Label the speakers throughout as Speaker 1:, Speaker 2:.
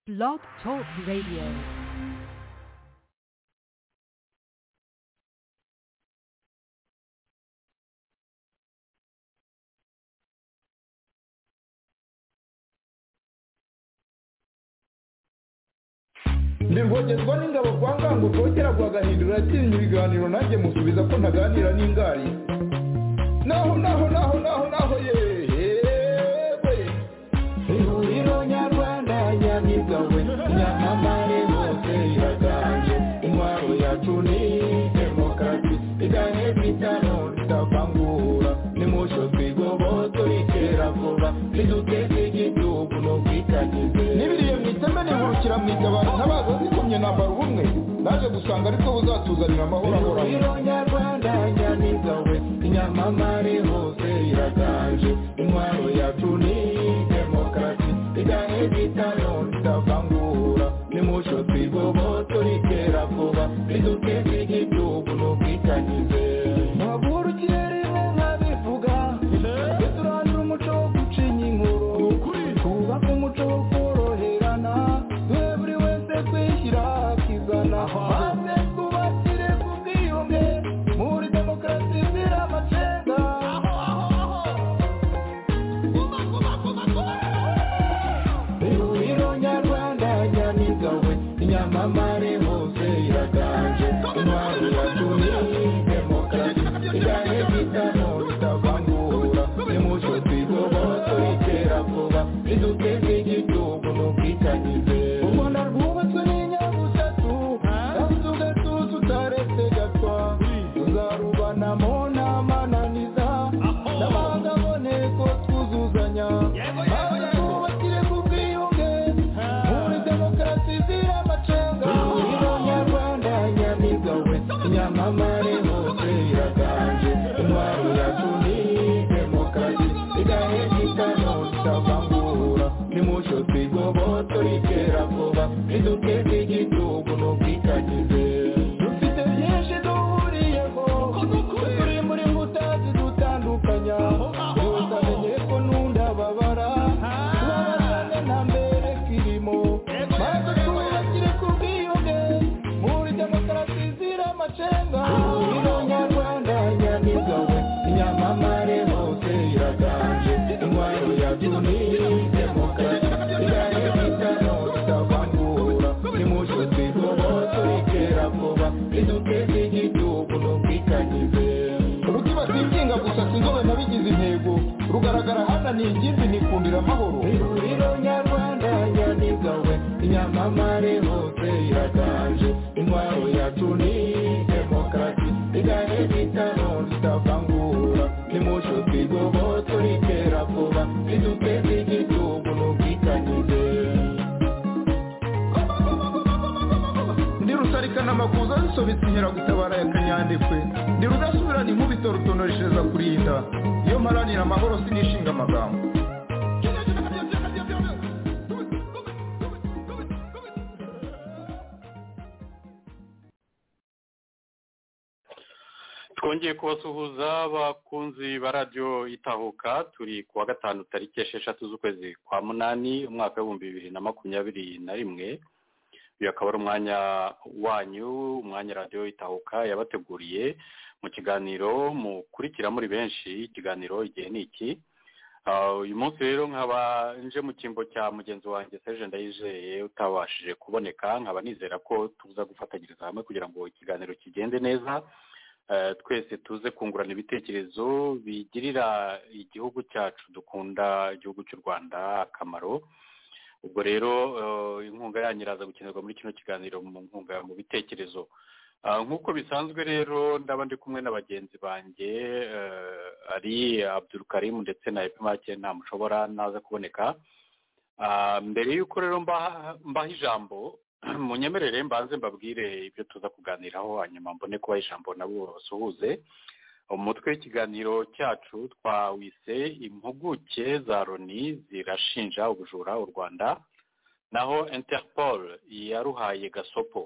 Speaker 1: Blog Talk Radio.
Speaker 2: Ndirwogezwa n'ingabo kwa ngango rwogera rwagahindura atinya ibiganiro nanjye musubiza ko ntaganira n'ingari naho yewe ihuriro nyarwanda nyamigawe nyamamare hose iraganje intwaro yacu ni demokarasi igane bitano ritavangura nimusho twigoboto ikera vuba riduteze igihugu no kwitagize nibiriye mwiteme nihurukira mwitabara ntabaza zikomye nambara ubumwe naje gusanga ariko buzatuzanira amahoro ahoraho ihuriro nyarwanda nyamigawe inyamamare hose iraganje intwaro yacu ni demokarasi igane bitano ritavangura nimusho twigoboto ikera vuba riduteze igihugu no kwitagize maguru kirere nkabivuga turandura umuco wo gucinya inkuru twubaka umuco wo koroherana duhe buri wese kwishyira akizana maze twubakire ku bwiyunge muri demokarasi izira amacenga ihuriro nyarwanda nyamigawe inyamamare hose iraganje intwaro yacu ni demokarasi igane bitano ritavangura nimucyo twigoboto ikera vuba riduteze igihugu n'ubwitangize u Rwanda rwubatswe n'inyabutatu kandi ugatuza utaretse gatwa tuzarubanamo n'amananiza n'amahanga aboneko twuzuzanya maze twubakire ku bwiyunge muri demokarasi izira amacenga ihuriro nyarwanda nyamigawe inyamamare hose iraganje intwaro yacu ni demokarasi igahe gitano ritavangura nimucyo twigoboto rikera vuba riduteze igihugu n'ubwitangize dufite byinshi duhuriyeho turi muri mbuta zidutandukanya yose amenye ko n'undababara tubabazane nta mbere kirimo maze twubakire ku bwiyunge muri demokarasi izira amacenga ihuriro nyarwanda nyamigawe inyamamare hose iraganje intwaro yacu ni demokarasi igahe bitano ritavangura nimucyo twigoboto ikera vuba riduteze igihugu n'ubwitangize rukiba singinga gusa sinzobe nabigize intego rugaragara hana ni ingimbi nikundira amahoro ihuriro nyarwanda nyamigawe inyamamare hose iraganje intwaro yacu ni demokarasi igahe bitano ritavangura nimucyo twigoboto rikera vuba riduteze igihugu n'ubwitangize ndi rusarikana amakuza zisobetse inkeragutabara ya kanyandekwe ndi rudasubirana inkubito rutonoreshereza kurinda iyo mparanira amahoro sinishinga amagambo
Speaker 3: twongeye kubasuhuza abakunzi ba radiyo itahuka turi kuwa gatanu tariki 6 z'ukwezi kwa munani umwaka w'2021 uyu akaba ari umwanya wanyu umwanya radiyo itahuka yabateguriye mu kiganiro mukurikira muri benshi ikiganiro igihe ni iki uyu munsi rero nkaba nje mu cyimbo cya mugenzi wanjye Serge Ndayizeye utabashije kuboneka nkaba nizera ko tuza gufatanyiriza hamwe kugira ngo ikiganiro kigende neza twese tuze kungurana ibitekerezo bigirira igihugu cyacu dukunda igihugu cy'u Rwanda akamaro ubwo rero inkunga yanyu iraza gukenerwa muri kino kiganiro mu nkunga mu bitekerezo nk'uko bisanzwe rero ndaba ndi kumwe na bagenzi banjye ari Abdul Karim ndetse na Epimake ntamushobora naza kuboneka mbere y'uko rero mbaha ijambo munyemerere mbanze mbabwire ibyo tuza kuganiraho hanyuma mbone kubaha ijambo nabo basuhuze umutwe w'ikiganiro cyacu twawise impuguke za Loni zirashinja ubujura u Rwanda naho Interpol yaruhaye gasopo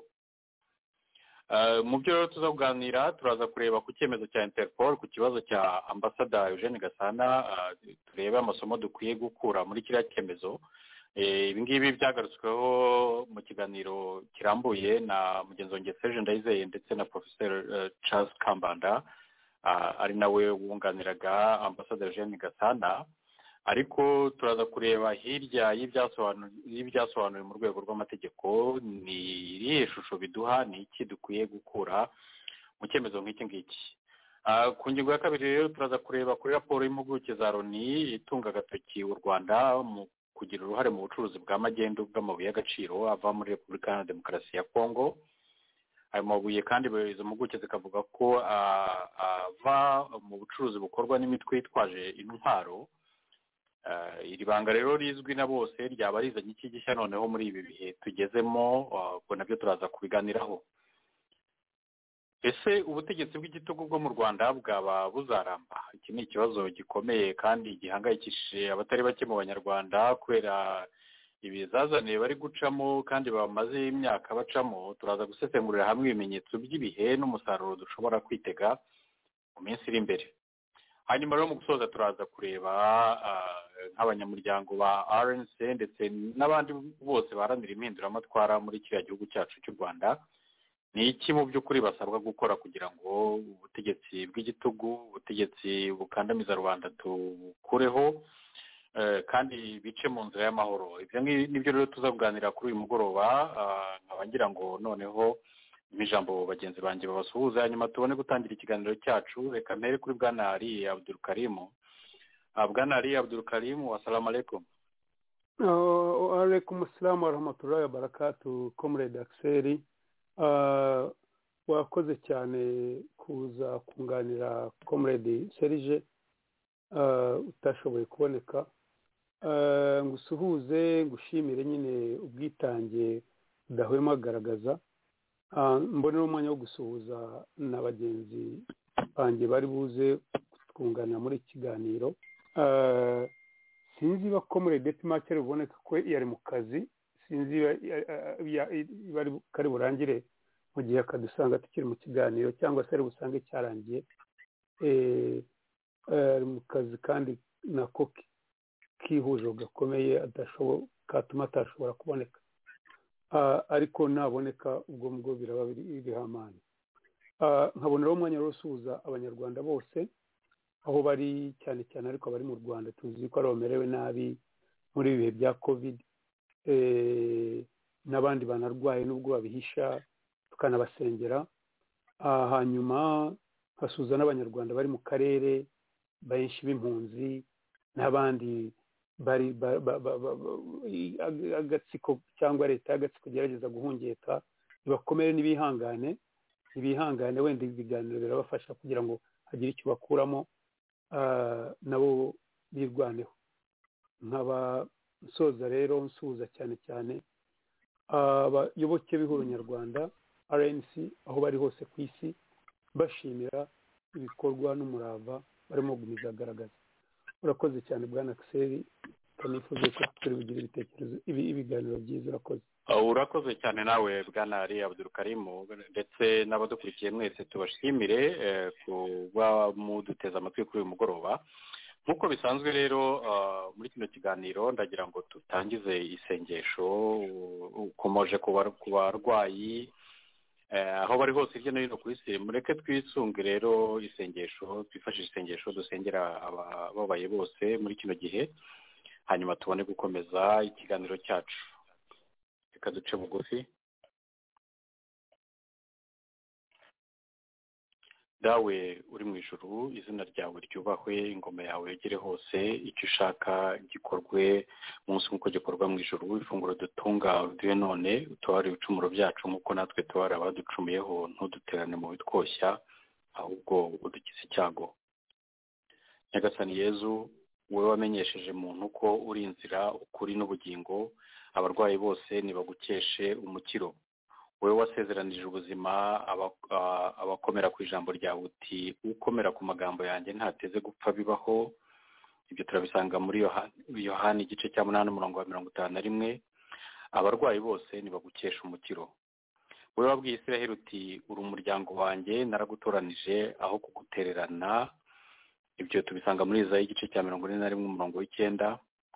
Speaker 3: mu byo rero tuza kuganira turaza kureba ku cyemezo cya Interpol ku kibazo cya ambasada Eugene Gasana turebe amasomo dukwiye gukura muri kiriya cyemezo ibi ngibi byagarutsweho mu kiganiro kirambuye na mugenzi wanjye Serge Ndayizeye ndetse na Professor Charles Kambanda ari nawe wunganiraga Ambassadeur Jeanne Gasana, ariko turaza kureba hirya y'ibyasobanuye mu rwego rw'amategeko ni irihe shusho biduha, ni iki dukwiye gukura mu cyemezo nk'iki ngiki. Ku ngingo ya kabiri rero turaza kureba kuri raporo y'impuguke za Loni itunga agatoki u Rwanda mu kugira uruhare mu bucuruzi bwa magendu bw'amabuye y'agaciro ava muri Repubulika Iharanira Demokarasi ya Kongo. Ayo mabuye kandi izo mpuguke zikavuga ko ava mu bucuruzi bukorwa n'imitwe yitwaje intwaro. Iri banga rero rizwi na bose, ryaba rizanye iki gishya noneho muri ibi bihe tugezemo, ubwo nabyo turaza kubiganiraho. Ese ubutegetsi bw'igitugu bwo mu Rwanda bwaba buzaramba? Iki ni ikibazo gikomeye kandi gihangayikishije abatari bake mu Banyarwanda kubera ibizazane bari gucamo kandi bamaze imyaka bacamo. Turaza gusesengurira hamwe ibimenyetso by'ibihe n'umusaruro dushobora kwitega mu minsi iri imbere. Hanyuma rero mu gusoza turaza kureba nk'abanyamuryango ba RNC ndetse n'abandi bose baharanira impinduramatwara muri kiriya gihugu cyacu cy'u Rwanda, ni iki mu by'ukuri basabwa gukora kugira ngo ubutegetsi bw'igitugu, ubutegetsi bukandamiza rubanda tubukureho kandi bice mu nzira y'amahoro. Ibyo nibyo rero tuzaganira kuri uyu mugoroba, nkaba ngira ngo noneho ijambo bagenzi banjye babasuhuza hanyuma tubone gutangira ikiganiro cyacu. Reka mpere kuri Bwana Ali Abdul Karim. Bwana Ali Abdul Karim, assalamu alaikum.
Speaker 1: Wa alaikum assalam wa rahmatullahi wa barakatuh. Comrade Axel, wakoze cyane kuza kunganira Comrade Serge utashoboye kuboneka. Ngusuhuze, ngushimire nyine ubwitange udahwema agaragaza. Mbonera umwanya wo gusuhuza na bagenzi banjye bari buze twunganira muri kiganiro. Sinzi ba Comrade Detimake ruboneka ko yari mu kazi, sinzi bari kari burangire mu gihe akadusanga tukiri mu kiganiro cyangwa se ari busange cyarangiye. Ari mu kazi kandi nako kihuje gakomeye katuma atashobora kuboneka, ariko naboneka ubwo biraba birihamana. Nkaboneraho umwanya wo gusuhuza abanyarwanda bose aho bari, cyane cyane ariko bari mu Rwanda. Tuzi ko bamerewe nabi muri ibihe bya covid, n'abandi banarwaye n'ubwo babihisha tukanabasengera. Hanyuma hasuhuza n'abanyarwanda bari mu karere benshi b'impunzi n'abandi bari agatsiko cyangwa leta y'agatsiko gerageza guhungeta. Bakomere n'ibihangane wenda ibiganiro birabafasha kugira ngo hagire icyo bakuramo, nabo birwaneho. Nkaba nsoza rero nsuhuza cyane cyane abayoboke b'ihuriro nyarwanda RNC aho bari hose ku isi, bashimira ibikorwa n'umurava barimo gumiza agaragaza. Urakoze cyane Bwana Axel, kanifuza ko turi bugire ibitekerezo ibiganiro byiza.
Speaker 3: Urakoze cyane nawe Bwana Ali Abdul Karim, ndetse n'abadukurikiye mwese tubashimire kuba muduteza amatwi kuri uyu mugoroba. Nk'uko bisanzwe rero muri kino kiganiro ndagira ngo tutangize isengesho ukomoje ku barwayi aho bari hose hirya no hino ku isi. Mureke twisunge rero isengesho, twifashishe isengesho dusengera ababaye bose muri kino gihe, hanyuma tubone gukomeza ikiganiro cyacu. Reka duce bugufi. Dawe uri mu ijuru, izina ryawe ryubahwe, ingoma yawe yegere hose, icyo ushaka gikorwe munsi nk'uko gikorwa mu ijuru. Ifunguro dutunga uduhe none, utubare ibicumuro byacu nk'uko natwe tubara abaducumuyeho, ntuduterane mu bitwoshya, ahubwo udukize icyago. Nyagasani Yezu, wowe wamenyesheje muntu ko uri inzira, ukuri n'ubugingo, abarwayi bose nibagukeshe umukiro. Wowe wasezeranije ubuzima abakomera ku ijambo ryawe, uti ukomera ku magambo yanjye ntateze gupfa bibaho. Ibyo turabisanga muri Yohani igice cya 8:51. Abarwayi bose nibagukesha umukiro. Wowe wabwiye Isiraheli uti uri umuryango wanjye naragutoranije aho kugutererana. Ibyo tubisanga muri Izayi igice cya 41:9.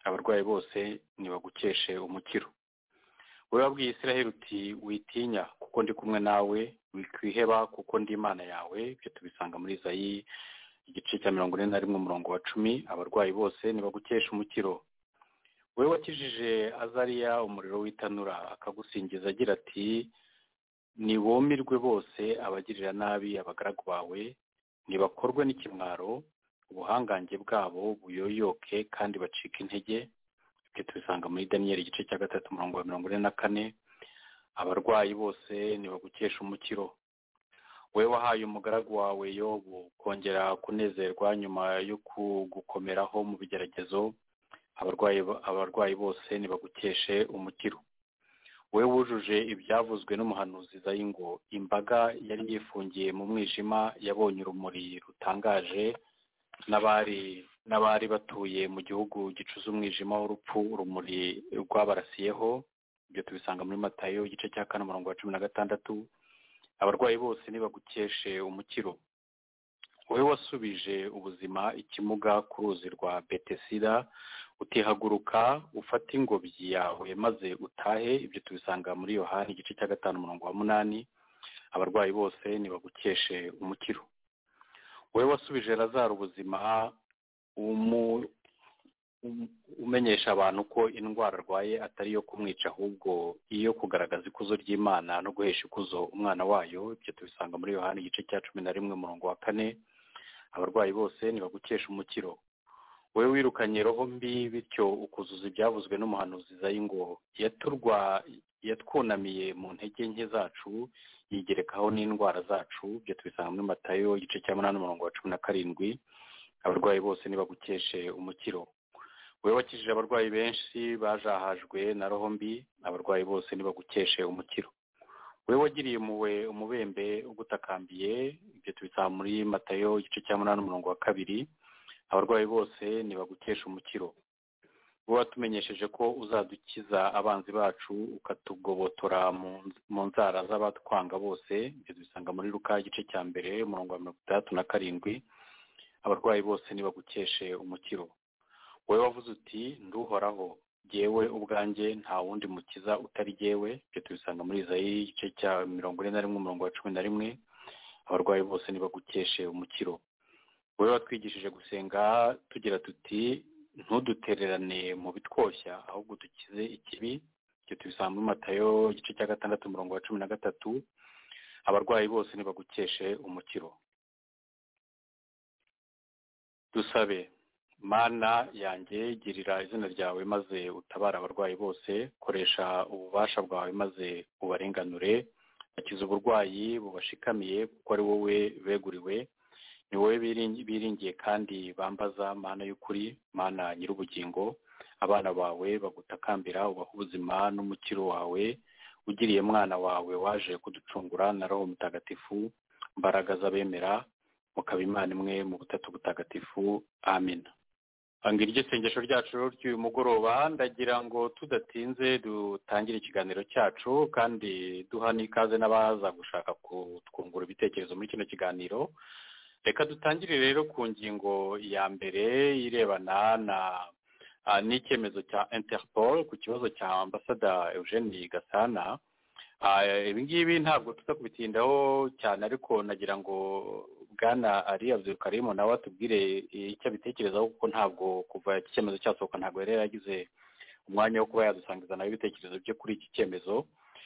Speaker 3: abarwayi bose nibagukeshe umukiro. Wowe wabwiye Isiraheli uti witinya kuko ndi kumwe nawe, wikwiheba kuko ndi Imana yawe. Ibyo tubisanga muri Izayi igice cya 41 umurongo wa 10. Abarwayi bose nibagukeshe umukiro. Wowe wakijije Azariya umuriro w'itanura, akagusingiza agira ati nibomirwe bose abagirira nabi abagaragu bawe, nibakorwe n'ikimwaro, ubuhangange bwabo buyoyoke kandi bacika intege. Ibyo tubisanga muri Daniyeli igice cya 3 umurongo wa 44. Abarwayi bose nibagukesha umukiro. Wowe wahaye umugaragu wawe Yobu kongera kunezerwa nyuma yo kugukomeraho mu bigeragezo, abarwayi bose nibagukeshe umukiro. Wowe wujuje ibyavuzwe n'umuhanuzi Izayi ngo imbaga yari yifungiye mu mwijima yabonye urumuri rutangaje, n'abari batuye mu gihugu gicuze umwijima w'urupfu urumuri rwabarasiyeho. Ibyo tubisanga muri Matayo igice cya 4 umurongo wa 16. Abarwayi bose nibagukeshe umukiro. Wowe wasubije ubuzima ikimuga ku ruzi rwa Betesida, utihaguruka ufata ingobyi yawe maze utahe. Ibyo tubisanga muri Yohani igice cya 5 umurongo wa 8. Abarwayi bose nibagukeshe umukiro. Wowe wasubije Lazaro ubuzima, umenyesha abantu ko indwara arwaye atari yo kumwica ahubwo iyo kugaragaza ikuzo ry'Imana no guhesha ikuzo umwana wayo. Ibyo tubisanga muri Yohani igice cya 11 umurongo wa 4. Abarwayi bose nibagukesha umukiro. Wowe wirukanye roho mbi bityo ukuzuza ibyavuzwe n'umuhanuzi Izayi ngo yatwunamiye mu ntege nke zacu, yigerekaho n'indwara zacu. Ibyo tubisanga muri Matayo igice cya 8 umurongo wa 17. Abarwayi bose nibagukeshe umukiro. Wowe wakijije abarwayi benshi bajahajwe na roho mbi, abarwayi bose nibagukeshe umukiro. Wowe wagiriye umubembe ugutakambiye. Ibyo tubisanga muri Matayo igice cya 8 umurongo wa 2. Abarwayi bose nibagukesha umukiro. Wowe watumenyesheje ko uzadukiza abanzi bacu, ukatugobotora mu nzara z'abatwanga bose. Ibyo tubisanga muri Luka igice cya 1 umurongo wa 37. Abarwayi bose nibagukeshe umukiro. Wowe wavuze uti nduhoraho, jyewe ubwanjye nta wundi mukiza utari jyewe. Ibyo tubisanga muri Izayi igice cya 41 umurongo wa 11. Abarwayi bose nibagukeshe umukiro. Wowe watwigishije gusenga tugira tuti ntudutererane mu bitwoshya ahubwo dukize ikibi. Ibyo tubisanga muri Matayo igice cya 6 umurongo wa 13. Abarwayi bose nibagukeshe umukiro. Dusabe. Mana yanjye, girira izina ryawe maze utabara abarwayi bose, koresha ububasha bwawe maze ubarenganure, bakize uburwayi bubashikamiye kuko ari wowe beguriwe. Ni wowe biringiye kandi bambaza, Mana y'ukuri, Mana nyir'ubugingo. Abana bawe bagutakambira, ubaha ubuzima n'umukiro wawe, ugiriye mwana wawe waje kuducungura na Roho Mutagatifu, mbaraga z'abemera, mukaba Imana imwe mu butatu butagatifu. Amen. Angira iryo sengesho ryacu ry'uyu mugoroba, ndagira ngo tudatinze dutangire ikiganiro cyacu kandi duha n'ikaze n'abaza gushaka kutwungura ibitekerezo muri kino kiganiro. Reka dutangire rero ku ngingo ya mbere irebana n'icyemezo cya Interpol ku kibazo cya Ambasada Eugene Gasana. Ibi ngibi ntabwo tuza kubitindaho cyane, ariko nagira ngo Bwana Ali Abdulkarim nawe atubwire icyo abitekerezaho, kuko ntabwo kuva iki cyemezo cyasohoka ntabwo yari yaragize umwanya wo kuba yadusangiza nawe ibitekerezo bye kuri iki cyemezo.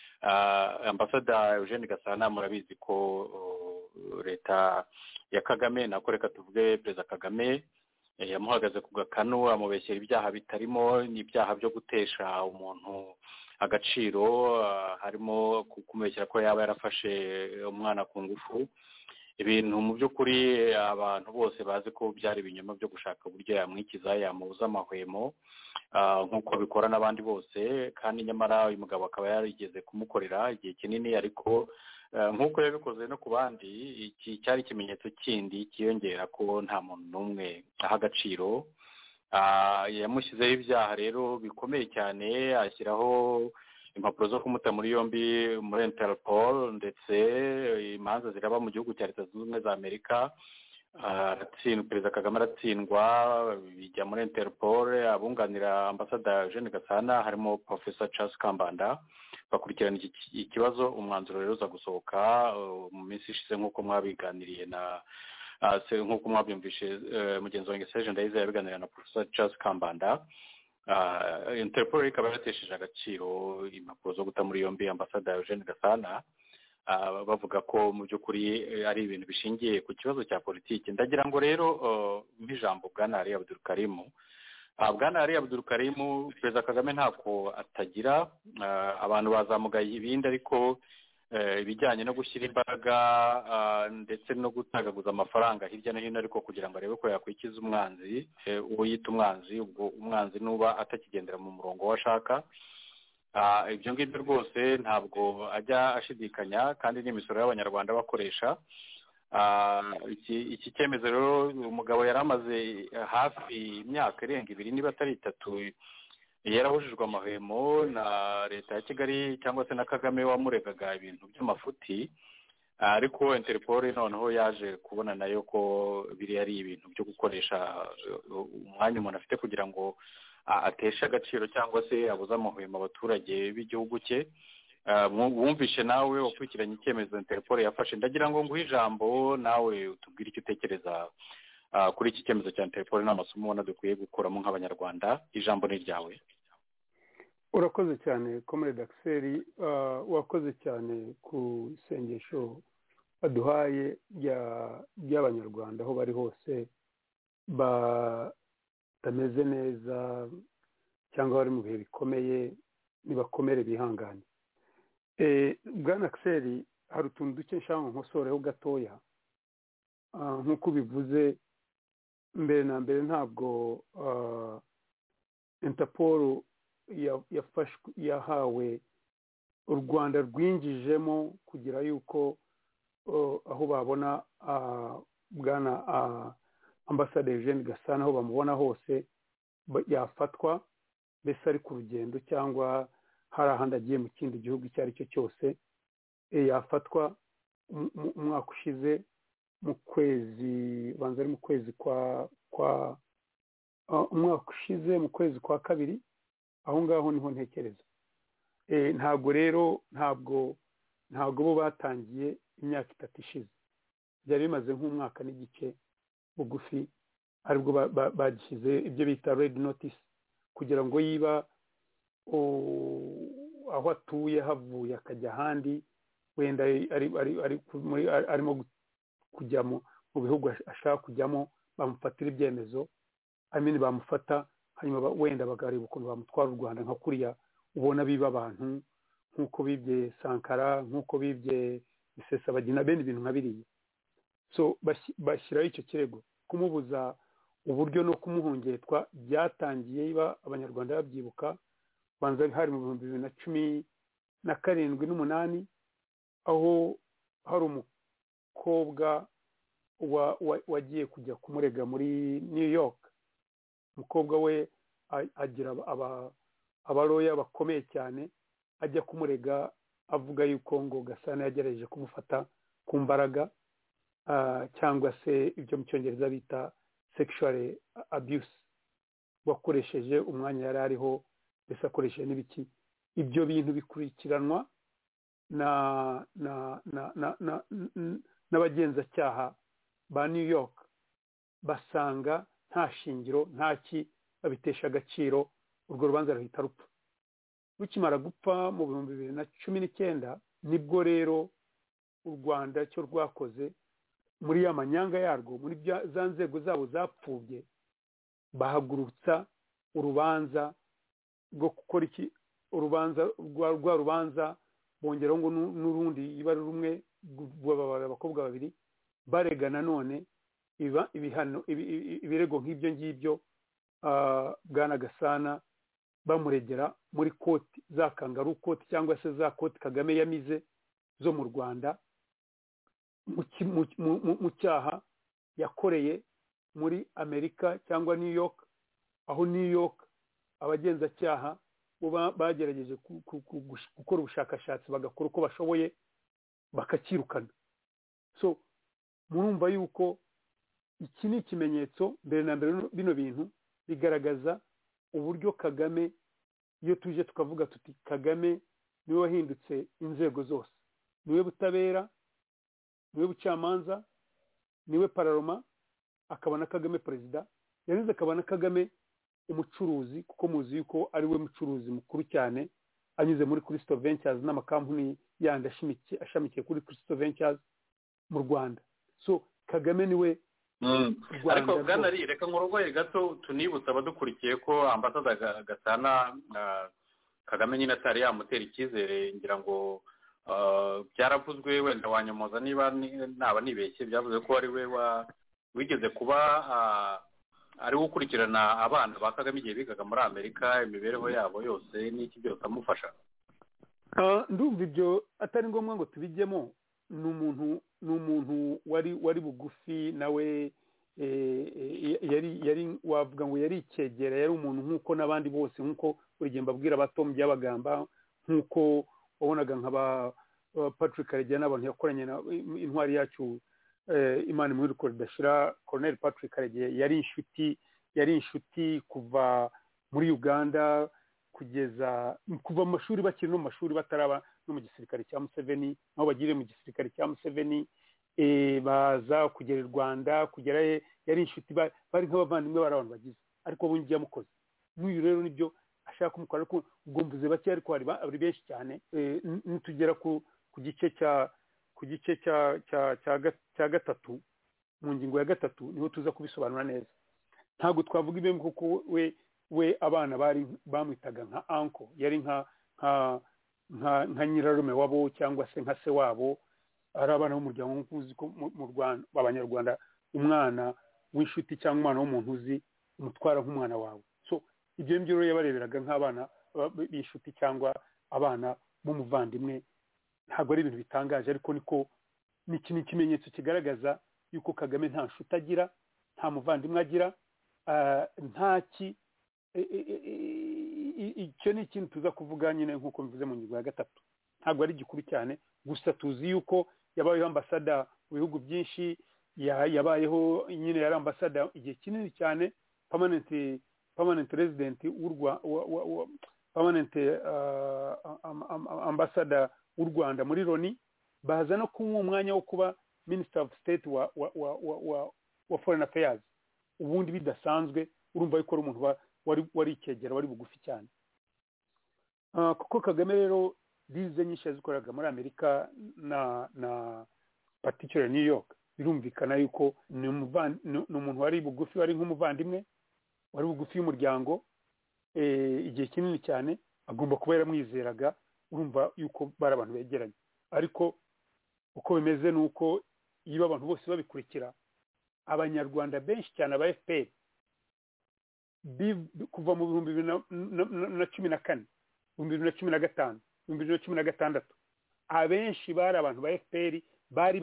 Speaker 3: Ambasada Eugene Gasana, murabizi ko leta ya Kagame, nako reka tuvuge Perezida Kagame, yamuhagaze ku gakanu amubeshyera ibyaha bitarimo, n'ibyaha byo gutesha umuntu agaciro, harimo kumubeshyera ko yaba yarafashe umwana ku ngufu. Ibintu mu by'ukuri abantu bose bazi ko byari ibinyoma byo gushaka uburyo yamwikiza, yamubuza amahwemo nk'uko bikora n'abandi bose, kandi nyamara uyu mugabo akaba yarigeze kumukorera igihe kinini, ariko nk'uko yabikoze no ku bandi, iki cyari ikimenyetso kindi kiyongera ko nta muntu n'umwe aha agaciro. Yamushyizeho ibyaha rero bikomeye cyane, ashyiraho impapuro zo kumuta muri yombi muri Interpol, ndetse imanza ziraba mu gihugu cya Leta Zunze Ubumwe za Amerika. perezida Kagame aratsindwa bijya muri Interpol. Abunganira ambasada Jeanne Gasana harimo Professor Charles Kambanda bakurikirana ikibazo. Umwanzuro rero uza gusohoka mu minsi ishize nk'uko mwabiganiriye nk'uko mwabyumvishe mugenzi wanjye Serge Ndayize yabiganira na Professor Charles Kambanda. Interpol ikaba yaratesheje agaciro impapuro zo guta muri yombi ambasada Jeanne Gasana, bavuga ko mu by'ukuri ari ibintu bishingiye ku kibazo cya politiki. Ndagira ngo rero nk'ijambo Bwana Ali Abdul Karim, Bwana Ali Abdul Karim, perezida Kagame ntako atagira, abantu bazamugaye ibindi, ariko ibijyanye no gushyira imbaraga ndetse no gutagaguza amafaranga hirya no hino, ariko kugira ngo arebe ko yakwikiza umwanzi, uwo yita umwanzi, ubwo umwanzi nuba atakigendera mu murongo washaka. Ibyo ngibyo rwose ntabwo ajya ashidikanya, kandi n'imisoro y'abanyarwanda bakoresha. Iki cyemezo rero umugabo yari amaze hafi imyaka irenga 2 niba atari 3 yarahujijwe amahwemo na leta ya Kigali cyangwa se na Kagame wamuregaga ibintu by'amafuti, ariko Interpol noneho yaje kubona nayo ko biri ari ibintu byo gukoresha umwanya umuntu afite kugira ngo atesha agaciro cyangwa se abuza amahwemo abaturage b'igihugu cye. Wumvishe nawe wakurikiranye icyemezo Interpol yafashe. Ndagira ngo nguhe ijambo nawe utubwire icyo utekereza kuri iki cyemezo cya Interpol n'amasomo ubona dukwiye gukuramo nk'abanyarwanda. Ijambo ni ryawe.
Speaker 1: Urakoze cyane Comrade Axel, wakoze cyane ku isengesho baduhaye ry'abanyarwanda aho bari hose batameze neza cyangwa bari mu bihe bikomeye, nibakomere bihangane. Bwana Axel, hari utuntu duke nshaka nkosoreho gatoya. Nk'uko bivuze mbere na mbere, ntabwo Interpol yahawe u Rwanda rwinjijemo kugira yuko aho babona bwana Ambassadeur Jeanne Gasana aho bamubona hose yafatwa, mbese ari ku rugendo cyangwa hari ahandi agiye mu kindi gihugu icyo ari cyo cyose, yafatwa. Umwaka ushize mu kwezi banza ari mu kwezi umwaka ushize mu kwezi kwa 2, aho ngaho niho ntekereza. Ntabwo rero ntabwo bo batangiye imyaka 3 ishize, byari bimaze nk'umwaka n'igice bugufi, aribwo bagishyize ibyo bita red notice, kugira ngo yiba aho atuye havuye akajya ahandi, wenda arimo kujya mu bihugu ashaka kujyamo, bamufatira ibyemezo, bamufata hanyuma wenda bagareba ukuntu bamutwara u Rwanda, nka kuriya ubona biba abantu, nk'uko bibye Sankara, nk'uko bibye Rusesabagina, bene ibintu nka biriya. So bashyiraho icyo kirego, kumubuza uburyo no kumuhungetwa byatangiye iba abanyarwanda babyibuka, banza hari mu 2017 n'8, aho hari umukobwa wagiye kujya kumurega muri New York. Umukobwa we agira abaroya bakomeye cyane, ajya kumurega avuga yuko ngo Gasana yagerageje kumufata ku mbaraga, cyangwa se ibyo mu cyongereza bita sexual abuse, wakoresheje umwanya yari ariho, mbese akoresheje n'ibiki. Ibyo bintu bikurikiranwa n'abagenzacyaha ba New York, basanga nta shingiro ntaki, babitesha agaciro. Urwo rubanza ruhita rupfa. Rukimara gupfa mu 2019, nibwo rero u Rwanda cyo rwakoze muri ya manyanga yarwo, muri za nzego zabo zapfubye, bahagurutsa urubanza rwo gukora iki, urubanza rwa rubanza bongeraho ngo n'urundi ibara rumwe, abakobwa 2 barega nanone ibirego nk'ibyo ngibyo. Bwana Gasana bamuregera muri koti za kangaru koti, cyangwa se za koti Kagame yamize zo mu Rwanda, mu cyaha yakoreye muri Amerika cyangwa New York, aho New York abagenzacyaha bagerageje gukora ubushakashatsi, bagakora uko bashoboye bakakirukana. So murumva yuko iki ni ikimenyetso mbere na mbere bino bintu bigaragaza uburyo Kagame iyo tuje tukavuga tuti Kagame niwe wahindutse inzego zose, niwe butabera, niwe bucamanza, niwe pararoma, akabona Kagame perezida, yarinze akabona Kagame umucuruzi, kuko muzi yuko ari we mucuruzi mukuru cyane anyuze muri Crystal Ventures n'amakampani yandi ashamikiye kuri Crystal Ventures mu Rwanda. So Kagame niwe
Speaker 3: ariko bwanari reka nk'urugoye gato tunibutsa abadukurikiye ko ambasada Gasana Kagame nyine atari yamutera icyizere, ngira ngo byaravuzwe wenda wanyomoza niba naba nibeshye, byavuze ko ari we wigeze kuba ari gukurikirana abana ba Kagame igihe bigaga muri Amerika, imibereho yabo yose n'iki byose amufasha.
Speaker 1: Ndumva ibyo atari ngombwa ngo tubijyemo. Ni umuntu wari bugufi nawe, yari wavuga ngo yari icyegera, yari umuntu nk'uko n'abandi bose, nk'uko urugendo abwira abato mu by'abagamba, nk'uko wabonaga nk'aba Patrick Karegeya n'abantu yakoranye na intwari yacu Imana muri rukora dashira. Colonel Patrick Karegeya yari inshuti kuva muri Uganda kuva mu mashuri, bakiri no mu mashuri bataraba no mu gisirikare cya Museveni, aho bagiriye mu gisirikare cya Museveni, baza kugera i Rwanda, kugera yari inshuti, bari nk'abavandimwe, bari abantu bagize, ariko abo njya mukoze n'uyu rero nibyo ashaka kumukora, ariko ubwo mvuze bake, ariko ari benshi cyane. Nitugera ku gice cya gatatu, mu ngingo ya gatatu, niho tuza kubisobanura neza. Ntabwo twavuga ibyo kuko we abana bamwitaga nka uncle, yari nka nyirarume wabo cyangwa se nka se wabo, ari abana b'umuryango nk'uko uzi ko mu Rwanda b'Abanyarwanda umwana w'inshuti cyangwa umwana w'umuntu uzi umutwara nk'umwana wawe. So ibyo ngibyo rero yabareberaga nk'abana b'inshuti cyangwa abana b'umuvandimwe. Ntabwo ari ibintu bitangaje, ariko ni ikimenyetso kigaragaza yuko Kagame nta nshuti agira, nta muvandimwe agira, icyo ni ikintu tuza kuvuga nyine nk'uko mbivuze mu ngingo ya gatatu. Ntabwo ari gikuru cyane, gusa tuzi yuko yabayeho ambasada mu bihugu byinshi, yabayeho nyine yari ambasada igihe kinini cyane, permanent resident permanent ambasada w'u Rwanda muri Loni, baza no kumuha umwanya wo kuba Minister of State wa Foreign Affairs, ubundi bidasanzwe. Urumva yuko ari umuntu wari ikegera, wari bugufi cyane. Kuko Kagame rero bize nyinshi yazikoraga muri Amerika na particular New York, birumvikana yuko ni umuntu wari bugufi, wari nk'umuvandimwe, wari bugufi y'umuryango igihe kinini cyane. Agomba kuba yaramwizeraga, urumva yuko bari abantu begeranye. Ariko uko bimeze ni uko iyo abantu bose babikurikira, Abanyarwanda benshi cyane aba FPR kuva mu 2014, 2015, 2016, abenshi bari abantu ba FPR bari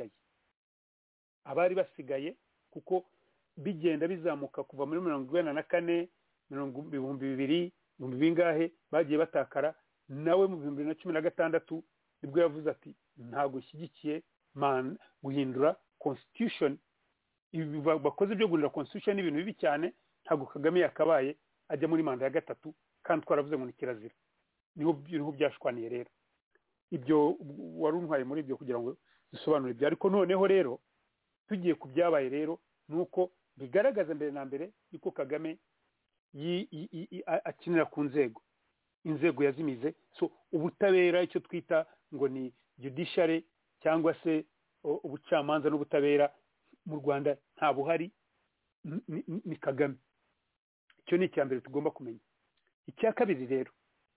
Speaker 1: basigaye, kuko bigenda bizamuka kuva muri 1994, 2000 bingahe bagiye batakara. Nawe mu 2016 nibwo yavuze ati ntabwo shyigikiye guhindura constitution. Ibi bakoze byo guhindura constitution n'ibintu bibi cyane. Ntabwo Kagame yakabaye ajya muri manda ya gatatu, kandi twaravuze ngo ni kirazira. Niho byashwaniye rero. Ibyo wari untwaye muri ibyo kugira ngo dusobanure ibyo. Ariko noneho rero tugiye ku byabaye rero, nuko bigaragaza mbere na mbere yuko Kagame akinira ku inzego yazimize. So ubutabera, icyo twita ngo ni judiciary cyangwa se ubucamanza n'ubutabera mu Rwanda nta buhari, ni Kagame. Icyo ni icya mbere tugomba kumenya. Icya kabiri rero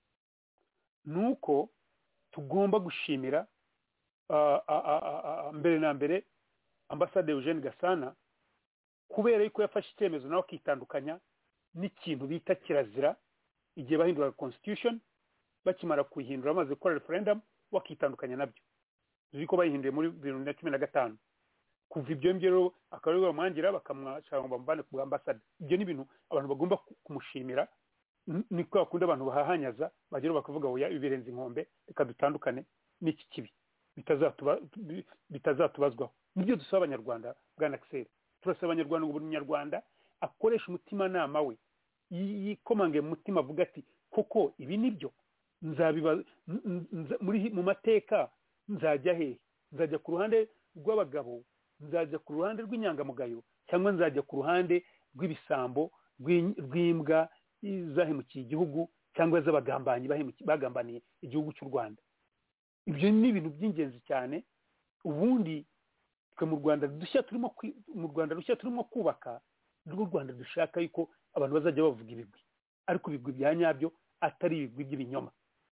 Speaker 1: nuko tugomba gushimira mbere na mbere ambasade Eugene Gasana, kubera yuko yafashe icyemezo nawe akitandukanya n'ikintu bita kirazira igihe bahindura constitution. Bakimara kuyihindura amaze gukora referendum, wakitandukanya nabyo. Uzi ko bayihinduye muri 2015. Kuva ibyo rero akaba bamwangira bakamwashaka ngo bambane ku ambasade. Ibyo ni ibintu abantu bagomba kumushimira. Ni ko akunda abantu bahahanyaza, bagero bakavuga ngo birenze inkombe, reka dutandukane n'iki kibi bitazatubazwaho. Nibyo dusaba Abanyarwanda bwa Naxel. turasaba abanyarwanda ngo buri munyarwanda akoresha umutimanama we yikomange mu mutima avuga ati koko ibi nibyo nzabiba mu mateka nzajya hehe nzajya ku ruhande rw'abagabo nzajya ku ruhande rw'inyangamugayo cyangwa nzajya ku ruhande rw'ibisambo rw'imbwa zahemukiye igihugu cyangwa z'abagambanyi bagambaniye igihugu cy'u Rwanda. Ibyo ni ibintu by'ingenzi cyane. Ubundi twe mu Rwanda rushya turimo kubaka rwo Rwanda dushaka yuko abantu bazajya bavuga ibigwi, ariko ibigwi bya nyabyo atari ibigwi by'ibinyoma.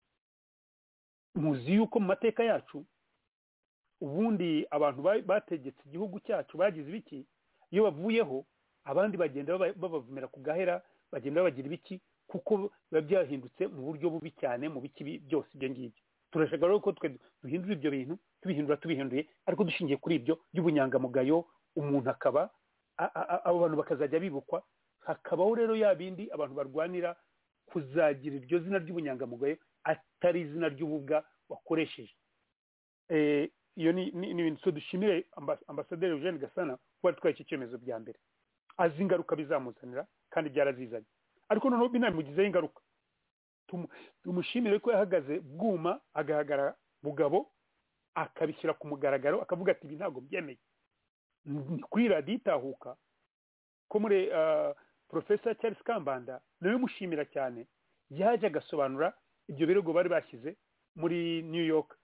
Speaker 1: Muzi yuko mu mateka yacu ubundi abantu bategetse igihugu cyacu bagize ibiki, iyo bavuyeho abandi bagenda babavumira ku gahera, bagenda babagira ibiki, kuko biba byahindutse mu buryo bubi cyane mu biki byose ibyo ngibyo. Turashaka rero ko twe duhindura ibyo bintu, tubihinduye ariko dushingiye kuri ibyo by'ubunyangamugayo, umuntu akaba abo bantu bakazajya bibukwa. Hakabaho rero ya bindi abantu barwanira kuzagira iryo zina ry'ubunyangamugayo atari izina ry'ububwa wakoresheje. Iyo ni ibintu dushimire ambasaderi Eugene Gasana kuba atwaye iki cyemezo bya mbere, azi ingaruka bizamuzanira kandi byarazizanye, ariko noneho binamugizeho ingaruka. Tumushimire ko yahagaze bwuma, agahagarara bugabo, akabishyira ku mugaragaro, akavuga ati ibi ntabwo byemeye. Kuri radiyo Itahuka ko muri Professor Charles Kambanda nawe mushimira cyane, yaje agasobanura ibyo birego bari bashyize muri New York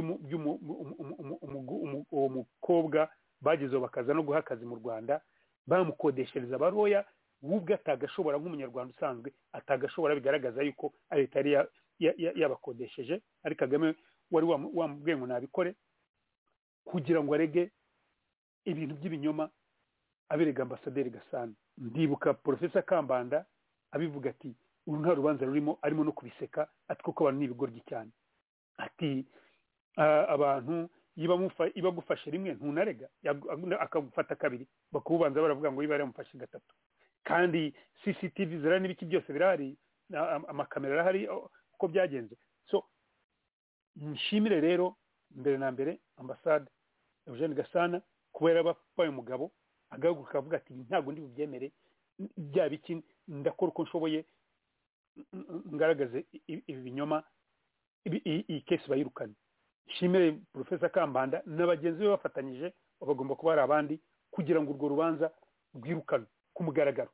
Speaker 1: uwo mukobwa bagezeho bakaza no guha akazi mu Rwanda, bamukodeshereza baroya wubwo atagashobora nk'umunyarwanda usanzwe atagashobora, bigaragaza yuko leta yari yabakodesheje, ari Kagame wari wamubwiye ngo nabikore kugira ngo arege ibintu by'ibinyoma abirega ambasaderi Gasana. Ndibuka Professor Kambanda abivuga ati uru nta rubanza rurimo, arimo no kubiseka ati kuko abantu n'ibigoryi cyane, ati abantu iba gufashe rimwe ntunarega, akagufata kabiri bakubanza baravuga ngo iba yaramufashe gatatu, kandi CCTV zira n'ibiki byose birahari, amakamera arahari uko byagenze. So nshimire rero mbere na mbere ambasade Eugene Gasana kuba yarabaye umugabo agahaguruka akavuga ati ntabwo ndi bubyemere, bya biki ndakora uko nshoboye ngaragaze ibi binyoma, iyi kesi bayirukane. Nshimire Professor Kambanda n'abagenzi be bafatanyije, bagomba kuba ari abandi kugira ngo urwo rubanza rwirukanwe ku mugaragaro.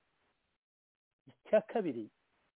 Speaker 1: Icya kabiri,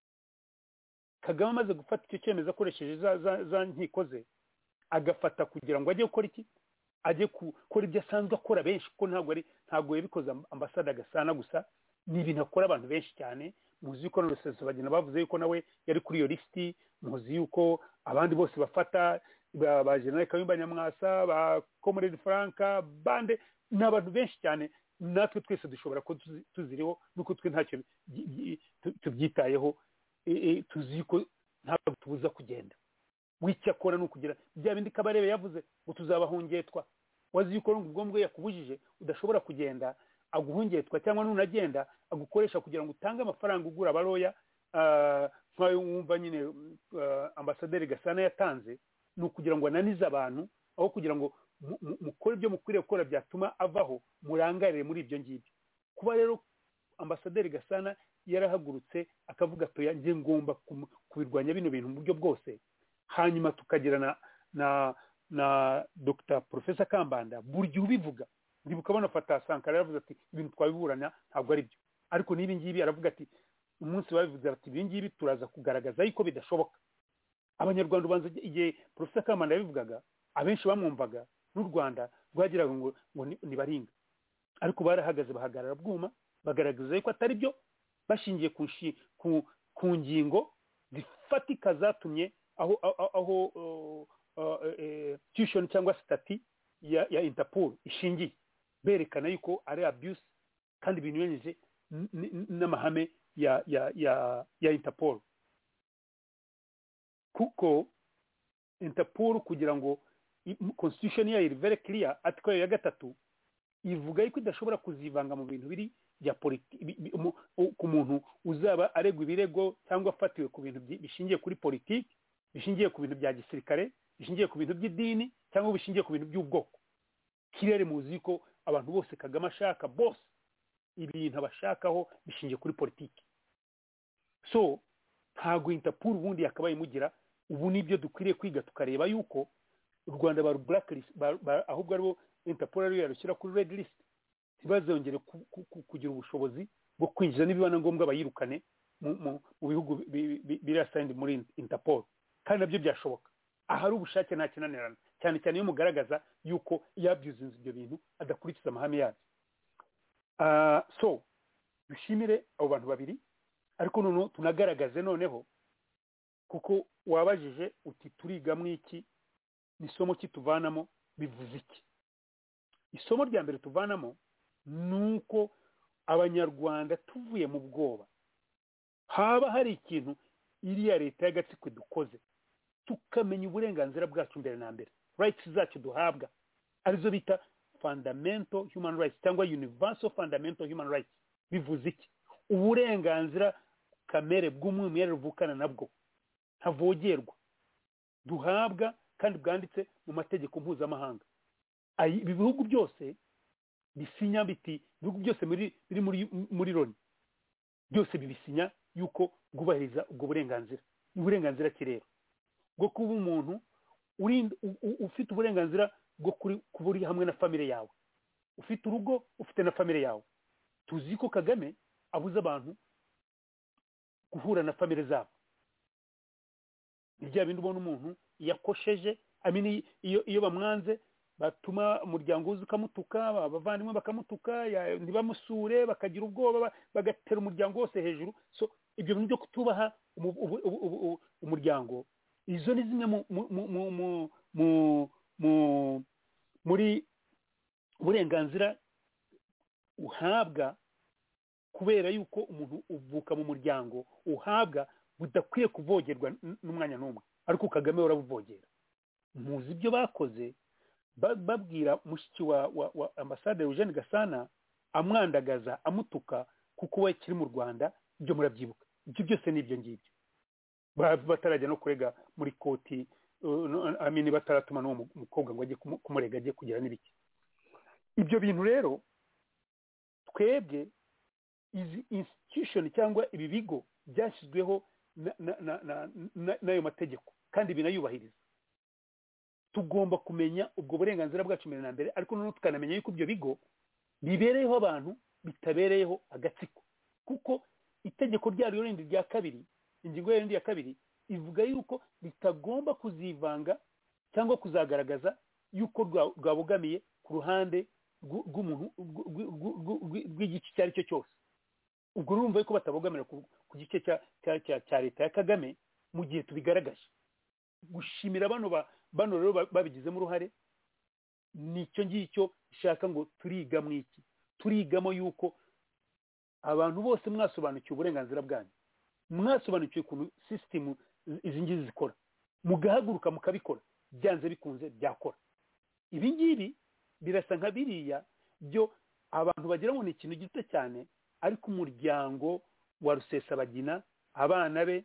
Speaker 1: Kagame amaze gufata icyo cyemezo akoresheje za nkiko ze, agafata kugira ngo ajye gukora iki, ajye gukora ibyo asanzwe akora benshi, kuko ntabwo yabikoze ambasade Gasana gusa, ni ibintu akora abantu benshi cyane. Muzi yuko Rusesabagina bavuze yuko nawe yari kuri iyo lisiti, muzi yuko abandi bose bafata ba General Kayumba Nyamwasa, ba Comrade Franka, bande n'abantu benshi cyane, natwe twese dushobora ko tuziriho, nuko twe ntacyo tubyitayeho, tuzi ko ntabwo tubuza kugenda. Wicyakora no kugira bya bindi Kabarebe yavuze ngo tuzabahungetwa, wazi yuko ngombwa yakubujije udashobora kugenda, aguhungetwa cyangwa nunagenda agukoresha kugira ngo utange amafaranga ugura abaroya, nk'ayo wumva nyine ambasaderi Gasana yatanze, ni ukugira ngo ananize abantu, aho kugira ngo mukore ibyo mukwiriye gukora byatuma avaho, murangarire muri ibyo ngibyo. Kuba rero ambasaderi Gasana yarahagurutse akavuga ati njye ngomba kubirwanya bino bintu mu buryo bwose, hanyuma tukagira na Dr. Professor Kambanda buryo ubivuga. Ndibuka banafata Sankara yavuze ati ibintu twabiburana ntabwo ari byo, ariko n'ibi ngibi aravuga ati umunsi babivuze ati ibi ngibi turaza kugaragaza yuko bidashoboka. Abanyarwanda ubanza igihe Professor Kambanda yabivugaga, abenshi bamwumvaga n'u Rwanda rwagiraga ngo nibaringa, ariko barahagaze bahagarara bwuma, bagaragaza yuko atari byo, bashingiye ku ngingo zifatika zatumye aho tuition cyangwa stati ya Interpol ishingiye, berekana yuko ari abuse kandi binyuranyije n'amahame ya Interpol. Kuko Interpol kugira ngo constitution yayo iri very clear, article ya 3 ivuga yuko idashobora kuzivanga mu bintu biri bya politiki, ku muntu uzaba aregwa ibirego cyangwa afatiwe ku bintu bishingiye kuri politiki, bishingiye ku bintu bya gisirikare, bishingiye ku bintu by'idini, cyangwa bishingiye ku bintu by'ubwoko. Kirere muzi ko abantu bose Kagame ashaka bose ibintu abashakaho bishingiye kuri politiki. So ntabwo Interpol ubundi yakabaye mugira, ubu nibyo dukwiriye kwiga tukareba yuko u Rwanda ba blacklist ahubwo aribo Interpol ariyo yarushyira kuri red list, ntibazongere kugira ubushobozi bwo kwinjiza n'ibibana ngombwa bayirukane mu bihugu biri assigned muri Interpol, kandi nabyo byashoboka ahari ubushake nta kinanirana, cyane cyane iyo mugaragaza yuko yabyuzinze ibyo bintu adakurikiza amahame yabyo. So dushimire abo bantu babiri, ariko noneho tunagaragaze noneho, kuko wabajije uti turigamwo iki, isomo kituvanamo bivuze iki. Isomo rya mbere tuvanamo nuko abanyarwanda tuvuye mu bwoba, haba hari ikintu iriya leta y'agatsiko dukoze, tukamenya uburenganzira bwacu mbere na mbere, rights zacu duhabwa arizo bita fundamental human rights cyangwa universal fundamental human rights. Bivuze iki? Uburenganzira kamere bw'umwimerere uvukana nabwo ntavogerwa, duhabwa kandi bwanditse mu mategeko mpuzamahanga. Ibi bihugu byose bisinya biti, ibihugu byose biri muri Loni byose bibisinya yuko bwubahiriza ubwo burenganzira. Uburenganzira kirero bwo kuba umuntu ufite uburenganzira bwo kuba uri hamwe na family yawe, ufite urugo, ufite na family yawe. Tuzi ko Kagame abuza abantu guhura na family zabo. Ibyo bindi ubona umuntu yakosheje, iyo bamwanze batuma umuryango uzi ukamutuka, abavandimwe bakamutuka, ntibamusure, bakagira ubwoba, bagatera umuryango wose hejuru. So ibyo bintu byo kutubaha umuryango, izo ni zimwe muri uburenganzira uhabwa, kubera yuko umuntu uvuka mu muryango uhabwa budakwiye kuvogerwa n'umwanya n'umwe, ariko Kagame urabuvogera. Muzi ibyo bakoze babwira mushiki wa ambasade Eugene Gasana, amwandagaza, amutuka kuko we kiri mu Rwanda. Ibyo murabyibuka. Ibyo byose ni ibyo ngibyo, batarajya no kurega muri koti, bataratuma n'uwo mukobwa ngo ajye kumurega, ajye kugira n'ibiki. Ibyo bintu rero twebwe izi institution cyangwa ibi bigo byashyizweho n'ayo mategeko kandi binayubahiriza, tugomba kumenya ubwo burenganzira bwacu mbere na mbere, ariko noneho tukanamenya yuko ibyo bigo bibereyeho abantu, bitabereyeho agatsiko. Kuko itegeko ryaryo rindi rya kabiri, ingingo y'indi ya kabiri, ivuga yuko ritagomba kuzivanga cyangwa kuzagaragaza yuko rwabogamiye ku ruhande rw'umuntu rw'igice icyo ari cyo cyose. Ubwo urumva yuko batabogamira ku gice cya leta ya Kagame mu gihe tubigaragaje. Gushimira bano rero babigizemo uruhare, nicyo ngicyo ishaka ngo turigamo iki. Turigamo yuko abantu bose mwasobanukiwe uburenganzira bwanyu, mwasobanukiwe ukuntu system izi ngizi zikora, mugahaguruka mukabikora, byanze bikunze byakora. Ibi ngibi birasa nka biriya byo abantu bagira ngo ni ikintu gito cyane, ariko umuryango wa Rusesabagina, abana be,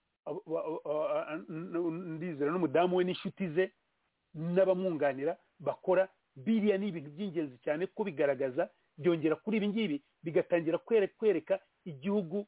Speaker 1: ndizera n'umudamu we n'inshuti ze n'abamwunganira bakora, biriya ni ibintu by'ingenzi cyane ko bigaragaza, byongera kuri ibi ngibi, bigatangira kwereka igihugu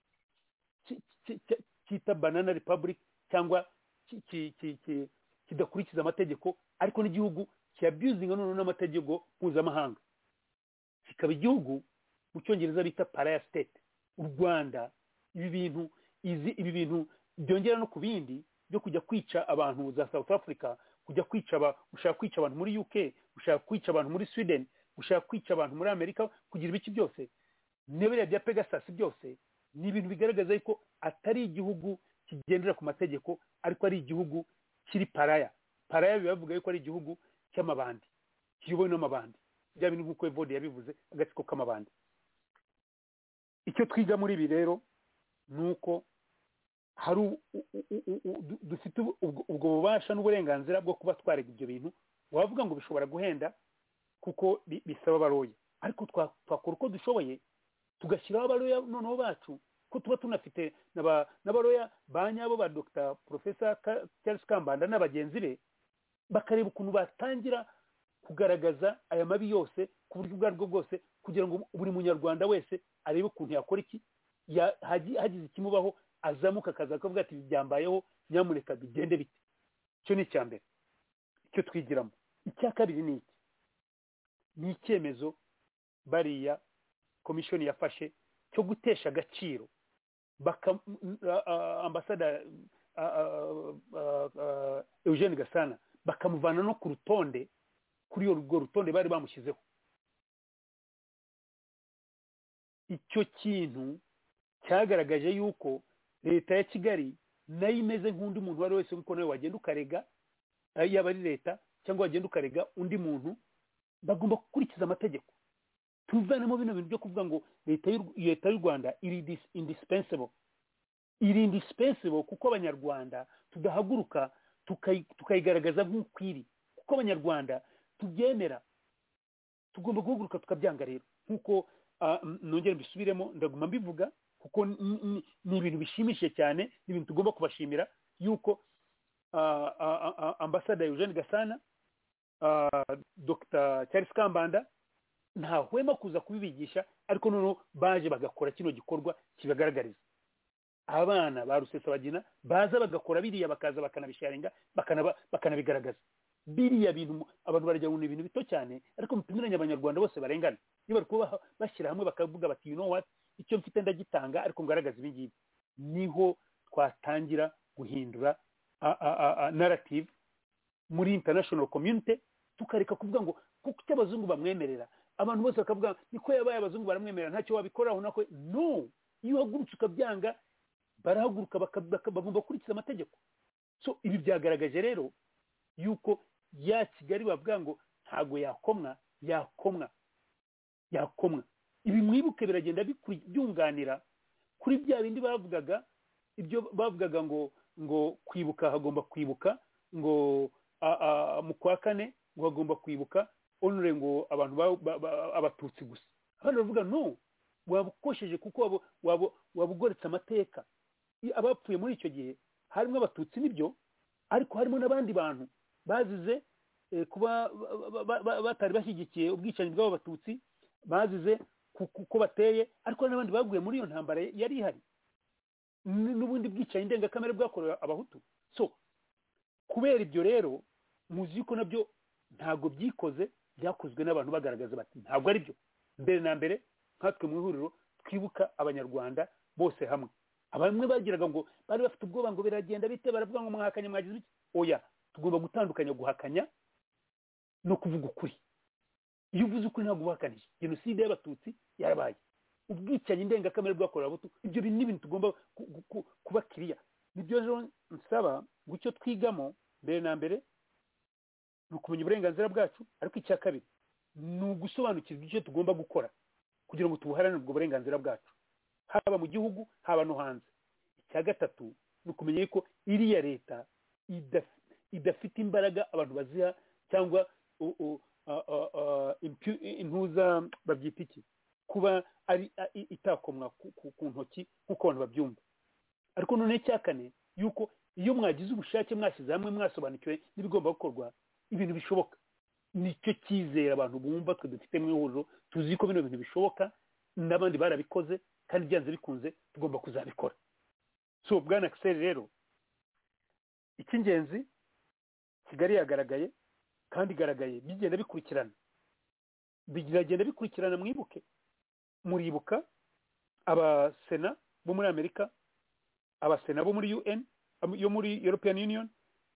Speaker 1: cyita Banana Republic cyangwa kidakurikiza amategeko, ariko n'igihugu cyabyuzinga noneho n'amategeko mpuzamahanga, kikaba igihugu mu cyongereza bita pariah state. U Rwanda ibi bintu byongera no ku bindi byo kujya kwica abantu za South Africa, ushaka kwica abantu muri UK, ushaka kwica abantu muri Sweden, ushaka kwica abantu muri Amerika, kugira ibiki byose n'ibiriya bya Pegasus byose ni ibintu bigaragaza yuko atari igihugu kigendera ku mategeko, ariko ari igihugu kiri paraya. Bibavuga yuko ari igihugu cy'amabandi, kiyobowe n'amabandi, bya bintu nk'uko Evode yabivuze, agatsiko k'amabandi. Icyo twiga muri ibi rero nuko hari dufite ubwo bubasha n'uburenganzira bwo kuba twarega ibyo bintu. Wavuga ngo bishobora guhenda kuko bisaba abaroya, ariko twakora uko dushoboye tugashyiraho abaroya noneho bacu, ko tuba tunafite n'abaroya ba nyabo ba Dr. Professor Charles Kambanda n'abagenzi be, bakareba ukuntu batangira kugaragaza aya mabi yose ku buryo ubwo aribwo bwose kugira ngo buri munyarwanda wese arebe ukuntu yakora iki hagize ikimubaho azamuka akaza akavuga ati byambayeho nyamuneka bigende bite. Icyo ni icya mbere icyo twigiramo. Icya kabiri ni iki, ni icyemezo bariya komishoni yafashe cyo gutesha agaciro ambasada Eugene Gasana bakamuvana no ku rutonde, kuri urwo rutonde bari bamushyizeho. Icyo kintu cyagaragaje yuko leta ya Kigali nayo imeze nk'undi muntu wari wese kuko nawe wagenda ukarega, yaba ari leta cyangwa wagenda ukarega undi muntu, bagomba gukurikiza amategeko. Tuvanemo bino bintu byo kuvuga ngo leta y'u Rwanda iri indispensable kuko abanyarwanda tudahaguruka tukayigaragaza nk'ukwiri, kuko abanyarwanda tubyemera, tugomba guhaguruka tukabyanga. Rero nk'uko nongera mbisubiremo ndaguma mbivuga kuko ni ibintu bishimishije cyane, ni ibintu tugomba kubashimira yuko ambasada Eugene Gasana, Dr. Charles Kambanda ntahwema kuza kubibigisha, ariko noneho baje bagakora kino gikorwa kibagaragariza. Abana ba Rusesabagina baza bagakora biriya, bakaza bakanabisharinga bakanabigaragaza. Biriya bintu abantu barajya mu ibintu bito cyane, ariko mutumiranye abanyarwanda bose barengana. Niba bari kuba bashyira hamwe bakavuga bati you know what, icyo mfite ndagitanga ariko ngaragaza ibi ngibi, niho twatangira guhindura narrative muri international community, tukareka kuvuga ngo kuko cy'abazungu bamwemerera, abantu bose bakavuga niko yabaye abazungu baramwemerera ntacyo wabikoraho nako. No, iyo uhagurutse ukabyanga barahaguruka bagomba gukurikiza amategeko. So ibi byagaragaje rero yuko ya Kigali bavuga ngo ntago yakomwa. Ibi mwibuke biragenda byunganira kuri bya bindi bavugaga, ibyo bavugaga ngo kwibuka hagomba kwibuka, ngo mu kwa kane ngo hagomba kwibuka onure ngo abantu abatutsi gusa. Abantu bavuga no, wabukosheje kuko wabugoretse amateka. Abapfuye muri icyo gihe harimo abatutsi nibyo, ariko harimo n'abandi bantu bazize kuba batari bashyigikiye ubwicanyi bw'abatutsi, bazize kuko bateye, ariko n'abandi baguye muri iyo ntambara yari ihari, n'ubundi bwicanyi ndengakamere bwakorewe abahutu. So kubera ibyo rero muzi ko nabyo ntago byikoze, byakozwe n'abantu bagaragaza bati ntabwo ari byo. Mbere na mbere nkatwe mu ihuriro twibuka abanyarwanda bose hamwe. Abamwe bagiraga ngo bari bafite ubwoba ngo biragenda bite, baravuga ngo mwahakanya mwagize iki. Oya, tugomba gutandukanya guhakanya no kuvuga ukuri. Iyo uvuze ukuri ntabwo uhakanije. Jenoside y'abatutsi yarabaye, ubwicanyi ndengakamere bwakorewe abahutu, ibyo bintu n'ibintu tugomba kuba kiriya. Nibyo rero nsaba ngo icyo twigamo mbere na mbere ni ukumenya uburenganzira bwacu, ariko icya kabiri ni ugusobanukirwa icyo tugomba gukora kugira ngo tubuharanire ubwo burenganzira bwacu, haba mu gihugu haba no hanze. Icya gatatu ni ukumenya yuko iriya leta idafite imbaraga abantu baziha, cyangwa intuza babyita iki, kuba ari itakomwa ku ntoki nk'uko abantu babyumva. Ariko none icya kane yuko iyo mwagize ubushake, mwashyize hamwe, mwasobanukiwe n'ibigomba gukorwa, ibintu bishoboka. Nicyo cyizere abantu bumva twe dufite mu ihuriro, tuzi ko bino bintu bishoboka, n'abandi barabikoze, kandi byanze bikunze tugomba kuzabikora. So bwana Axel rero, icy'ingenzi Kigali yagaragaye, kandi igaragaye bigenda bikurikirana. Mwibuke, muribuka abasena bo muri Amerika, abasena bo muri UN, yo muri European Union,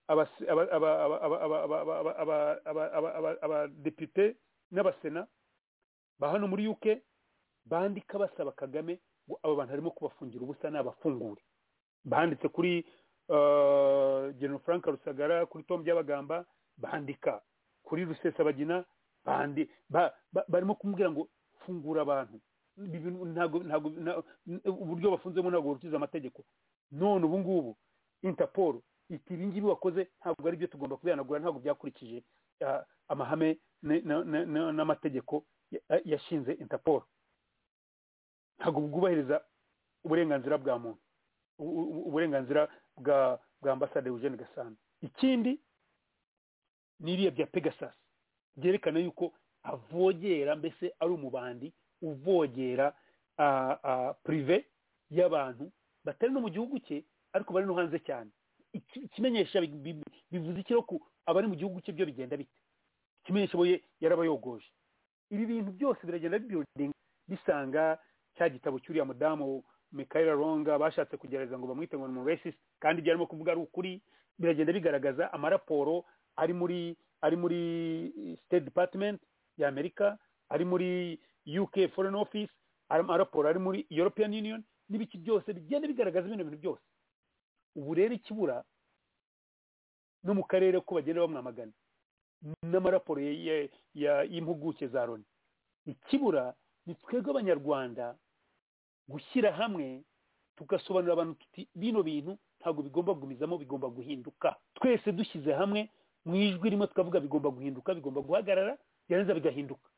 Speaker 1: abadepite n'abasena ba hano muri UK bandika basaba Kagame ngo aba bantu harimo kubafungira ubusa n'abafungure. Banditse kuri General Frank Rusagara, kuri Tom Byabagamba, bandika kuri Rusesabagina, barimo kumubwira ngo fungura abantu. Ntago uburyo bafunzemo ntabwo bukiza amategeko. None ubu ngubu Interpol iti ibi ngibi wakoze ntabwo ari byo, tugomba kubihanagura, ntabwo byakurikije amahame n'amategeko yashinze Interpol, ntabwo bwubahiriza uburenganzira bwa muntu, uburenganzira bwa ambasade Eugene Gasana. Ikindi ni iriya bya Pegasus byerekana yuko avogera mbese ari umubandi uvogera prive y'abantu batari no mu gihugu cye ariko bari no hanze cyane. Ikimenyesha bivuze ikiro ku abari mu gihugu cye byo bigenda bite, ikimenyesha boye yarabayogoje. Ibi bintu byose biragenda building bisanga cya gitabo cy'uriya mudamu Michaela Ronga bashatse kugereza ngo bamwite ngo ni racist kandi byarimo kuvuga ari ukuri. Biragenda bigaragaza amaraporo ari muri State Department ya Amerika, ari muri UK Foreign Office, amaraporo ari muri European Union, n'ibiki byose bigenda bigaragaza ibintu byose. Ubu rero ikibura no mu karere ko bagenda bamwamagana n'amaraporo y'impuguke za Loni, ikibura ni twebwe abanyarwanda gushyira hamwe tugasobanurira abantu tuti bino bintu ntabwo bigomba kugumizamo, bigomba guhinduka. Twese dushyize hamwe mu ijwi rimwe tukavuga bigomba guhinduka, bigomba guhagarara, byanza bigahinduka.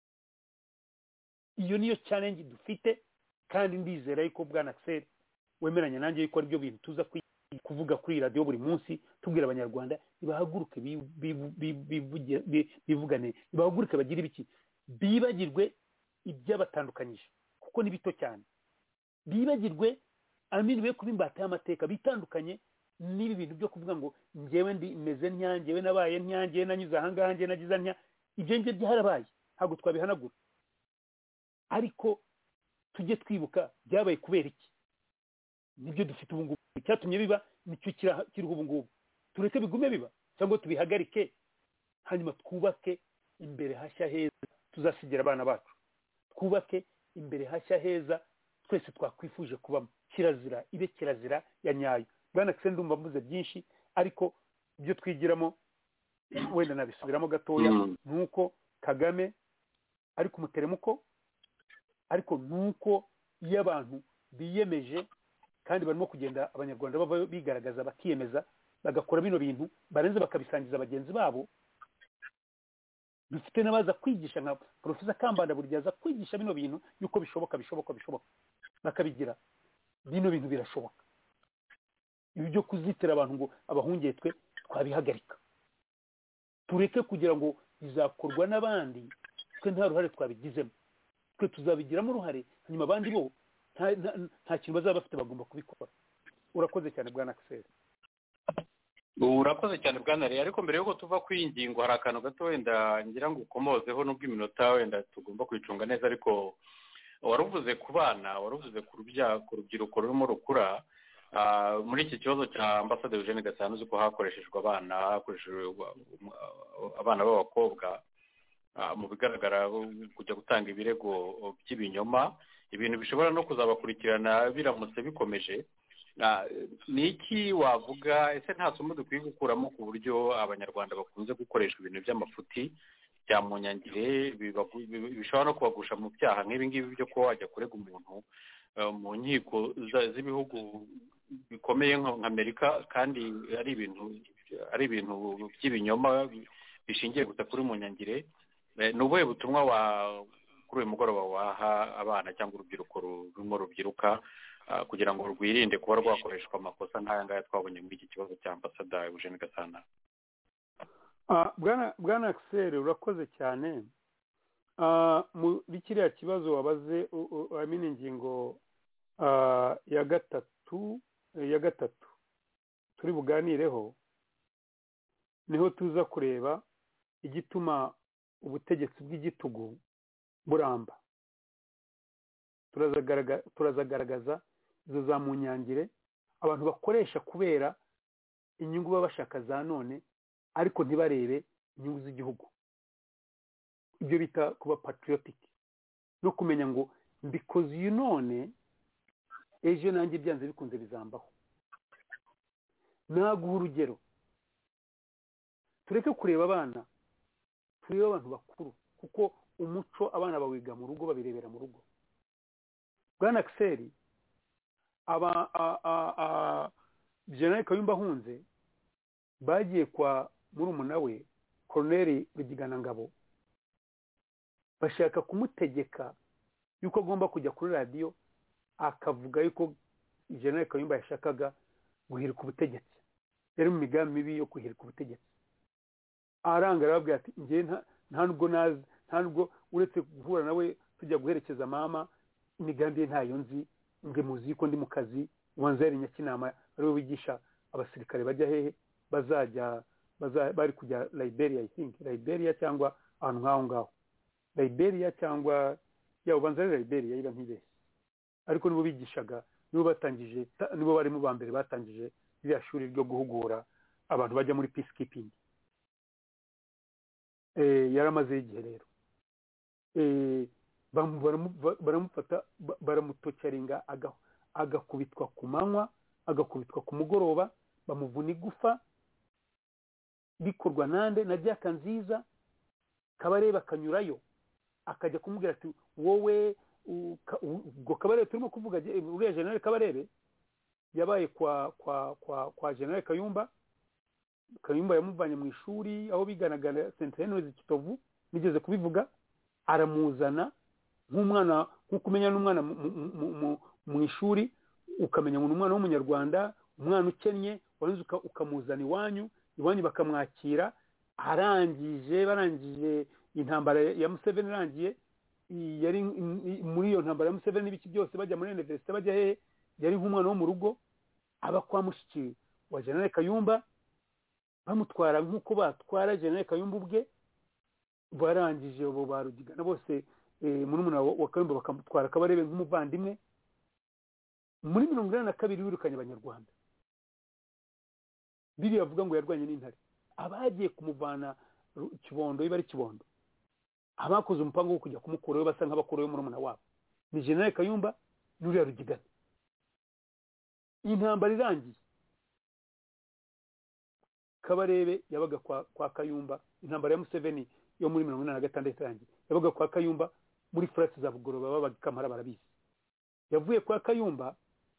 Speaker 1: Iyo niyo challenge dufite, kandi ndizera yuko Bwana Axel wemeranya nanjye yuko ari byo bintu tuza kuvuga kuri radio buri munsi, tubwira abanyarwanda ibahaguruke bivugane, ibahaguruke bagira ibiki, bibagirwe ibyabatandukanyije kuko ni bito cyane, bibagirwe aminiwe kuba imbata y'amateka, bitandukanye n'ibi bintu byo kuvuga ngo njyewe ndi meze ntya, njyewe nabaye ntya, njyewe nanyuze ahangaha, njyewe nagize ntya. Ibyo ngibyo byarabaye, ntabwo twabihanagura, ariko tujye twibuka byabaye kubera iki. Nibyo dufite ubu ngubu, icyatumye biba nicyo kiriho ubu ngubu. Tureke bigume biba cyangwa tubihagarike, hanyuma twubake imbere hashya heza tuzasigira abana bacu, twubake imbere hashya heza twese twakwifuje kubamo. Kirazira ibe kirazira ya nyayo. Bwana Axel ndumva mvuze byinshi, ariko ibyo twigiramo wenda nabisubiramo gatoya, nuko Kagame ari ku muteremuko, ariko nuko iyo abantu biyemeje kandi barimo kugenda abanyarwanda bava bigaragaza bakiyemeza bagakora bino bintu barenze bakabisangiza bagenzi babo. Dufite n'abaza kwigisha nka Professor Kambanda buri gihe kwigisha bino bintu yuko bishoboka bakabigira. Bino bintu birashoboka. Ibi byo kuzitira abantu ngo abahungetwe twabihagarika, tureke kugira ngo bizakorwa n'abandi, twe nta ruhare twabigizemo, twe tuzabigiramo uruhare, hanyuma abandi bo nta kintu bazaba bafite bagomba kubikora. Urakoze cyane Bwana Axel.
Speaker 3: Urakoze cyane Bwana Ray, ariko mbere yuko tuva kuri iyi ngingo hari akantu gato wenda ngira ngo ukomozeho n'ubwo iminota wenda tugomba kwicunga neza, ariko waruvuze ku bana, waruvuze ku rubyiruko rurimo rukura. Muri iki kibazo cya Ambassadeur Eugene Gasana uzi ko hakoreshejwe abana b'abakobwa mu bigaragara kujya gutanga ibirego by'ibinyoma, ibintu bishobora no kuzabakurikirana biramutse bikomeje. Ni iki wavuga, ese nta somo dukwiye gukuramo ku buryo abanyarwanda bakunze gukoresha ibintu by'amafuti bya munyangire bishobora no kubagusha mu byaha nk'ibi ngibi byo kuba wajya kurega umuntu mu nkiko z'ibihugu bikomeye nka Amerika, kandi ari ibintu by'ibinyoma bishingiye gusa kuri munyangire? Ni ubuhe butumwa kuri uyu mugoroba waha abana cyangwa urubyiruko rurimo rubyiruka kugira ngo rwirinde kuba rwakoreshwa amakosa nk'aya ngaya twabonye muri iki kibazo cya Ambassadeur Eugene Gasana?
Speaker 1: Bwana Axel urakoze cyane. Muri kiriya kibazo wabaze amini ingingo ya gatatu turi buganireho, niho tuza kureba igituma ubutegetsi bw'igitugu buramba. Turazagaragaza izo za munyangire abantu bakoresha kubera inyungu baba bashaka za none, ariko ntibarebe inyungu z'igihugu. Ibyo bita kuba patriotic no kumenya ngo mbikoze uyu none ejo nanjye byanze bikunze bizambaho. Naguha urugero, tureke kureba abana, turebe abantu bakuru, kuko umuco abana bawiga mu rugo, babirebera mu rugo. Bwana Axel, General Kayumba Hunze bagiye kwa murumuna we Colonel Rugiganangabo, bashaka kumutegeka yuko agomba kujya kuri radio akavuga yuko General Kayumba yashakaga guhirika ubutegetsi, yari mu migambi mibi yo guhirika ubutegetsi. Aranga arababwira ati njye nta nubwo uretse guhura nawe tujya guherekeza mama imigambi ye ntayo nzi nge muzi ko ndi mu kazi wanzeri Nyakinama ariwe wigisha abasirikare bajya hehe bari kujya Liberia, I think Liberia cyangwa ahantu nk'aho ngaho Liberia cyangwa ubanza Liberia iba ntibeshye ariko nibo bigishaga nibo bari mu ba mbere batangije iriya shuri ryo guhugura abantu bajya muri peacekeeping. Yaramaze igihe rero baramufata baramutocaringa agakubitwa ku manywa agakubitwa ku mugoroba bamuvuna igufa bikorwa nande na Jaka Nziza. Kabarebe akanyurayo akajya kumubwira ati wowe ubwo Kabarebe turimo kuvuga uriya General Kabarebe yabaye kwa General Kayumba yamuvanye mu ishuri aho biganaga St Henry Kitovu nigeze kubivuga aramuzana nk'umwana nk'uko umenya n'umwana mu ishuri ukamenya ngo umwana w'umunyarwanda umwana ukennye waranze ukamuzana iwanyu bakamwakira barangije intambara ya Museveni irangiye yari muri iyo ntambara ya Museveni n'ibiki byose bajya muri university bajya hehe yari nk'umwana wo mu rugo aba kwa mushiki wa General Kayumba bamutwara nk'uko batwara General Kayumba ubwe barangije abo barugigana bose muri umuna wa Kayumba bakamutwara Kabarebe nk'umuvandimwe muri 1982 wirukanye abanyarwanda biri yavuga ngo yarwanye n'intare abagiye kumuvana Kibondo iba ari Kibondo abakoze umupango wo kujya kumukurayo basa nk'abakurayo muri umuna wabo ni General Kayumba n'uriya Rugigana. Intambara irangiye Kabarebe yabaga kwa Kayumba intambara ya Museveni yo muri 1986 irangiye yabaga kwa Kayumba muri flats za Bugoroba babaga Kamara barabizi. Yavuye kwa Kayumba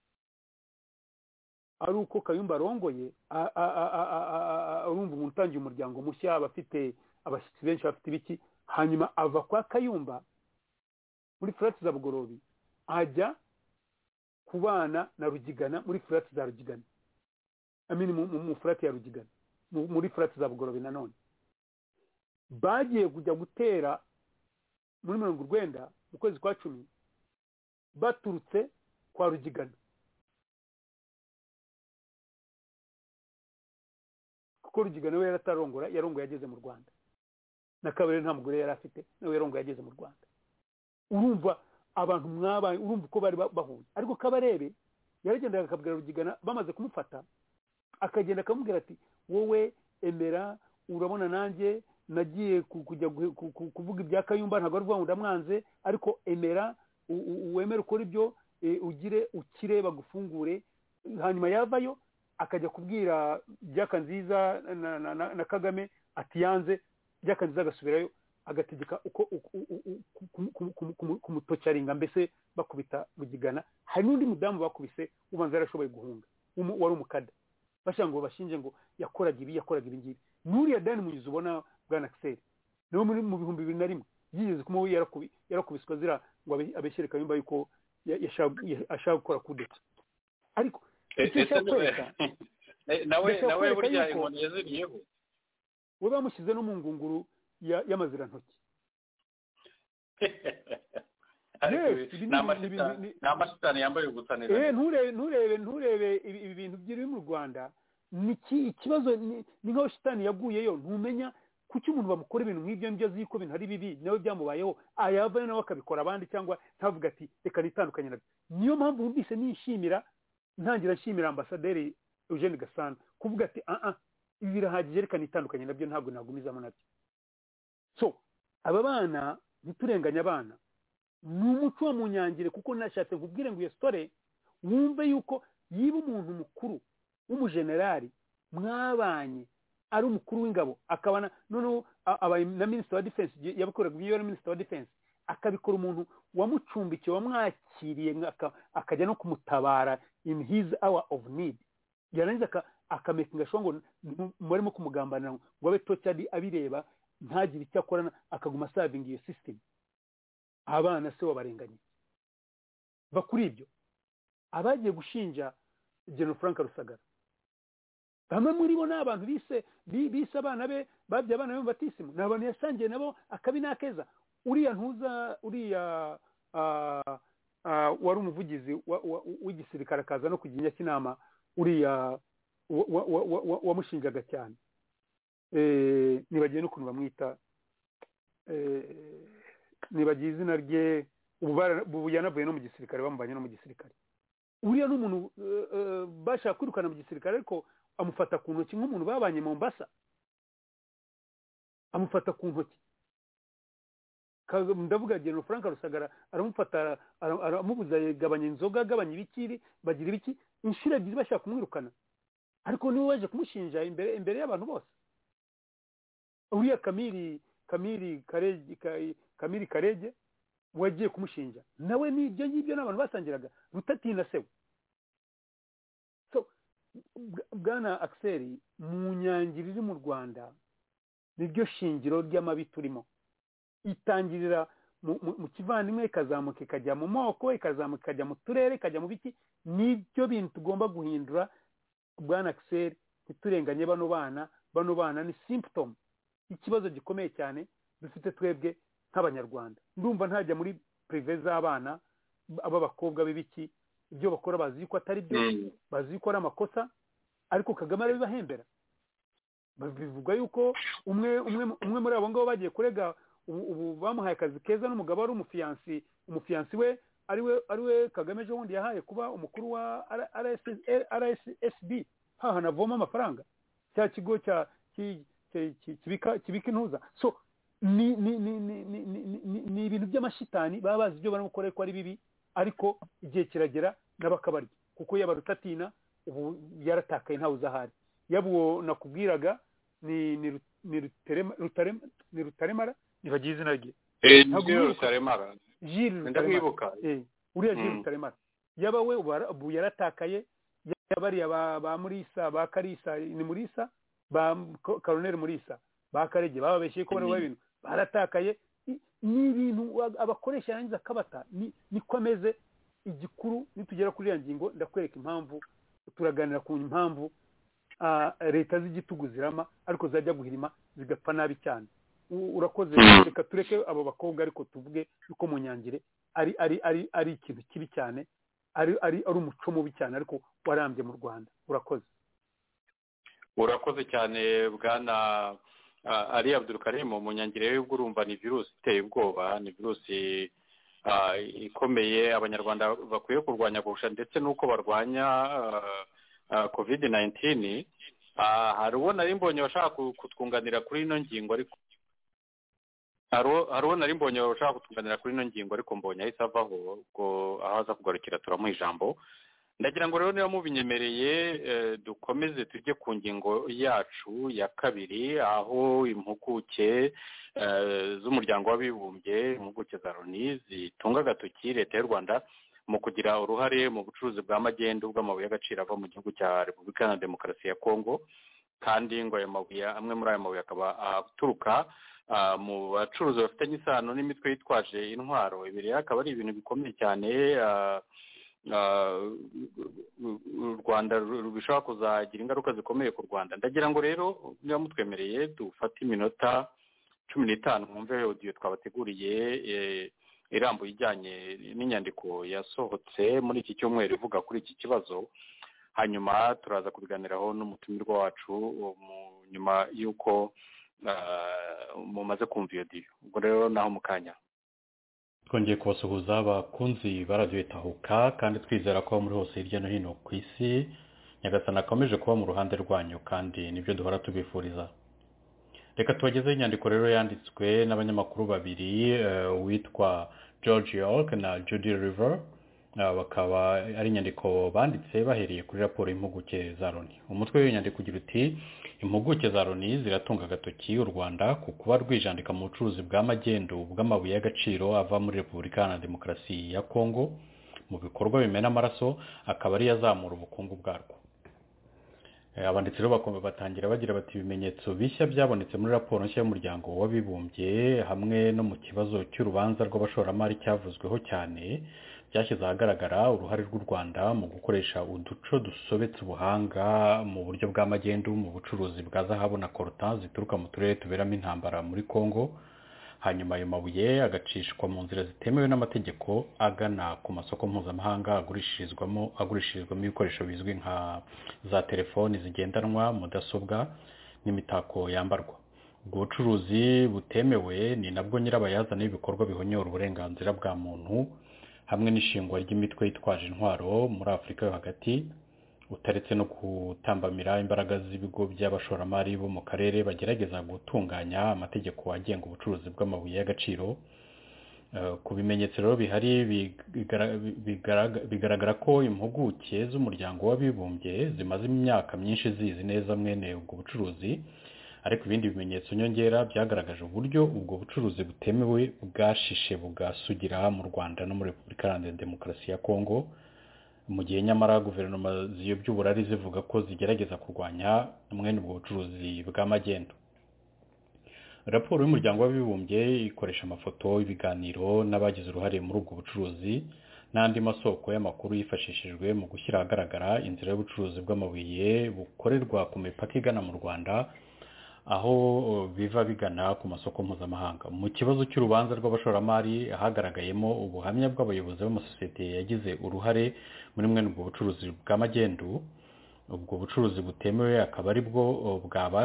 Speaker 1: ari uko Kayumba rongoye urumva umuntu utangiye umuryango mushya bafite abashyitsi benshi bafite ibiki hanyuma ava kwa Kayumba muri flats za Bugorobi ajya kubana na Rugigana muri flats za Rugigana mu flat ya Rugigana muri flats za Bugorobi nanone bagiye kujya gutera muri 1990 mu kwezi kwa 10 baturutse kwa Rugigana kuko Rugigana we yaratarongora yarongo yageze mu Rwanda na Kabarebe nta mugore yari afite nawe yarongo yageze mu Rwanda. Urumva abantu mwabaye urumva uko bari bahuye ariko Kabarebe yaragendaga akabwira Rugigana bamaze kumufata akagenda akamubwira ati wowe emera urabona nanjye nagiye kujya kuvuga ibya Kayumba ntabwo ari vuga ngo ndamwanze ariko emera wemera ukora ibyo ugire ukire bagufungure hanyuma yavayo akajya kubwira Jaka Nziza na Kagame ati yanze Jaka Nziza agasubirayo agategeka uko kumutocaringa mbese bakubita Rugigana. Hari n'undi mudamu bakubise ubanza yarashoboye guhunga wari umukada bashaka ngo bashinje ngo yakoraga ibi ngibi n'uriya Dani Munyuzi ubona bwana Axel no muri mu 2001 yigeze kumuwe yarakubiswa zira ngo abeshyere Kayumba yuko yashaka gukora kudeta ariko
Speaker 3: nawe burya inkoni yaziriyeho
Speaker 1: we bamushyize no mu ngunguru y'amazira ntoki
Speaker 3: n'amashitani yambaye ugusanira
Speaker 1: nturebe ibi bintu biri mu Rwanda ni ikibazo ni nkaho shitani yaguyeyo ntumenya kuki umuntu bamukora ibintu nk'ibyo ngibyo azi ko ibintu ari bibi nawe byamubayeho ayavayo nawe akabikora abandi cyangwa ntavuga ati reka nitandukanye nabyo. Niyo mpamvu wumvise nishimira ntangira nshimira ambasaderi Eugene Gasana kuvuga ati ibi birahagije reka nitandukanye nabyo ntabwo nagumizamo nabyo. So aba bana ntiturenganya abana ni umuco wa munyangire kuko nashatse nkubwire ngo iyo story wumve yuko yiba umuntu mukuru w'umujenerali mwabanye ari umukuru w'ingabo akabana noneho abaye na Minister wa Defense yabikoraga iyo Minister wa Defense akabikora umuntu wamucumbikiye wamwakiriye akajya no kumutabara in his hour of need yarangiza akamekinga sho ngo murimo kumugambanira ngo abe tocadi abireba ntagire icyo akorana akaguma serving iyo system. Abana se wabarenganye bakuri ibyo abagiye gushinja General Frank Rusagara bamwe muri bo ni abantu bise abana be babye abana be mu batisimu ni abantu yasangiye nabo akabi n'akeza uriya wari umuvugizi w'igisirikare akaza no kujya inama uriya wamushinjaga cyane nibagiye n'ukuntu bamwita nibagiye izina rye ubu yanavuye no mu gisirikare bamubanye no mu gisirikare uriya n'umuntu bashaka kwirukana mu gisirikare ariko amufata ku ntoki nk'umuntu babanye mu Mombasa amufata ku ntoki ndavuga General Frank Rusagara aramufata aramubuza yagabanya inzoga agabanya ibikiri bagira ibiki inshuro ebyiri bashaka kumwirukana ariko niwe waje kumushinja imbere y'abantu bose uriya Kamiri Karege wagiye kumushinja nawe n'ibyo ngibyo n'abantu basangiraga Rutati na sewe so bwana Axel mu nyangiro iri mu Rwanda niryo shingiro ry'amabi turimo itangirira mu kivandimwe ikazamuka ikajya mu moko ikazamuka ikajya mu turere ikajya mu biki nibyo bintu tugomba guhindura bwana Axel ntiturenganye bano bana ni symptom ikibazo gikomeye cyane dufite twebwe nk'abanyarwanda ndumva ntajya muri prive z'abana ab'abakobwa b'ibiki ibyo bakora bazi ko atari byo bazi ko ari amakosa ariko Kagame arabibahembera bivuga yuko umwe muri abo ngabo bagiye kurega ubu bamuhaye akazi keza n'umugabo ari umufiyansi we ariwe Kagame ejo bundi yahaye kuba umukuru wa RSSB haha navoma amafaranga cya kigo kibika intuza so ni ibintu by'amashitani baba bazi ibyo baramukora ko ari bibi ariko igihe kiragera n'abakabarya kuko yaba Rutatina ubu yaratakaye ntawe uzahari yabo nakubwiraga ni Rutaremara nibagiye izina rye
Speaker 3: Rutaremara
Speaker 1: ndakwibuka uriya Gilles Rutaremara yaba we ubu yaratakaye yabariya ba Murisa ba Karisa ni Murisa ba Colonel Murisa ba Karege bababeshye ko bari babintu baratakaye ni ibintu abakoresha yangiza kabata niko ameze igikuru nitugera kuri ya ngingo ndakwereka impamvu turaganira ku impamvu leta z'igitugu zirama ariko zajya guhirima zigapfa nabi cyane urakoze reka tureke abo bakobwa ariko tuvuge yuko mu nyangire ari ikintu kibi cyane ari umuco mubi cyane ariko warambye mu Rwanda
Speaker 3: urakoze cyane bwana ari Abdul Karim mu nyangire y'ubwo urumva ni virusi iteye ubwoba ni virusi ikomeye abanyarwanda bakwiye kurwanya kurusha ndetse nuko barwanya COVID-19 hari uwo nari mbonye bashaka kutwunganira kuri ino ngingo ariko hari uwo nari mbonye bashaka kutwunganira kuri ino ngingo ariko mbonye ahise avaho ubwo aho aza kugarukira turamuha ijambo ndagira ngo rero niba mubinyemereye dukomeze tujye ku ngingo yacu ya kabiri aho impuguke z'umuryango w'abibumbye impuguke za Loni zitunga agatoki leta y'u Rwanda mu kugira uruhare mu bucuruzi bwa magendu bw'amabuye y'agaciro ava mu gihugu cya Repubulika Iharanira Demokarasi ya Kongo kandi ngo ayo mabuye amwe muri ayo mabuye akaba aturuka mu bacuruzi bafitanye isano n'imitwe yitwaje intwaro ibi rero akaba ari ibintu bikomeye cyane u Rwanda bishobora kuzagira ingaruka zikomeye ku Rwanda ndagira ngo rero niba mutwemereye dufate iminota 15 mwumve audio twabateguriye irambuye ijyanye n'inyandiko yasohotse muri iki cyumweru ivuga kuri iki kibazo hanyuma turaza kubiganiraho n'umutumirwa wacu mu nyuma y'uko mumaze kumva iyo audio ubwo rero naho mukanya
Speaker 4: twongeye kubasuhuza abakunzi baradiyo itahuka kandi twizera ko muri hose hirya no hino ku isi Nyagasani akomeje kuba mu ruhande rwanyu kandi nibyo duhora tubifuriza reka tubagezeho inyandiko rero yanditswe n'abanyamakuru babiri witwa George York na Judy River bakaba ari inyandiko banditse bahereye kuri raporo y'impuguke za Loni umutwe w'iyo nyandiko ugira uti impuguke za Loni ziratunga agatoki u Rwanda ku kuba rwijandika mu bucuruzi bw'amagendu bw'amabuye y'agaciro ava muri Repubulika Iharanira Demokarasi ya Kongo mu bikorwa bimena amaraso akaba ari yazamura ubukungu bwarwo abanditsi rero batangira bagira bati ibimenyetso bishya byabonetse muri raporo nshya y'umuryango w'abibumbye hamwe no mu kibazo cy'urubanza rw'abashoramari cyavuzweho cyane byashyize ahagaragara uruhare rw'u Rwanda mu gukoresha uduco dusobetse ubuhanga mu buryo bw'amagendu mu bucuruzi bwa zahabu na coltan zituruka mu turere tuberamo intambara muri Congo. Hanyuma ayo mabuye agacishwa mu nzira zitemewe n'amategeko agana ku masoko mpuzamahanga agurishirizwamo ibikoresho bizwi nka za telefoni zigendanwa, mudasobwa n'imitako yambarwa. Ubwo bucuruzi butemewe ni nabwo nyirabayazana y'ibikorwa bihonyora uburenganzira bwa muntu hamwe n'ishingwa ry'imitwe yitwaje intwaro muri Afurika yo hagati, utaretse no gutambamira imbaraga z'ibigo by'abashoramari bo mu karere bagerageza gutunganya amategeko agenga ubucuruzi bw'amabuye y'agaciro. Ku bimenyetso rero bihari bigaragara ko impuguke z'umuryango w'abibumbye zimaze imyaka myinshi zizi neza mwene ubwo bucuruzi, ariko ibindi bimenyetso nyongera byagaragaje uburyo ubwo bucuruzi butemewe bwashishe bugasugira mu Rwanda no muri Repubulika Iharanira Demokarasi ya Kongo, mu gihe nyamara guverinoma ziyobya uburari zivuga ko zigerageza kurwanya mwene ubwo bucuruzi bw'amagendu. Raporo y'umuryango w'abibumbye ikoresha amafoto, ibiganiro n'abagize uruhare muri ubwo bucuruzi n'andi masoko y'amakuru yifashishijwe mu gushyira ahagaragara inzira y'ubucuruzi bw'amabuye bukorerwa ku mipaka igana mu Rwanda, aho biva bigana ku masoko mpuzamahanga. Mu kibazo cy'urubanza rw'abashoramari hagaragayemo ubuhamya bw'abayobozi b'amasosiyete yagize uruhare muri mwene ubwo bucuruzi bw'amagendu. Ubwo bucuruzi butemewe akaba ari bwo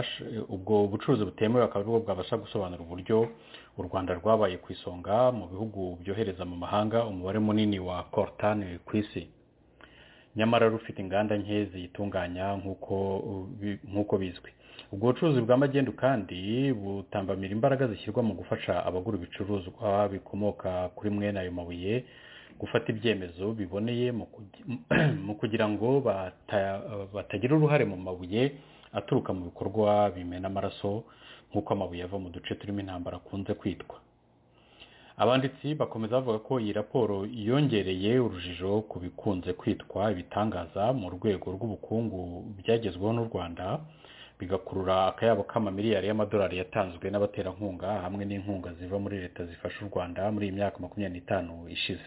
Speaker 4: bwabasha gusobanura uburyo u Rwanda rwabaye ku isonga mu bihugu byohereza mu mahanga umubare munini wa coltan ku isi, nyamara rufite inganda nke ziyitunganya nk'uko bizwi. Ubwo bucuruzi bw'amagendu kandi butambamira imbaraga zishyirwa mu gufasha abagura ibicuruzwa bikomoka kuri mwene ayo mabuye gufata ibyemezo biboneye mu kugira ngo batagira uruhare mu mabuye aturuka mu bikorwa bimena amaraso nk'uko amabuye ava mu duce turimo intambara akunze kwitwa. Abanditsi bakomeza bavuga ko iyi raporo yongereye urujijo ku bikunze kwitwa ibitangaza mu rwego rw'ubukungu byagezweho n'u Rwanda, bigakurura akayabo k'amamiliyari y'amadolari yatanzwe n'abaterankunga hamwe n'inkunga ziva muri leta zifasha u Rwanda muri iyi myaka 25 ishize.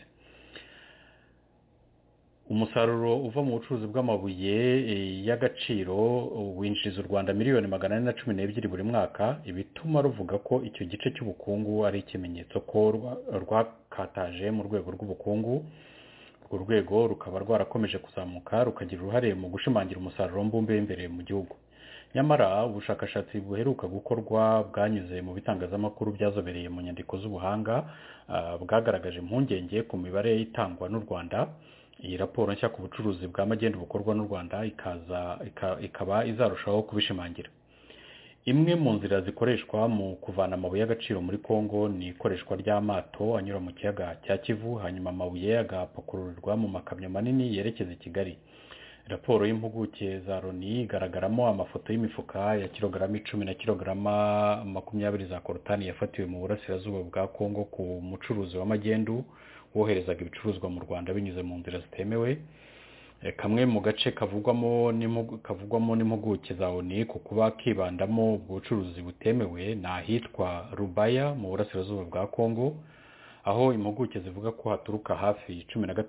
Speaker 4: Umusaruro uva mu bucuruzi bw'amabuye y'agaciro winjiriza u Rwanda miliyoni 412 buri mwaka, ibituma ruvuga ko icyo gice cy'ubukungu ari ikimenyetso ko rwakataje mu rwego rw'ubukungu. Urwo rwego rukaba rwarakomeje kuzamuka rukagira uruhare mu gushimangira umusaruro mbumbe w'imbere mu gihugu. Nyamara ubushakashatsi buheruka gukorwa bwanyuze mu bitangazamakuru byazobereye mu nyandiko z'ubuhanga bwagaragaje impungenge ku mibare itangwa n'u Rwanda. Iyi raporo nshya ku bucuruzi bw'amagendu bukorwa n'u Rwanda ikaba izarushaho kubishimangira. Imwe mu nzira zikoreshwa mu kuvana amabuye y'agaciro muri Kongo ni ikoreshwa ry'amato anyura mu kiyaga cya Kivu, hanyuma amabuye agapakururirwa mu makamyo manini yerekeza i Kigali. Raporo y'impuguke za Loni igaragaramo amafoto y'imifuka ya kilograma 10 na kilograma 20 za coltan yafatiwe mu burasirazuba bwa Kongo ku mucuruzi w'amagendu woherezaga ibicuruzwa mu Rwanda binyuze mu nzira zitemewe. Kamwe mu gace kavugwamo n'impuguke za Loni ku kuba kibandamo ubucuruzi butemewe ni ahitwa Rubaya mu burasirazuba bwa Kongo, aho impuguke zivuga ko haturuka hafi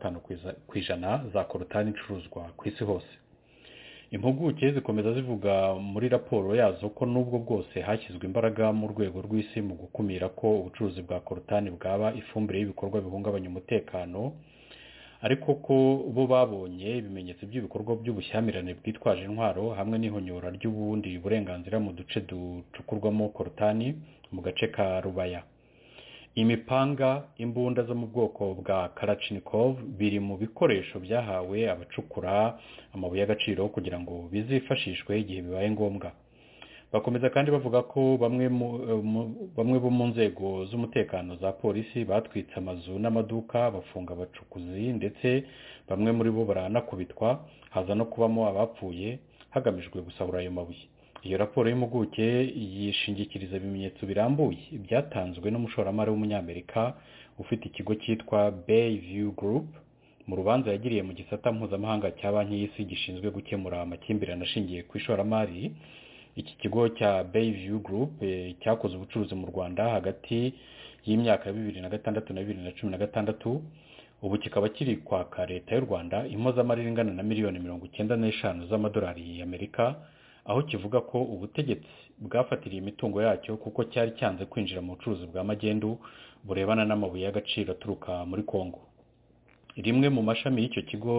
Speaker 4: 15% za coltan icuruzwa ku isi hose. Impuguke zikomeza zivuga muri raporo yazo ko nubwo bwose hashyizwe imbaraga mu rwego rw'isi mu gukumira ko ubucuruzi bwa coltan bwaba ifumbire y'ibikorwa bihungabanya umutekano, ariko ko bo babonye ibimenyetso by'ibikorwa by'ubushyamirane bwitwaje intwaro hamwe n'ihonyora ry'ubundi burenganzira mu duce ducukurwamo coltan mu gace ka Rubaya. Imipanga, imbunda zo mu bwoko bwa Kalashnikov biri mu bikoresho byahawe abacukura amabuye y'agaciro kugira ngo bizifashishwe igihe bibaye ngombwa. Bakomeza kandi bavuga ko bamwe bo mu nzego z'umutekano za polisi batwitse amazu n'amaduka, bafunga abacukuzi, ndetse bamwe muri bo baranakubitwa, haza no kubamo abapfuye hagamijwe gusahura ayo mabuye. Iyo raporo y'impuguke yishingikiriza ibimenyetso birambuye byatanzwe n'umushoramari w'umunyamerika ufite ikigo cyitwa Bayview Group mu rubanza yagiriye mu gisata mpuzamahanga cya banki y'isi gishinzwe gukemura amakimbirane ashingiye ku ishoramari. Iki kigo cya Bayview Group cyakoze ubucuruzi mu Rwanda hagati y'imyaka ya 2006 na 2016. ubu kikaba kiri kwaka leta y'u Rwanda impozamarira ingana na miliyoni 95 z'amadolari y'Amerika, aho kivuga ko ubutegetsi bwafatiriye imitungo yacyo kuko cyari cyanze kwinjira mu bucuruzi bwa magendu burebana n'amabuye y'agaciro aturuka muri Kongo. Rimwe mu mashami y'icyo kigo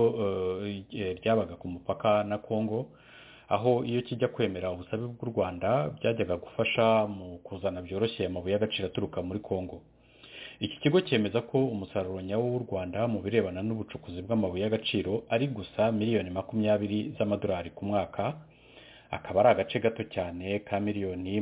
Speaker 4: ryabaga ku mupaka na Kongo, aho iyo kijya kwemera ubusabe bw'u Rwanda byajyaga gufasha mu kuzana byoroshye amabuye y'agaciro aturuka muri Kongo. Iki kigo cyemeza ko umusaruro nyawo w'u Rwanda mu birebana n'ubucukuzi bw'amabuye y'agaciro ari gusa miliyoni 20 z'amadolari ku mwaka, akaba ari agace gato cyane ka miliyoni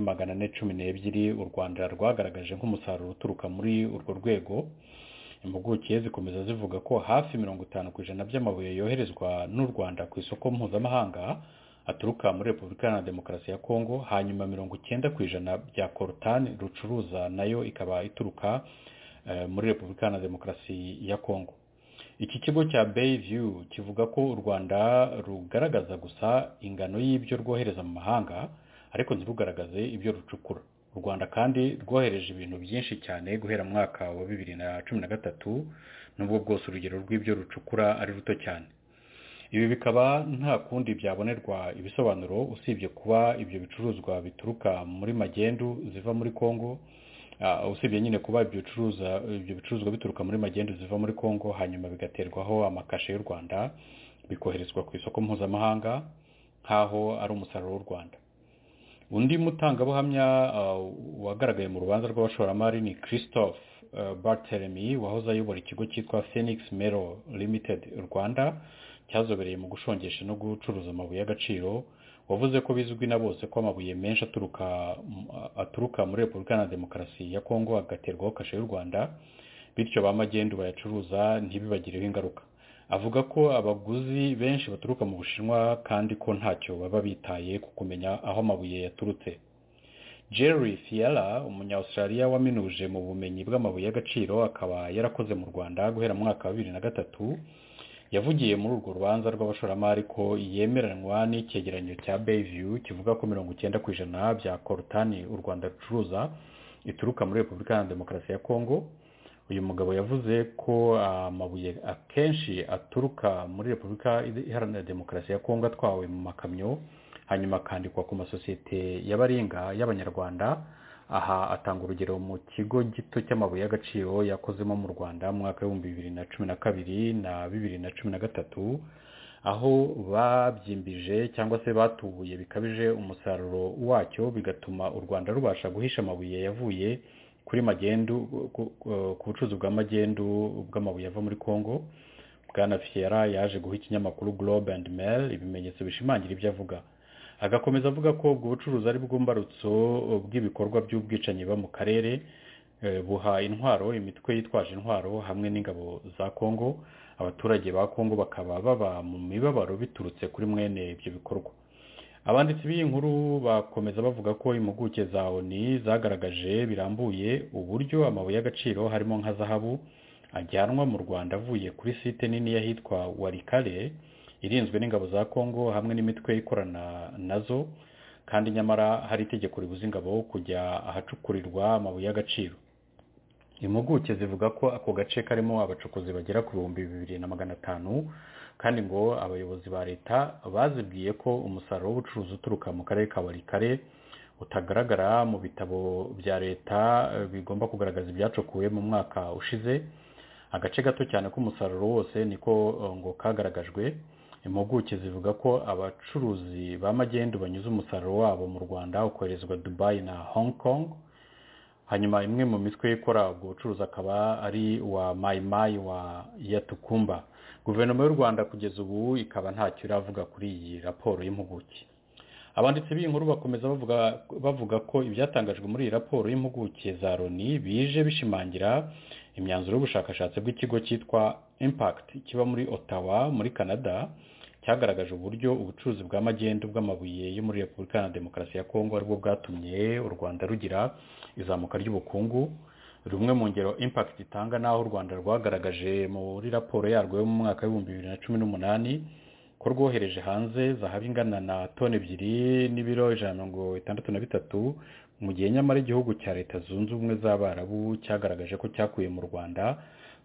Speaker 4: 412 u Rwanda rwagaragaje nk'umusaruro uturuka muri urwo rwego. Impuguke zikomeza zivuga ko hafi 50% by'amabuye yoherezwa n'u Rwanda ku isoko mpuzamahanga aturuka muri Repubulika ya Demokarasi ya Kongo, hanyuma 90% bya coltan rucuruza nayo ikaba ituruka muri Repubulika ya Demokarasi ya Kongo. Iki kigo cya Bayview kivuga ko u Rwanda rugaragaza gusa ingano y'ibyo rwohereza mu mahanga ariko ntirugaragaze ibyo rucukura. U Rwanda kandi rwohereje ibintu byinshi cyane guhera mu mwaka wa 2013, nubwo bwose urugero rw'ibyo rucukura ari ruto cyane. Ibi bikaba nta kundi byabonerwa ibisobanuro usibye kuba ibyo bicuruzwa bituruka muri magendu ziva muri Kongo, usibye nyine kuba ibyo bicuruzwa bituruka muri magendu ziva muri Kongo hanyuma bigaterwaho amakashe y'u Rwanda bikoherezwa ku isoko mpuzamahanga nkaho ari umusaruro w'u Rwanda. Undi mutangabuhamya wagaragaye mu rubanza rw'abashoramari ni Christophe Barthélemy, wahoze ayobora ikigo cyitwa Phoenix Metal Limited Rwanda cyazobereye mu gushongesha no gucuruza amabuye y'agaciro. Wavuze ko bizwi na bose ko amabuye menshi aturuka muri Repubulika ya Demokarasi ya Kongo agaterwaho kashe y'u Rwanda, bityo ba magendu bayacuruza ntibibagireho ingaruka. Avuga ko abaguzi benshi baturuka mu Bushinwa kandi ko ntacyo baba bitaye ku kumenya aho amabuye yaturutse. Jerry Fiala, umunya-Australia waminuje mu bumenyi bw'amabuye y'agaciro akaba yarakoze mu Rwanda guhera mu mwaka wa 2003, yavugiye muri urwo rubanza rw'abashoramari ko yemeranwa n'icyegeranyo cya Bayview kivuga ko 90% bya coltan u Rwanda rucuruza ituruka muri Repubulika ya Demokarasi ya Kongo. Uyu mugabo yavuze ko amabuye akenshi aturuka muri Repubulika Iharanira Demokarasi ya Kongo atwawe mu makamyo hanyuma akandikwa ku masosiyete y'abaringa y'abanyarwanda. Aha atanga urugero mu kigo gito cy'amabuye y'agaciro yakozemo mu Rwanda mu mwaka wa 2012 na 2013, aho babyimbije cyangwa se batubuye bikabije umusaruro wacyo, bigatuma u Rwanda rubasha guhisha amabuye yavuye kuri magendu ku bucuruzi bwa magendu bw'amabuye ava muri Kongo. Bwana Fiera yaje guha ikinyamakuru Globe and Mail ibimenyetso bishimangira ibyo avuga. Agakomeza avuga ko ubwo bucuruzi ari bw'umbarutso bw'ibikorwa by'ubwicanyi ba mu karere buha intwaro imitwe yitwaje intwaro hamwe n'ingabo za Kongo. Abaturage ba Kongo bakaba baba mu mibabaro biturutse kuri mwene ibyo bikorwa. Abanditsi b'iyi nkuru bakomeza bavuga ko impuguke za ONU zagaragaje birambuye uburyo amabuye y'agaciro harimo nka zahabu ajyanwa mu Rwanda avuye kuri site nini yahitwa Walikale irinzwe n'ingabo za Kongo hamwe n'imitwe ikorana nazo, kandi nyamara hari itegeko ribuza ingabo kujya ahacukurirwa amabuye y'agaciro. Impuguke zivuga ko ako gace karimo abacukuzi bagera ku 2500, kandi ngo abayobozi ba leta bazibwiye ko umusaruro w'ubucuruzi uturuka mu karere ka Walikale utagaragara mu bitabo bya leta bigomba kugaragaza ibyacukuwe mu mwaka ushize. Agace gato cyane k'umusaruro wose niko ngo kagaragajwe. Impuguke zivuga ko abacuruzi ba magendu banyuze umusaruro wabo mu Rwanda ukoherezwa Dubai na Hong Kong. Hanyuma imwe mu mitwe ikora ubwo bucuruzi akaba ari wa Mai Mai wa Yatukumba. Guverinoma y'u Rwanda kugeza ubu ikaba ntacyo iravuga kuri iyi raporo y'impuguke. Abanditsi b'inkuru bakomeza bavuga ko ibyatangajwe muri iyi raporo y'impuguke za Loni bije bishimangira imyanzuro y'ubushakashatsi bw'ikigo cyitwa Impact kiba muri Ottawa muri Canada, cyagaragaje uburyo ubucuruzi bwa magendu bw'amabuye yo muri Repubulika ya Demokarasi ya Kongo aribwo bwatumye u Rwanda rugira izamuka ry'ubukungu. Rumwe mu ngero Impact itanga naho u Rwanda rwagaragaje muri raporo yarwo yo mu mwaka wa 2018 ko rwohereje hanze zahabu ingana na toni 2 n'ibiro 163, mu gihe nyamara igihugu cya Leta Zunze Ubumwe z'Abarabu cyagaragaje ko cyakuye mu Rwanda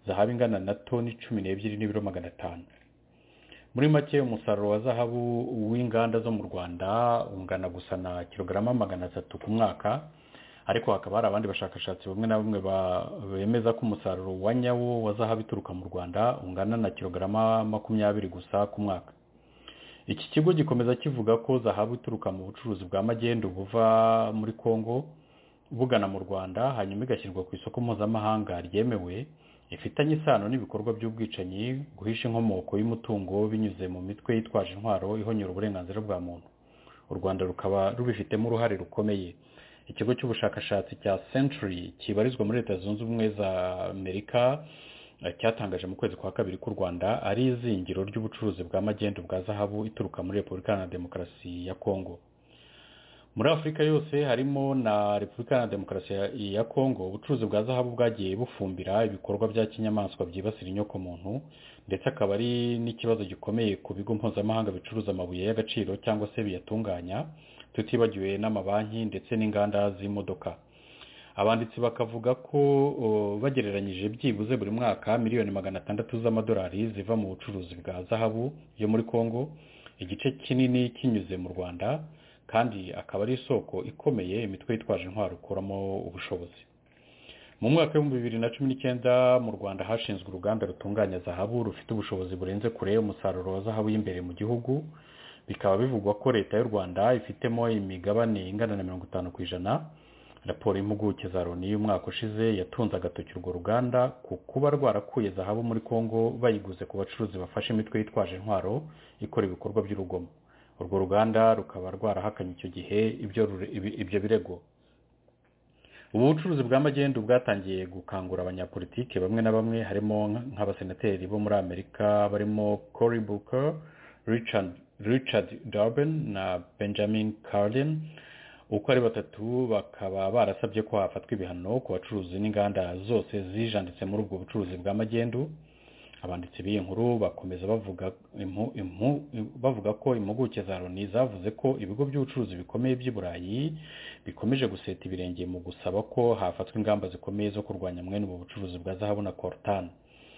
Speaker 4: zahabu ingana na toni 12 n'ibiro 500. Muri make umusaruro wa zahabu w'inganda zo mu Rwanda ungana gusa na kilograma 300 ku mwaka, ariko hakaba hari abandi bashakashatsi bamwe na bamwe bemeza ko umusaruro wa nyawo wa zahabu ituruka mu Rwanda ungana na kilograma 20 gusa ku mwaka. Iki kigo gikomeza kivuga ko zahabu ituruka mu bucuruzi bwa magendu buva muri Kongo bugana mu Rwanda hanyuma igashyirwa ku isoko mpuzamahanga ryemewe, ifitanye isano n'ibikorwa by'ubwicanyi, guhisha inkomoko y'umutungo binyuze mu mitwe yitwaje intwaro ihonyora uburenganzira bwa muntu. U Rwanda rukaba rubifitemo uruhare rukomeye. Ikigo cy'ubushakashatsi cya Century kibarizwa muri Leta Zunze Ubumwe za Amerika cyatangaje mu kwezi kwa kabiri ku Rwanda ari izingiro ry'ubucuruzi bwa magendu bwa zahabu ituruka muri Repubulika ya Demokarasi ya Kongo. Muri Afrika yose harimo na Repubulika ya Demokarasi ya Kongo, ubucuruzi bwa zahabu bwagiye bufumbira ibikorwa bya kinyamaswa byibasira inyoko muntu, ndetse akaba ari n'ikibazo gikomeye ku bigo mpuzamahanga bicuruza amabuye y'agaciro cyangwa se biyatunganya, tutibagiwe n'amabanki ndetse n'inganda z'imodoka. Abanditsi bakavuga ko bagereranyije byibuze buri mwaka miliyoni 600 z'amadolari ziva mu bucuruzi bwa zahabu yo muri Kongo, igice kinini kinyuze mu Rwanda, kandi akaba ari isoko ikomeye imitwe yitwaje intwaro ikuramo ubushobozi. Mu mwaka wa 2019 mu Rwanda hashinzwe uruganda rutunganya zahabu rufite ubushobozi burenze kure umusaruro wa zahabu y'imbere mu gihugu. Bikaba bivugwa ko leta y'u Rwanda ifitemo imigabane ingana na 50%. Raporo y'impuguke za Loni y'umwaka ushize yatunze agatoki urwo ruganda ku kuba rwarakuye zahabu muri Kongo bayiguze ku bacuruzi bafashe imitwe yitwaje intwaro ikora ibikorwa by'urugomo. Urwo ruganda rukaba rwarahakanye icyo gihe ibyo birego. Ubu bucuruzi bwa magendu bwatangiye gukangura abanyapolitike bamwe na bamwe, harimo nk'abasenateri bo muri Amerika barimo Cory Booker, Richard Durbin na Benjamin Cardin. Uko ari batatu bakaba barasabye ko hafatwa ibihano ku bacuruzi n'inganda zose zijanditse muri ubwo bucuruzi bwa magendu. Abanditsi b'iyi nkuru bakomeza bavuga ko impuguke za Loni zavuze ko ibigo by'ubucuruzi bikomeye by'i Burayi bikomeje guseta ibirenge mu gusaba ko hafatwa ingamba zikomeye zo kurwanya mwene ubu bucuruzi bwa zahabu na coltan.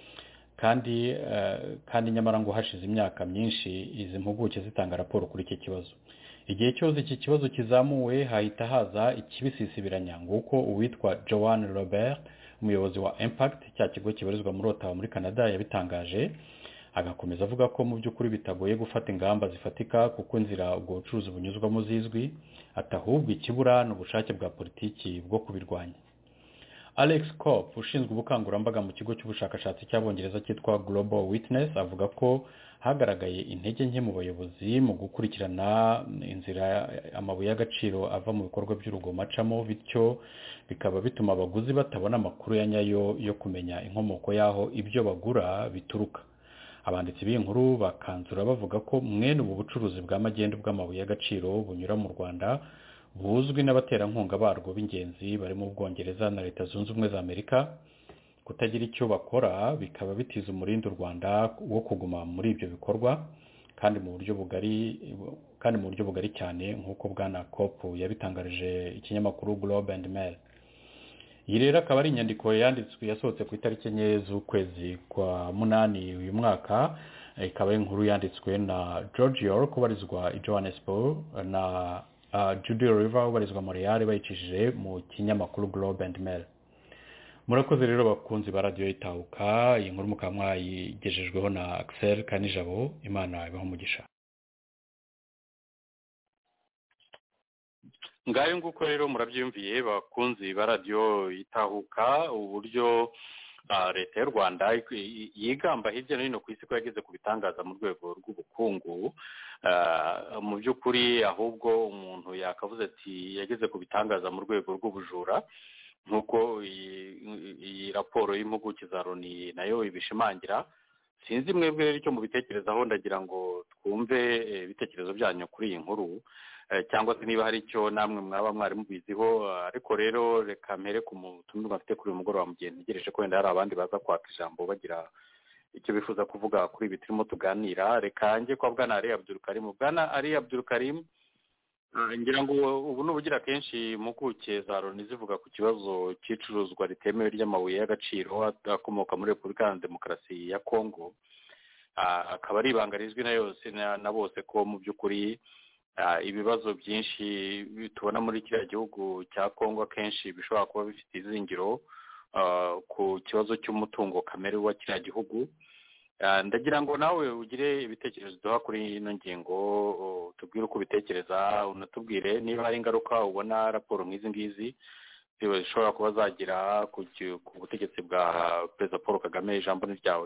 Speaker 4: Kandi nyamara ngo hashize imyaka myinshi izi mpuguke zitanga raporo kuri iki kibazo. Igihe cyose iki kibazo kizamuwe hahita haza ikibisisibiranya, nguko uwitwa Joanne Robert, umuyobozi wa Impact, cya kigo kibarizwa muri Ottawa muri Canada, yabitangaje. Agakomeza avuga ko mu by'ukuri bitagoye gufata ingamba zifatika kuko inzira ubwo bucuruzi bunyuzwamo zizwi, atahubwo ikibura n'ubushake bwa politiki bwo kubirwanya. Alex Kopp, ushinzwe ubukangurambaga mu kigo cy'ubushakashatsi cy'Abongereza cyitwa Global Witness, avuga ko hagaragaye intege nke mu bayobozi mu gukurikirana inzira amabuye y'agaciro ava mu bikorwa by'urugomo acamo, bityo bikaba bituma abaguzi batabona amakuru ya nyayo yo kumenya inkomoko y'aho ibyo bagura bituruka. Abanditsi b'inkuru bakanzura bavuga ko mwene ubu bucuruzi bwa magendu bw'amabuye y'agaciro bunyura mu Rwanda buzwi n'abaterankunga barwo b'ingenzi barimo Ubwongereza na Leta Zunze Ubumwe za Amerika. Kutagira icyo bakora bikaba bitiza umurindi u Rwanda wo kuguma muri ibyo bikorwa, kandi mu buryo bugari cyane, nk'uko bwana Kopp yabitangarije ikinyamakuru Globe and Mail. Iyi rero akaba ari inyandiko yanditswe yasohotse ku itariki 4 z'ukwezi kwa munani uyu mwaka. Ikaba ari inkuru yanditswe na George York ubarizwa i Johannesburg na Judy River ubarizwa Montreal, bayicishije mu kinyamakuru Globe and Mail. Murakoze rero bakunzi ba Radio Itahuka, iyi nkuru mukaba mwayigejejweho na Axel Kanijabo. Imana ibahe umugisha.
Speaker 3: Ngayo nguko rero murabyumviye bakunzi ba Radio Itahuka, uburyo leta y'u Rwanda yigamba hirya no hino ku isi ko yageze ku bitangaza mu rwego rw'ubukungu. Mu by'ukuri ahubwo umuntu yakavuze ati yageze ku bitangaza mu rwego rw'ubujura, nk'uko iyi raporo y'impuguke za Loni nayo ibishimangira. Sinzi mwebwe rero icyo mubitekerezaho, ndagira ngo twumve ibitekerezo byanyu kuri iyi nkuru, cyangwa se niba hari icyo namwe mwaba mwari mubiziho. Ariko rero reka mpere ku mutumirwa afite kuri uyu mugoroba, mu gihe ntegereje ko wenda hari abandi baza kwaka ijambo bagira icyo bifuza kuvuga kuri ibi turimo tuganira. Reka njye kwa Bwana Ali Abdul Karim. Bwana Ali Abdul Karim, ngira ngo ubu n'ubugira kenshi impuguke za loni zivuga ku kibazo cy'icuruzwa ritemewe ry'amabuye y'agaciro akomoka muri repubulika ya demokarasi ya kongo. Akaba ari ibanga rizwi na yose na bose ko mu by'ukuri ibibazo byinshi tubona muri kiriya gihugu cya kongo akenshi bishobora kuba bifite izingiro ku kibazo cy'umutungo kamere wa kiriya gihugu. Ndagira ngo nawe ugire ibitekerezo duha kuri ino ngingo, tubwire uko ubitekereza, unatubwire niba hari ingaruka ubona raporo nk'izi ngizi zishobora kuba zagira ku butegetsi bwa perezida Paul Kagame. Ijambo ni ryawe.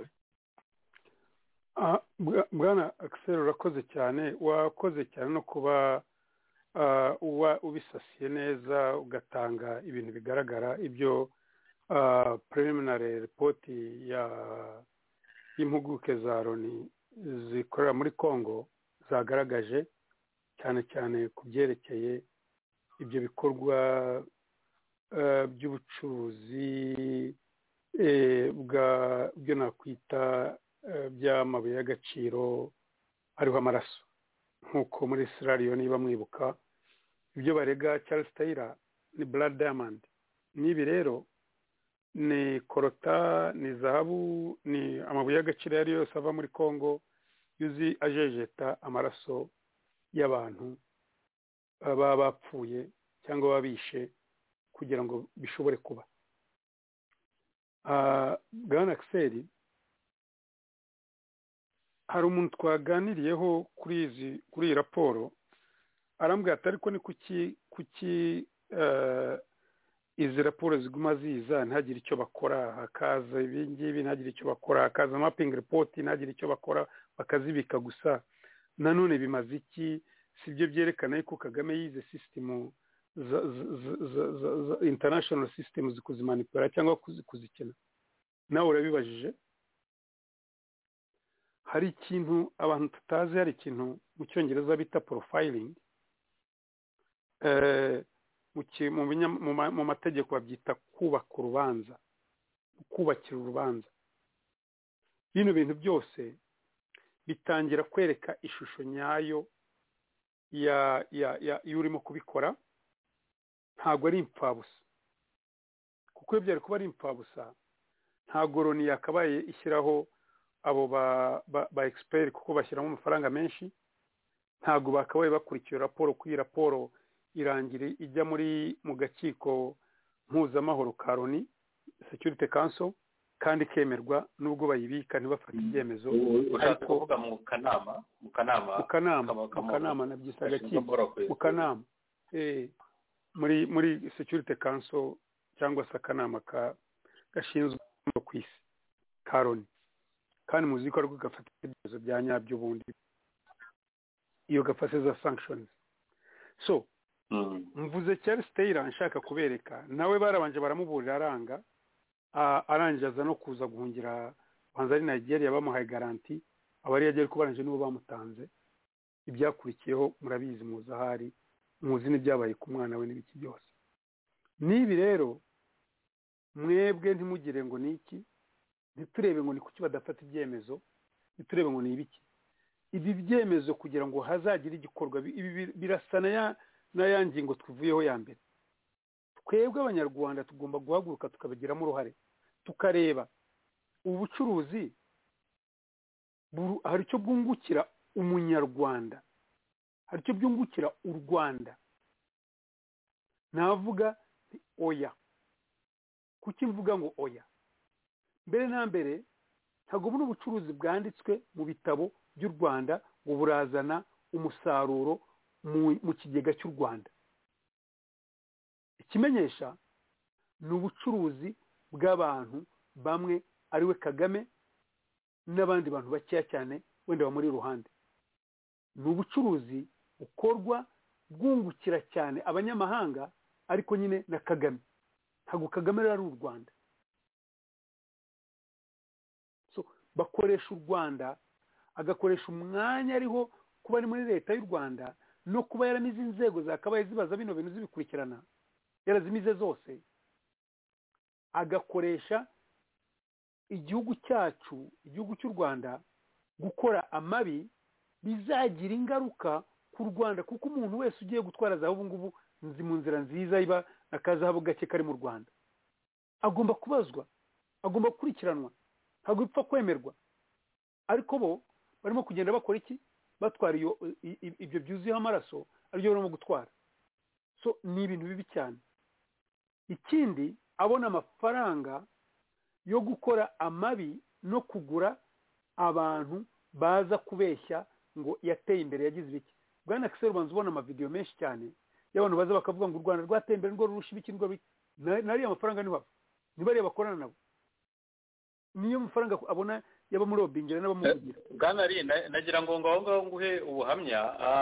Speaker 1: Bwana Axel, urakoze cyane, wakoze cyane no kuba ubisasiye neza ugatanga ibintu bigaragara, ibyo preliminary report y'impuguke za loni zikorera muri Congo zagaragaje, cyane cyane ku byerekeye ibyo bikorwa by'ubucuruzi byo nakwita by'amabuye y'agaciro hariho amaraso, nk'uko muri Sierra Leone niba mwibuka ibyo barega Charles Taylor ni blood diamond. N'ibi rero ni korota, ni zahabu, ni amabuye y'agaciro yari yose ava muri Congo yuzi ajejeta amaraso y'abantu baba bapfuye cyangwa babishe kugira ngo bishobore kuba. Bwana Axel, hari umuntu twaganiriyeho kuri iyi raporo arambwira ati ariko ni kuki izi raporo ziguma ziza ntagire icyo bakora, hakaza ibingibi ntagire icyo bakora, hakaza mapping report ntagire icyo bakora, bakazibika gusa. Nanone bimaze iki? Sibyo byerekana yuko Kagame yize system international systems kuzimanipura cyangwa kuzikina. Nawe urabibajije, hari ikintu abantu tutazi, hari ikintu mu cyongereza bita profiling, mu mategeko babyita kubaka urubanza, kubakira urubanza. Bino bintu byose bitangira kwereka ishusho nyayo y'urimo kubikora, ntabwo ari impfabusa. Kuko iyo byari kuba ari impfabusa ntabwo loni yakabaye ishyiraho abo ba expert, kuko bashyiramo amafaranga menshi. Ntabwo bakabaye bakurikiye raporo, ku iyi raporo irangira ijya mu gakiko mpuzamahoro ka loni Security Council, kandi kemerwa nubwo bayibika ntibafate ibyemezo.
Speaker 3: Ariko kuvuga mu kanama
Speaker 1: nabyisa agakiko mu kanama muri Security Council cyangwa se akanama gashinzwe ku isi ka loni, kandi muzi ko ariko gafata ibyemezo bya nyabyo ubundi iyo gafase za sanctions. So mvuze Charles Taylor nshaka kubereka, nawe barabanje baramuburira aranga, arangiza no kuza guhungira banza ari Nigeria, bamuhaye garanti, abari yagiye kubaranje nibo bamutanze. Ibyakurikiyeho murabizi, muzahari muzi n'ibyabaye ku mwana we n'ibiki byose. Nibi rero mwebwe ntimugire ngo niki, ntiturebe ngo ni kuki badafata ibyemezo, ntiturebe ngo ni ibiki. Ibi byemezo kugira ngo hazagira igikorwa, birasana na ya ngingo twivuyeho ya mbere. Twebwe abanyarwanda tugomba guhaguruka tukabigiramo uruhare, tukareba ubucuruzi hari icyo bwungukira umunyarwanda, hari icyo byungukira u Rwanda. Navuga oya. Kuki mvuga ngo oya? Mbere na mbere ntabwo buno ubucuruzi bwanditswe mu bitabo by'u Rwanda ngo burazana umusaruro mu kigega cy'u Rwanda. Ikimenyesha ni ubucuruzi bw'abantu bamwe, ariwe Kagame n'abandi bantu bakeya cyane wenda bamuri iruhande. Ni ubucuruzi bukorwa bwungukira cyane abanyamahanga, ariko nyine na Kagame. Ntabwo Kagame ari u Rwanda. So bakoresha u Rwanda, agakoresha umwanya ariho kuba ari muri leta y'u Rwanda no kuba yaramize inzego zakabaye zibaza bino bintu zibikurikirana, yarazimize zose, agakoresha igihugu cyacu, igihugu cy'u Rwanda gukora amabi bizagira ingaruka ku Rwanda kuko umuntu wese ugiye gutwara zahabu ngubu nzi mu nzira nziza iba akazahabu gake kari mu Rwanda agomba kubazwa agomba gukurikiranwa ntabwo bipfa kwemerwa ariko bo barimo kugenda bakora iki batwara ibyo byuzuyeho amaraso aribyo barimo gutwara so ni ibintu bibi cyane ikindi abona amafaranga yo gukora amabi no kugura abantu baza kubeshya ngo yateye imbere yagize ibiki bwana Axel ubanza ubona amavideo menshi cyane y'abantu baza bakavuga ngo u Rwanda rwateye imbere ngo rurusha ibiki ngo nari amafaranga ni bari bakorana nabo niyo mafaranga abona yaba muri obingera n'abamuvugira
Speaker 3: bwana ari nagira ngo ngaho nguhe ubuhamya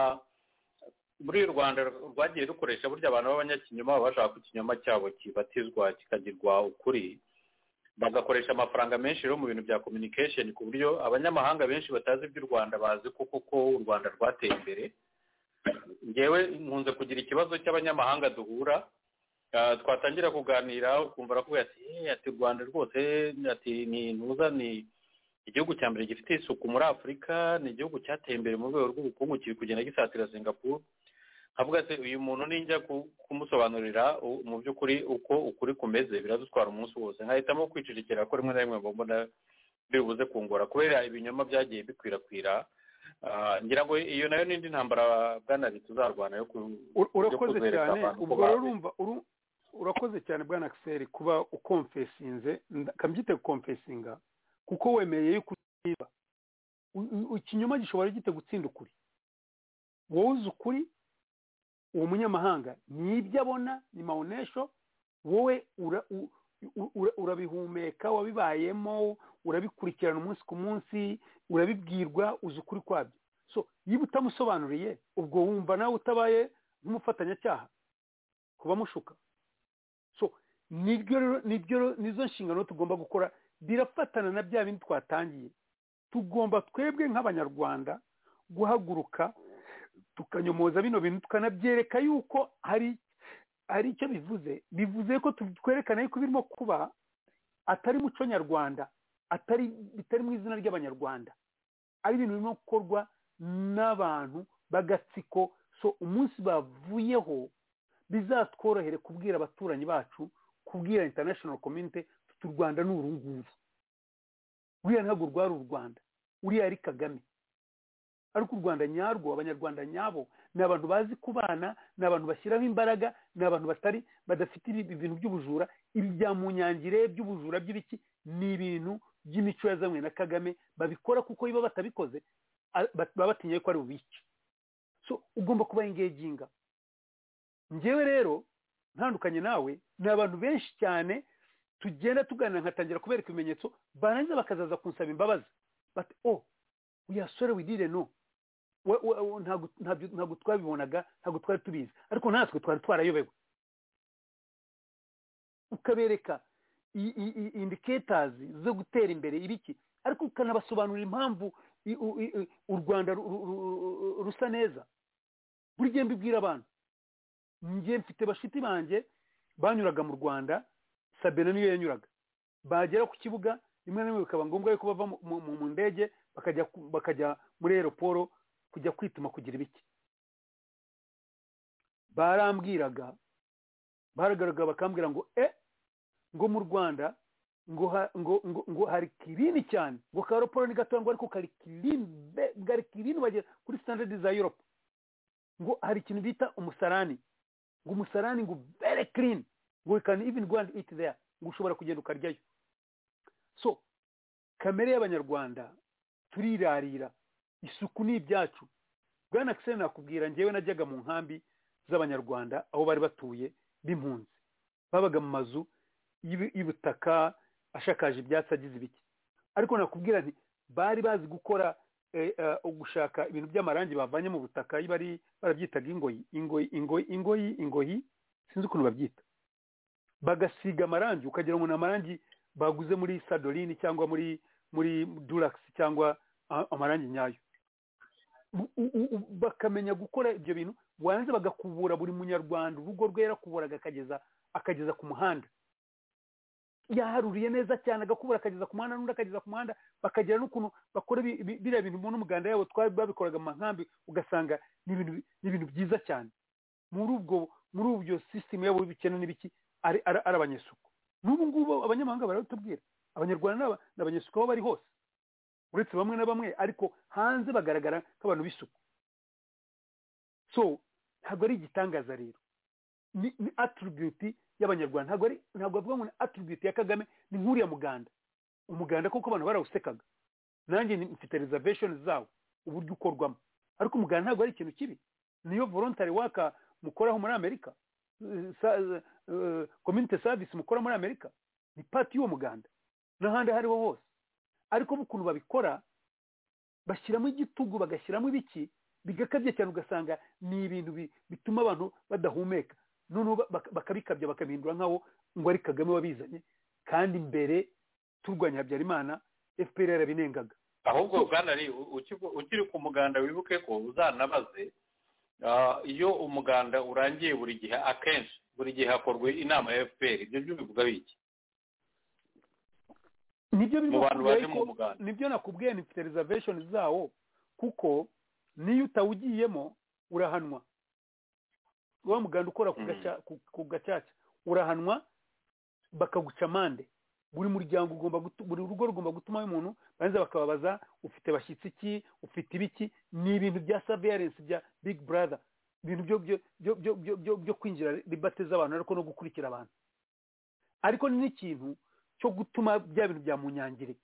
Speaker 3: muri Rwanda rwagiye rukoresha burya abantu b'abanyakinyoma bashaka ko ikinyoma cyabo kibatizwa kikagirwa ukuri bagakoresha amafaranga menshi rero mu bintu bya communication ku buryo abanyamahanga benshi batazi iby'u Rwanda bazi kuko u Rwanda rwateye imbere ngewe nkunze kugira ikibazo cy'abanyamahanga duhura twatangira kuganira ukumva aravuga ati u Rwanda rwose ati ni ntuza ni igihugu cya mbere gifite isuku muri Afurika ni igihugu cyateye imbere mu rwego rw'ubukungu kiri kugenda gisatira Singapore havuga ati uyu muntu ninjya kumusobanurira mu by'ukuri uko ukuri kumeze biradutwara umunsi wose nkahitamo kwicirikira ko rimwe na rimwe mbona bibuze kungora kubera ibinyoma byagiye bikwirakwira ngira ngo iyo nayo n'indi ntambara bwana tuzarwana yo
Speaker 1: urakoze cyane ubwo urumva urakoze cyane bwana Axel kuba ukonfesinze kambyite konfesinga kuko wemeye yuko ukiba ikinyoma gishobora gite gutsinda ukuri wowe uzi ukuri uwo munyamahanga nibyo abona ni maonesho wowe urabihumeka wabibayemo urabikurikirana umunsi ku munsi urabibwirwa uzi ukuri kwabyo so yiba utamusobanuriye ubwo wumva nawe utabaye nk'umufatanyacyaha kuba mushuka so nizo nshingano tugomba gukora birafatana na bya bindi twatangiye tugomba twebwe nk'abanyarwanda guhaguruka tukanyomoza bino bintu tukanabyereka yuko hari icyo bivuze ko twerekana yuko birimo kuba atari muco nyarwanda bitari mu izina ry'abanyarwanda ari ibintu birimo gukorwa n'abantu b'agatsiko so umunsi bavuyeho bizatworohere kubwira abaturanyi bacu kubwira international community u Rwanda ni urunguru uriya ntabwo rwari u Rwanda uriya ari Kagame ariko u Rwanda nyarwo abanyarwanda nyabo ni abantu bazi kubana ni abantu bashyiraho imbaraga ni abantu badafite ibintu by'ubujura ibi bya munyangire by'ubujura by'ibiki ni ibintu by'imico yazanywe na Kagame babikora kuko iyo batabikoze baba batinye ko ari ubice so ugomba kuba engaginga njyewe rero ntandukanye nawe ni abantu benshi cyane tugenda tuganira nkatangira kubereka ibimenyetso barangiza bakazaza kunsaba imbabazi bati we are sorry we didn't know ntabwo twabibonaga ntabwo twari tubizi ariko natwe twari twarayobewe ukabereka indicators zo gutera imbere ibiki ariko ukanabasobanurira impamvu u Rwanda rusa neza buri gihe mbibwira abantu njye mfite bashiti banjye banyuraga mu Rwanda Sabena niyo yanyuraga bagera ku kibuga rimwe na rimwe bikaba ngombwa yuko bava mu ndege bakajya muri aeroport kujya kwituma kugira ibiki barambwiraga bakambwira ngo ngo mu Rwanda ngo hari kirini cyane ngo ka aeroport ni gato ngo ariko kari kirini bagera kuri standard za Europe ngo hari ikintu bita umusarani ngo umusarani ngo very clean ngo you can even go and eat there ngo ushobora kugenda ukaryayo so kamere y'abanyarwanda turirarira isuku ni ibyacu bwana Axel nakubwira njyewe najyaga mu nkambi z'abanyarwanda aho bari batuye b'impunzi babaga mu mazu y'ubutaka ashakaje ibyatsi agize ibiki ariko nakubwira nti bari bazi gukora gushaka ibintu by'amarangi bavanye mu butaka bari barabyitaga ingoyi sinzi ukuntu babyita bagasiga amarangi ukagira ngo ni amarangi baguze muri Sadoline cyangwa muri Dulax cyangwa amarangi nyayo bakamenya gukora ibyo bintu wanze bagakubura buri munyarwanda urugo rwera kuburaga akageza ku muhanda yaharuriye neza cyane agakubura akageza ku muhanda n'undi akageza ku muhanda bakagera n'ukuntu bakora biriya bintu mu n'umuganda yabo twari babikoraga mu nkambi ugasanga ni ibintu byiza cyane muri ubwo system yabo y'ibikene n'ibiki ari abanyesuku n'ubu ngubu abanyamahanga barabitubwira abanyarwanda n'abanyesuku aho bari hose uretse bamwe na bamwe ariko hanze bagaragara nk'abantu b'isuku so ntabwo ari igitangaza rero ni attribute y'abanyarwanda ntabwo avuga ngo ni attribute ya Kagame ni nk'uriya umuganda kuko abantu barawusekaga nanjye mfite reservations zawo uburyo ukorwamo ariko umuganda ntabwo ari ikintu kibi niyo voluntary work mukoraho muri Amerika community service mukora muri Amerika ni part y'uwo muganda n'ahandi hariho hose ariko ukuntu babikora bashyiramo igitugu bagashyiramo ibiki bigakabye cyane ugasanga ni ibintu bituma abantu badahumeka noneho bakabikabya bakabihindura nkaho ngo ari Kagame wabizanye kandi mbere turwanya Habyarimana FPR yarabinengaga
Speaker 3: ahubwo bwana ari ukiri ku muganda wibuke ko uzanabaze iyo umuganda urangiye buri gihe akenshi buri gihe hakorwa inama ya FPR ibyo byo bivuga biki
Speaker 1: nibyo nakubwiye ni reservation zawo kuko niyo utawugiyemo urahanwa wa muganda ukora ku gacaca urahanwa bakaguca amande buri muryango buri rugo rugomba gutuma umuntu banza bakababaza ufite bashyitsi ki ufite ibiki ni ibintu bya surveillance bya big brother ibintu byo kwinjira liberté z'abantu ariko no gukurikira abantu ariko ni ikintu cyo gutuma bya bintu bya munyangire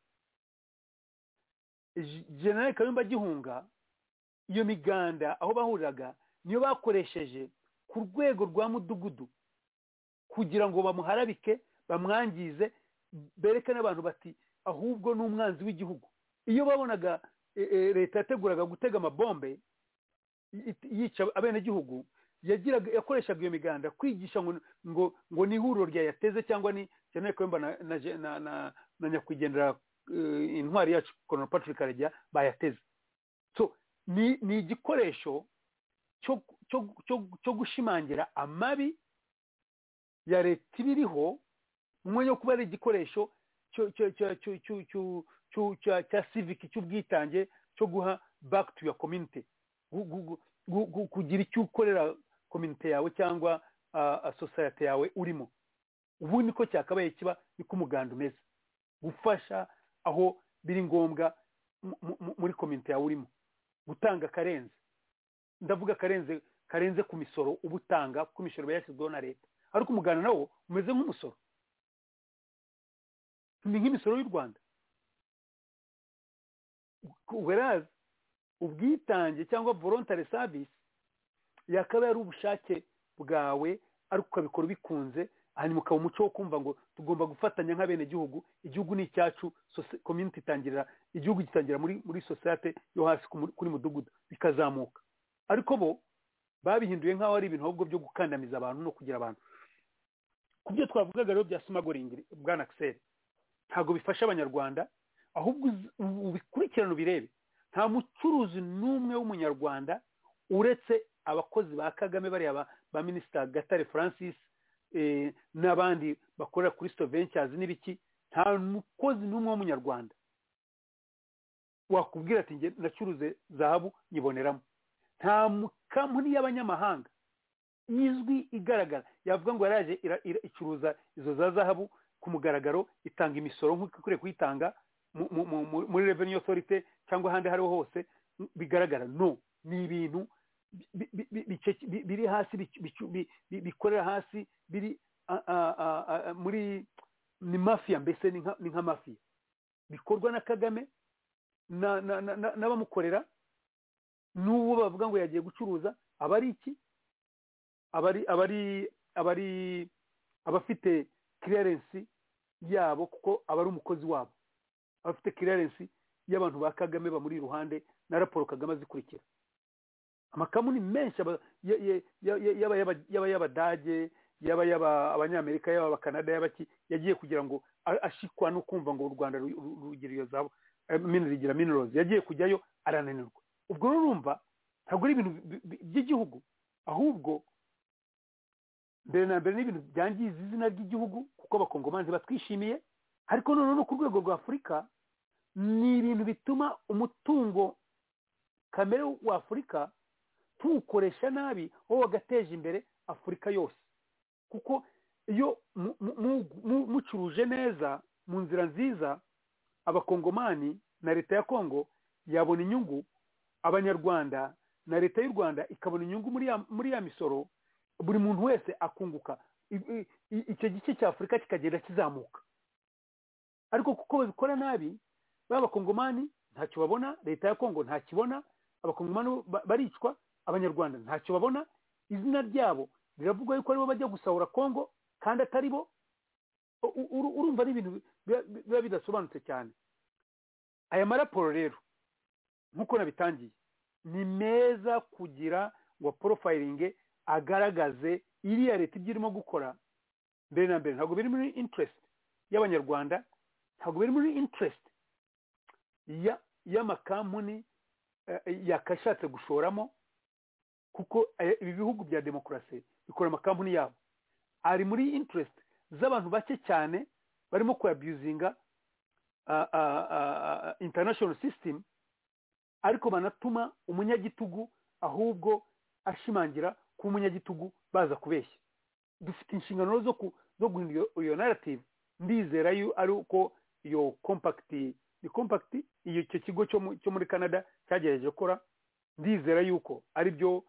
Speaker 1: General Kayumba Gihunga iyo miganda aho bahuriraga niyo bakoresheje ku rwego rwa mudugudu kugira ngo bamuharabike bamwangize berekane abantu bati ahubwo n'umwanzi w'igihugu iyo babonaga leta yateguraga gutega amabombe yica abenegihugu yakoreshaga iyo miganda kwigisha ngo ni ihuriro rya yateze cyangwa ni General Kayumba na nyakwigendera intwari yacu Colonel Patrick Karegeya bayateze so ni igikoresho cyo gushimangira amabi ya leta ibiriho umwanya wo kuba ari igikoresho cya civic cy'ubwitange cyo guha back to your community kugira icyo ukorera community yawe cyangwa society yawe urimo ubu niko cyakabaye kiba niko umuganda umeze gufasha aho biri ngombwa muri community yawe urimo gutanga karenze ndavuga karenze ku misoro ubutanga ku misoro yashyizweho na leta ariko umuganda nawo umeze nk'umusoro ni nk'imisoro y'u Rwanda whereas ubwitange cyangwa voluntary service yakaba ari ubushake bwawe ariko ukabikora bikunze hanyuma ukaba umuco wo kumva ngo tugomba gufatanya nk'abene gihugu igihugu ni icyacu community igihugu gitangira muri society yo hasi kuri mudugudu bikazamuka ariko bo babihinduye nk'aho ari ibintu ahubwo byo gukandamiza abantu no kugira abantu ku byo twavugaga rero bya smuggling bwana Axel ntabwo bifasha abanyarwanda ahubwo ubikurikirana ubirebe nta mucuruzi n'umwe w'umunyarwanda uretse abakozi ba Kagame bariya ba Minister Gatare Francis n'abandi bakorera kuri Sto Ventures n'ibiki nta mukozi n'umwe w'umunyarwanda wakubwira ati nge nacuruze zahabu nyiboneramo nta kampani y'abanyamahanga izwi igaragara yavuga ngo yaraje icuruza izo za zahabu ku mugaragaro itanga imisoro nk'uko ikwiye kuyitanga muri Revenue Authority cyangwa ahandi hariho hose bigaragara no ni ibintu biri hasi bikorera hasi biri muri ni mafia mbese ni nka mafia bikorwa na Kagame n'abamukorera n'uwo bavuga ngo yagiye gucuruza abari iki abafite clearance yabo kuko abari umukozi wabo abafite clearance y'abantu ba Kagame bamuri iruhande na raporo Kagame azikurikira amakamuni menshi y'abadage abanyamerika y'abakanada y'abaki yagiye kugira ngo ashikwa no kumva ngo u Rwanda rugira iyo zabo rigira minerals yagiye kujyayo arananirwa ubwo urumva ntabwo ari ibintu by'igihugu ahubwo mbere na mbere n'ibintu byangiza izina ry'igihugu kuko abakongomani batwishimiye ariko noneho no ku rwego rwa afurika ni ibintu bituma umutungo kamere wa afurika tuwukoresha nabi wowe wagateje imbere afurika yose kuko iyo mucuruje neza mu nzira nziza abakongomani na leta ya Kongo yabona inyungu abanyarwanda na leta y'u Rwanda ikabona inyungu muri ya misoro buri muntu wese akunguka icyo gice cya Afurika kikagenda kizamuka ariko kuko babikora nabi b'abakongomani ntacyo babona leta ya Kongo ntakibona abakongomani baricwa abanyarwanda ntacyo babona izina ryabo biravugwa yuko aribo bajya gusahura Kongo kandi atari bo urumva ari ibintu biba bidasobanutse cyane aya maraporo rero nk'uko nabitangiye ni meza kugira ngo profiling agaragaze iriya leta ibyo irimo gukora mbere na mbere ntabwo biri muri interest y'abanyarwanda ntabwo biri muri interest y'amakampuni yakashatse gushoramo kuko ibi bihugu bya demokarasi bikora amakampuni yabo ari muri interest z'abantu bake cyane barimo kuabusinga international system ariko banatuma umunyagitugu ahubwo ashimangira ku umunyagitugu baza kubeshya dufite inshingano zo guhindura iyo narrative ndizera ari uko iyo compact iyo cyo kigo cyo muri Canada cyagerageje gukora ndizera yuko ari byo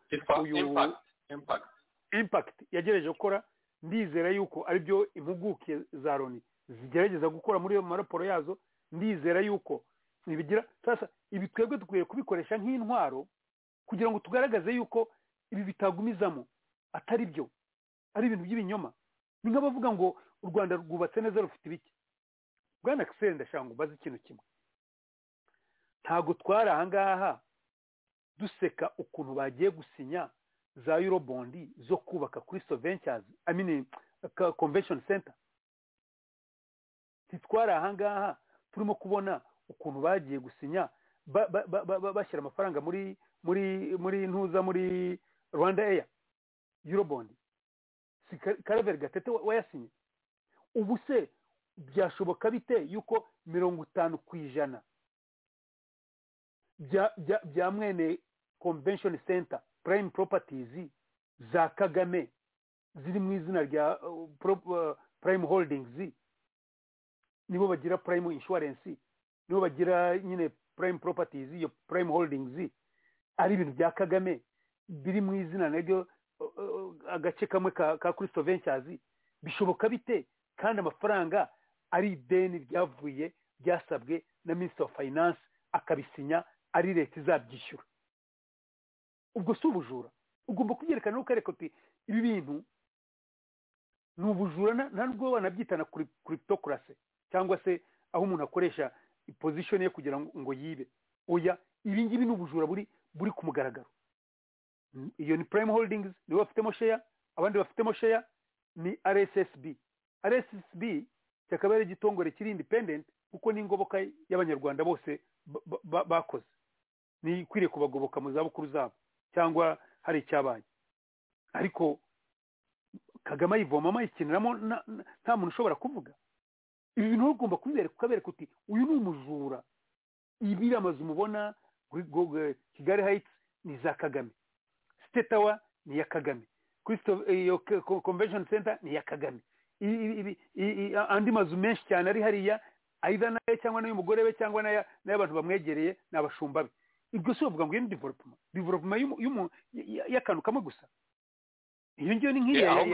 Speaker 1: impact yagerageje gukora ndizera yuko ari byo impuguke za Loni zigerageza gukora muri iyo maraporo yazo ndizera yuko bigira sasa ibi twebwe dukwiye kubikoresha nk'intwaro kugira ngo tugaragaze yuko ibi bitagumizamo atari byo ari ibintu by'ibinyoma ni nk'abavuga ngo u Rwanda rwubatse neza rufite ibiki bwana Axel ndashaka ngo bazi ikintu kimwe ntago twari ahangaha duseka ukuntu bagiye gusinya za Eurobond zo kubaka kuri Ventures convention center titwara ahangaha turimo kubona ukuntu bagiye gusinya bashyira amafaranga muri ntuza muri Rwanda Air Eurobond si Karaveri Gatete wayasinye ubu se byashoboka bite yuko 50% bya mwene convention center prime properties za Kagame ziri mu izina rya prime holdings nibo bagira prime insurance nibo bagira nyine prime properties iyo prime holdings ari ibintu bya Kagame biri mu izina naryo agace kamwe ka Crystal Ventures bishoboka bite kandi amafaranga ari ideni ryavuye byasabwe na Minister of Finance akabisinya ari leta izabyishyura ubwo si ubujura ugomba kubyerekana no kareka uti ibi bintu ni ubujura ntabwo banabyitana cryptocurrency cyangwa se aho umuntu akoresha position ye kugira ngo yibe oya ibi ngibi ni ubujura buri ku mugaragaro iyo ni prime holdings nibo bafitemo share abandi bafitemo share ni RSSB cyakaba ari igitongore kiri independent kuko ni ingoboka y'abanyarwanda bose bakoze ni kwiriye kubagoboka mu zabukuru zabo cyangwa hari icyabaye ariko Kagame ayivomamo ayikiniramo nta muntu ushobora kuvuga ibi bintu ugomba kubereka uti uyu ni umujura ibi amazu mubona Kigali Heights ni za Kagame State Tower ni ya Kagame Convention Center ni ya Kagame andi mazu menshi cyane ari hariya aidha naye cyangwa n'umugore we cyangwa n'abantu bamwegereye n'abashumba be ibyo se uvuga ngo ni development y'akantu kamwe gusa iyo ngiyo ni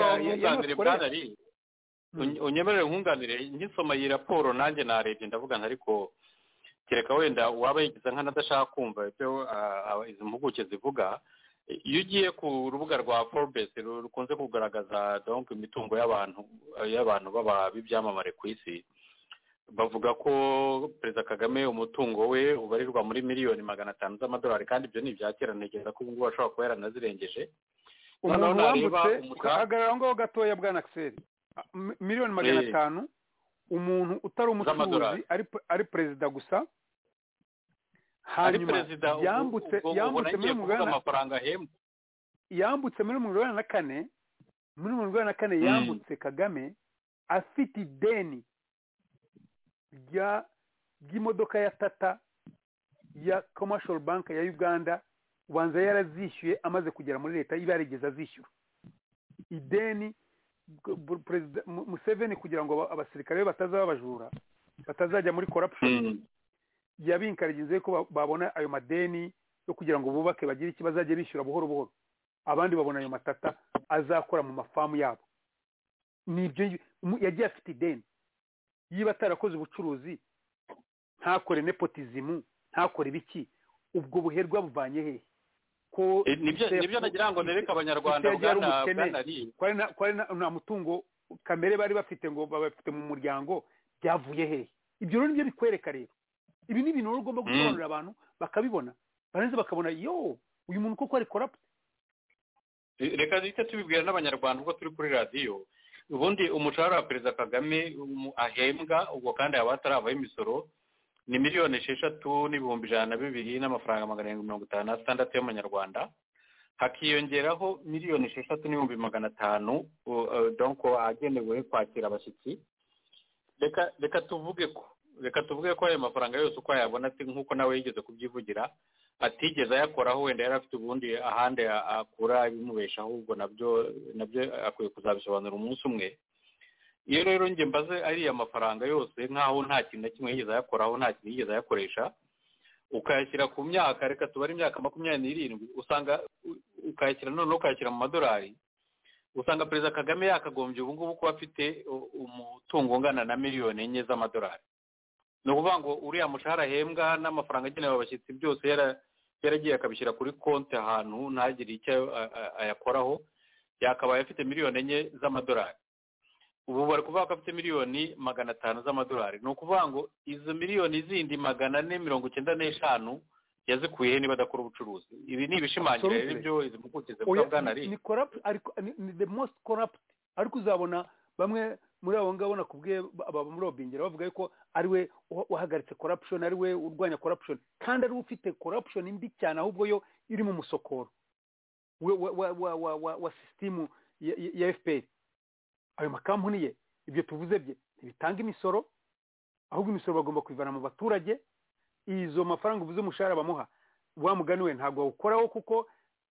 Speaker 1: nk'iya
Speaker 3: unyemerere nkunganire nkisoma iyi raporo nanjye narebye ndavuga ariko kereka wenda waba yigize nk'anadashaka kumva ibyo izi mpuguke zivuga iyo ugiye ku rubuga rwa Forbes rukunze kugaragaza donc imitungo y'abantu baba b'ibyamamare ku isi bavuga ko Perezida Kagame umutungo we ubarirwa muri miliyoni 500 z'amadolari kandi ibyo ni ibya kera ntekereza ko ubu ngubu ashobora kuba yaranazirengeje
Speaker 1: umuntu wambutse hagarara ngo gatoya bwana Axel miliyoni 500 umuntu utari umucuruzi ari perezida gusa hanyuma yambutse muri amafaranga hemba yambutse muri 2024 yambutse Kagame afite ideni ry'imodoka ya tata ya commercial bank ya Uganda, ubanza yarazishyuye amaze kugera muri leta iba yarigeze azishyura ideni. Perezida Museveni kugira ngo abasirikare be batazaba bajura, batazajya muri corruption, yabinkarigize ko babona ayo madeni yo kugira ngo bubake bagire ikibazo ajye bishyura buhoro buhoro, abandi babona ayo matata azakora mu mafamu yabo. Nibyo yagiye afite ideni. Yiba atarakoze ubucuruzi, ntakore nepotism, ntakore biki, ubwo buherwa buvanye hehe? Ko
Speaker 3: nibyo nagira ngo nereka abanyarwanda
Speaker 1: kwari na mutungo kamere bari bafite ngo babafite mu muryango, byavuye hehe? Ibyo rero nibyo bikwereka rero. Ibi ni ibintu ugomba gusobanurira abantu bakabibona, baranze bakabona yo uyu muntu koko ari corrupt.
Speaker 3: Reka zite tubibwira n'abanyarwanda ubwo turi kuri radio. Ubundi umushahara wa Perezida Kagame ahembwa ubwo kandi yaba ataravaho imisoro ni miliyoni 6,200,000 n'amafaranga 756 y'amanyarwanda, hakiyongeraho miliyoni 6,500,000 donc agenewe kwakira abashyitsi. Reka tuvuge ko ayo mafaranga yose uko yabona ati nk'uko nawe yigeze kubyivugira atigeze ayakoraho, wenda yari afite ubundi ahandi akura ibimubeshaho, ahubwo nabyo akwiye kuzabisobanura umunsi umwe. Iyo rero njye mbaze ariya mafaranga yose nk'aho nta kintu na kimwe yigeze ayakoraho, nta kintu yigeze ayakoresha, ukayashyira ku myaka, reka tubare imyaka 27, usanga ukayashyira noneho ukayashyira mu madolari, usanga Perezida Kagame yakagombye ubu ngubu kuba afite umutungo ungana na miliyoni 4 z'amadolari. Ni ukuvuga ngo uriya mushahara ahembwa n'amafaranga agenewe abashyitsi byose yaragiye akabishyira kuri konti ahantu ntagire icyo ayakoraho, yakabaye afite miliyoni 4 z'amadolari. Ubu bari kuvuga ko afite miliyoni 500 z'amadolari. Ni ukuvuga ngo izo miliyoni zindi 495 yazikuye niba adakora ubucuruzi. Ibi ni ibishimangira ibyo izi mpuguke zivuga bwanari.
Speaker 1: Ni corrupt, ni the most corrupt. Ariko uzabona bamwe muri abo ngabo nakubwiye abamurobingira bavuga ko ari we wahagaritse corruption, ari we urwanya corruption, kandi ari ufite corruption mbi cyane, ahubwo yo iri mu musokoro wa system ya FPR. Ayo makampuni ye ibyo tuvuze bye ntibitanga imisoro, ahubwo imisoro bagomba kwivana mu baturage. Izo mafaranga uvuze umushahara bamuha wa mugani we ntabwo awukoraho kuko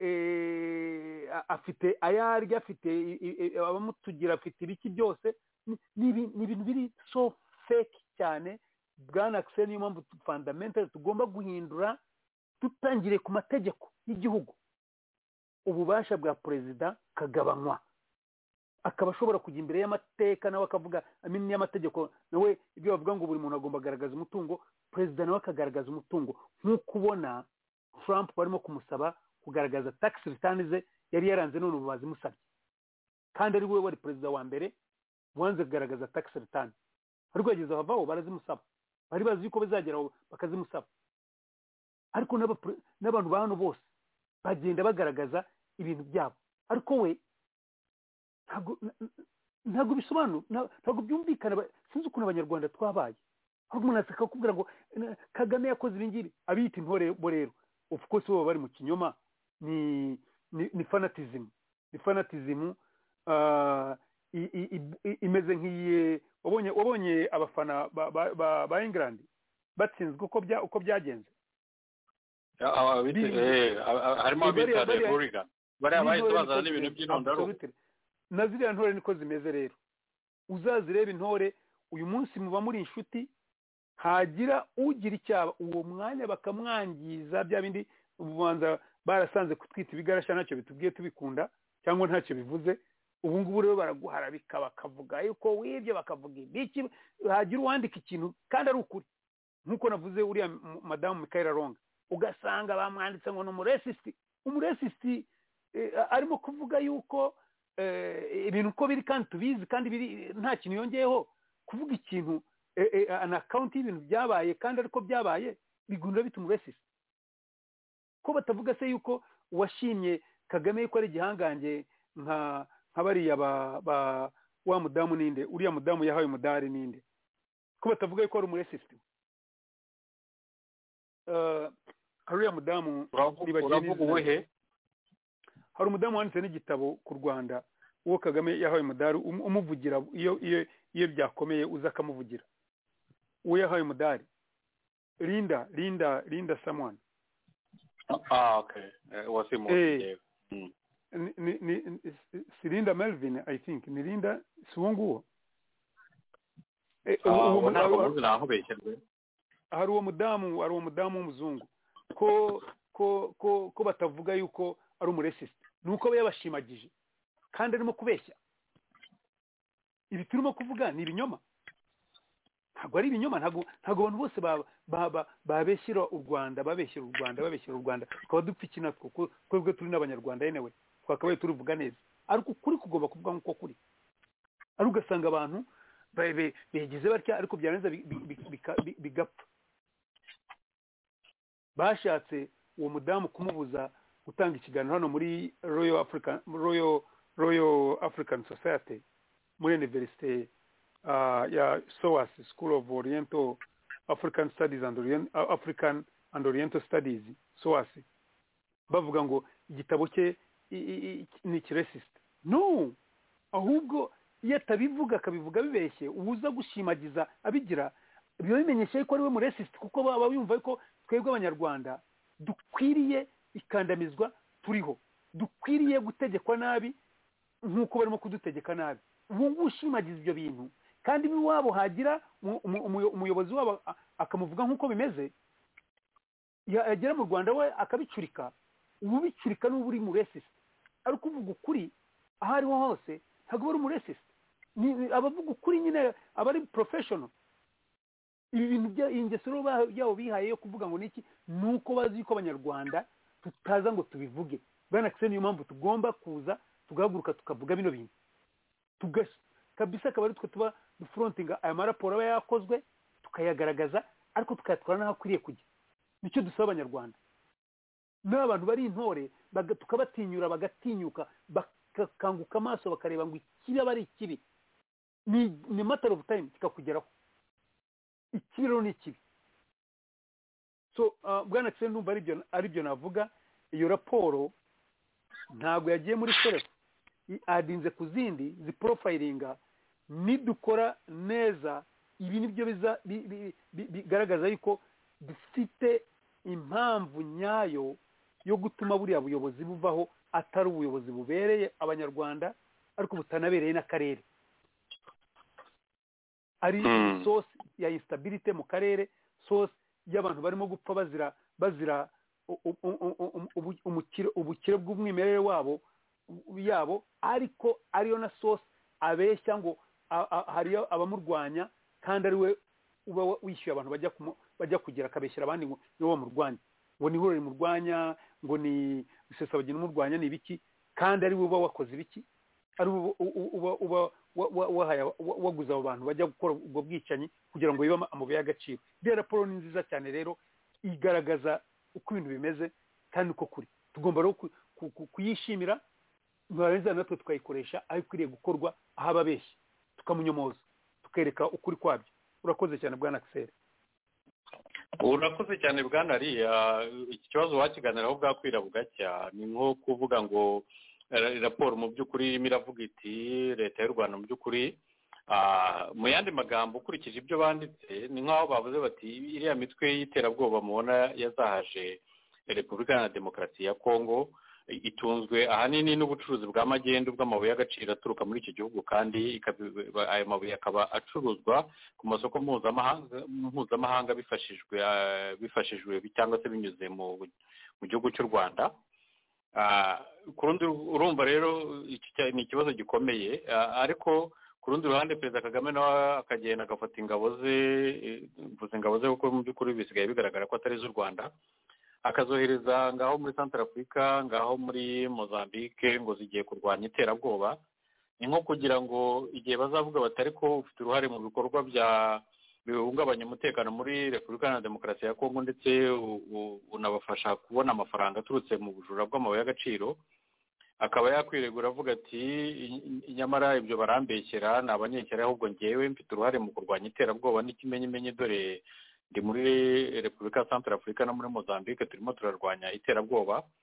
Speaker 1: afite ayarya, afite abamutugira, afite ibiki byose. Ni ibintu biri so fake cyane. Bwana Axel, niyo mpamvu fundamental tugomba guhindura, tutangire ku mategeko y'igihugu. Ububasha bwa perezida kagabanywa, akaba ashobora kujya imbere y'amateka nawe akavuga amini y'amategeko, nawe ibyo bavuga ngo buri muntu agomba kugaragaza umutungo, perezida nawe akagaragaza umutungo. Nk'uko ubona Trump barimo kumusaba kugaragaza tax returns ze, yari yaranze none ubu bazimusabye, kandi ari we wari perezida wa mbere wanze kugaragaza tax return. Ariko yageze avaho barazimusaba, bari bazi yuko bazageraho bakazimusaba. Ariko n'abantu ba hano bose bagenda bagaragaza ibintu byabo, ariko we ntabwo bisobanura, ntabwo byumvikana. Sinzi ukuntu abanyarwanda twabaye, ahubwo umuntu aseka kubwira ngo Kagame yakoze ibingibi, abiyita intore bo rero of course bo bari mu kinyoma. Ni fanatism, imeze nk'iye wabonye abafana ba England batsinzwe uko byagenze.
Speaker 3: Harimo abita Buriga bari abayisobanura n'ibintu by'intondaro.
Speaker 1: Na ziriya ntore niko zimeze rero. Uzazireba intore uyu munsi muba muri inshuti, hagira ugira icyaba uwo mwanya bakamwangiza, bya bindi ubanza barasanze kutwita ibigarasha ntacyo bitubwiye tubikunda cyangwa ntacyo bivuze. Ubu ngubu rero baraguharabika bakavuga yuko wibye, bakavuga ibiki, hagira uwandika ikintu kandi ari ukuri. Nkuko navuze uriya madamu Michaela Ronga, ugasanga bamwanditse ngo umuresist arimo kuvuga yuko ibintu uko biri kandi tubizi kandi biri nta kintu yongeyeho, kuvuga ikintu an account y'ibintu byabaye kandi ariko byabaye bigundira bituma resist. Ko batavuga se yuko washimye Kagame yuko ari igihangange nka bariya wa mudamu ninde, uriya mudamu yahawe umudari ninde, ko batavuga yuko ari umuresist. Uriya mudamu hari umudamu wanditse n'igitabo ku Rwanda uwo Kagame yahawe umudari umuvugira, iyo iyo byakomeye uza akamuvugira uwo yahaye umudari Linda someone
Speaker 3: okay wasimu
Speaker 1: si Linda Melvin I think ni Linda si uwo nguwo hari uwo mudamu w'umuzungu ko batavuga yuko ari umuresiste nuko aba yabashimagije kandi arimo kubeshya ibi turimo kuvuga ni ibinyoma ntabwo ari ibinyoma ntabwo abantu bose babeshyira u Rwanda tukaba dupfa iki natwo twebwe turi n'abanyarwanda yenewe twakabaye turuvuga neza ariko ukuri kugomba kuvuga nk'uko kuri ari ugasanga abantu begize batya ariko byarangiza bigapfa bashatse uwo mudamu kumubuza gutanga ikiganiro hano muri Royal African Society muri University ya SOAS School of Oriental African Studies and African and Oriental Studies SOAS bavuga ngo igitabo cye ni kiresiste no ahubwo iyo atabivuga akabivuga bibeshye uza gushimagiza abigira biba bimenyesha ko ari we muresiste kuko baba yumva ko twebwe abanyarwanda dukwiriye ikandamizwa turiho dukwiriye gutegekwa nabi nk'uko barimo kudutegeka nabi ubu ushimagiza ibyo bintu kandi iwabo hagira umuyobozi wabo akamuvuga nk'uko bimeze yagera mu Rwanda we akabicurika ubu bicurika n'ubu uri muresiste ariko uvuga ukuri aho ariho hose ntabwo bari umuresiste abavuga ukuri nyine aba ari professional ibi bintu ingeso yabo bihaye yo kuvuga ngo niki nuko bazi yuko abanyarwanda tutaza ngo tubivuge bwana Axel niyo mpamvu tugomba kuza tugahaguruka tukavuga bino bintu kabisa akaba ari twe tuba dufrontinga aya maraporo aba yakozwe tukayagaragaza ariko tukayatwara n'aho akwiriye kujya nicyo dusaba abanyarwanda n'abantu bari intore tukabatinyura bagatinyuka bakakanguka amaso bakareba ngo ikibi aba ari ikibi ni matter of time kikakugeraho ikibi rero ni ikibi so bwana Axel numva aribyo navuga iyo raporo ntabwo yagiye muri self adinze ku zindi ziprofilinga nidukora neza ibi nibyo bigaragaza yuko dufite impamvu nyayo yo gutuma buriya buyobozi buvaho atari ubuyobozi bubereye abanyarwanda ariko butanabereye n'akarere ari source ya instability mu karere source y'abantu barimo gupfa bazira ubukire bw'umwimerere wabo yabo ariko ariyo na source abeshya ngo hariyo abamurwanya kandi ari we uba wishyuye abantu bajya kugira akabeshyira abandi ngo nibo bamurwanya ngo ni huriro rimurwanya ngo ni Rusesabagina umurwanya ni ibiki kandi ari we uba wakoze ibiki ari uba waguze abo bantu bajya gukora ubwo bwicanyi kugira ngo bibe amabuye y'agaciro iyo raporo ni nziza cyane rero igaragaza uko ibintu bimeze kandi uko kuri tugomba rero kuyishimira nturangiza natwe tukayikoresha aho ikwiriye gukorwa aho ababeshyi tukamunyomoza tukereka ukuri kwabyo urakoze cyane bwana Axel
Speaker 3: urakoze cyane bwana Ariya iki kibazo wakiganiraho bwakwira bugacya ni nko kuvuga ngo raporo mu by'ukuri irimo iravuga iti leta y'u Rwanda mu by'ukuri mu yandi magambo ukurikije ibyo banditse ni nk'aho bavuze bati iriya mitwe y'iterabwoba mubona yazahaje Repubulika Iharanira Demokarasi ya Kongo itunzwe ahanini n'ubucuruzi bw'amagendu bw'amabuye y'agaciro aturuka muri icyo gihugu kandi ayo mabuye akaba acuruzwa ku masoko mpuzamahanga bifashijwe cyangwa se binyuze mu gihugu cy'u Rwanda ku rundi urumva rero iki ni ikibazo gikomeye ariko ku rundi ruhande Perezida Kagame nawe akagenda agafata ingabo ze kuko mu by'ukuri bisigaye bigaragara ko atari iz'u Rwanda akazohereza ngaho muri Central Africa ngaho muri Mozambique ngo zigiye kurwanya iterabwoba ni nko kugira ngo igihe bazavuga batari ko ufite uruhare mu bikorwa bihungabanya umutekano muri Repubulika Iharanira Demokarasi ya Kongo ndetse unabafasha kubona amafaranga aturutse mu bujura bw'amabuye y'agaciro akaba yakwiregura avuga ati nyamara ibyo barambeshyera ni abanyekera ahubwo ngewe mfite uruhare mu kurwanya iterabwoba n'ikimenyimenyi dore ndi muri Repubulika ya Central Africa no muri Mozambique turimo turarwanya iterabwoba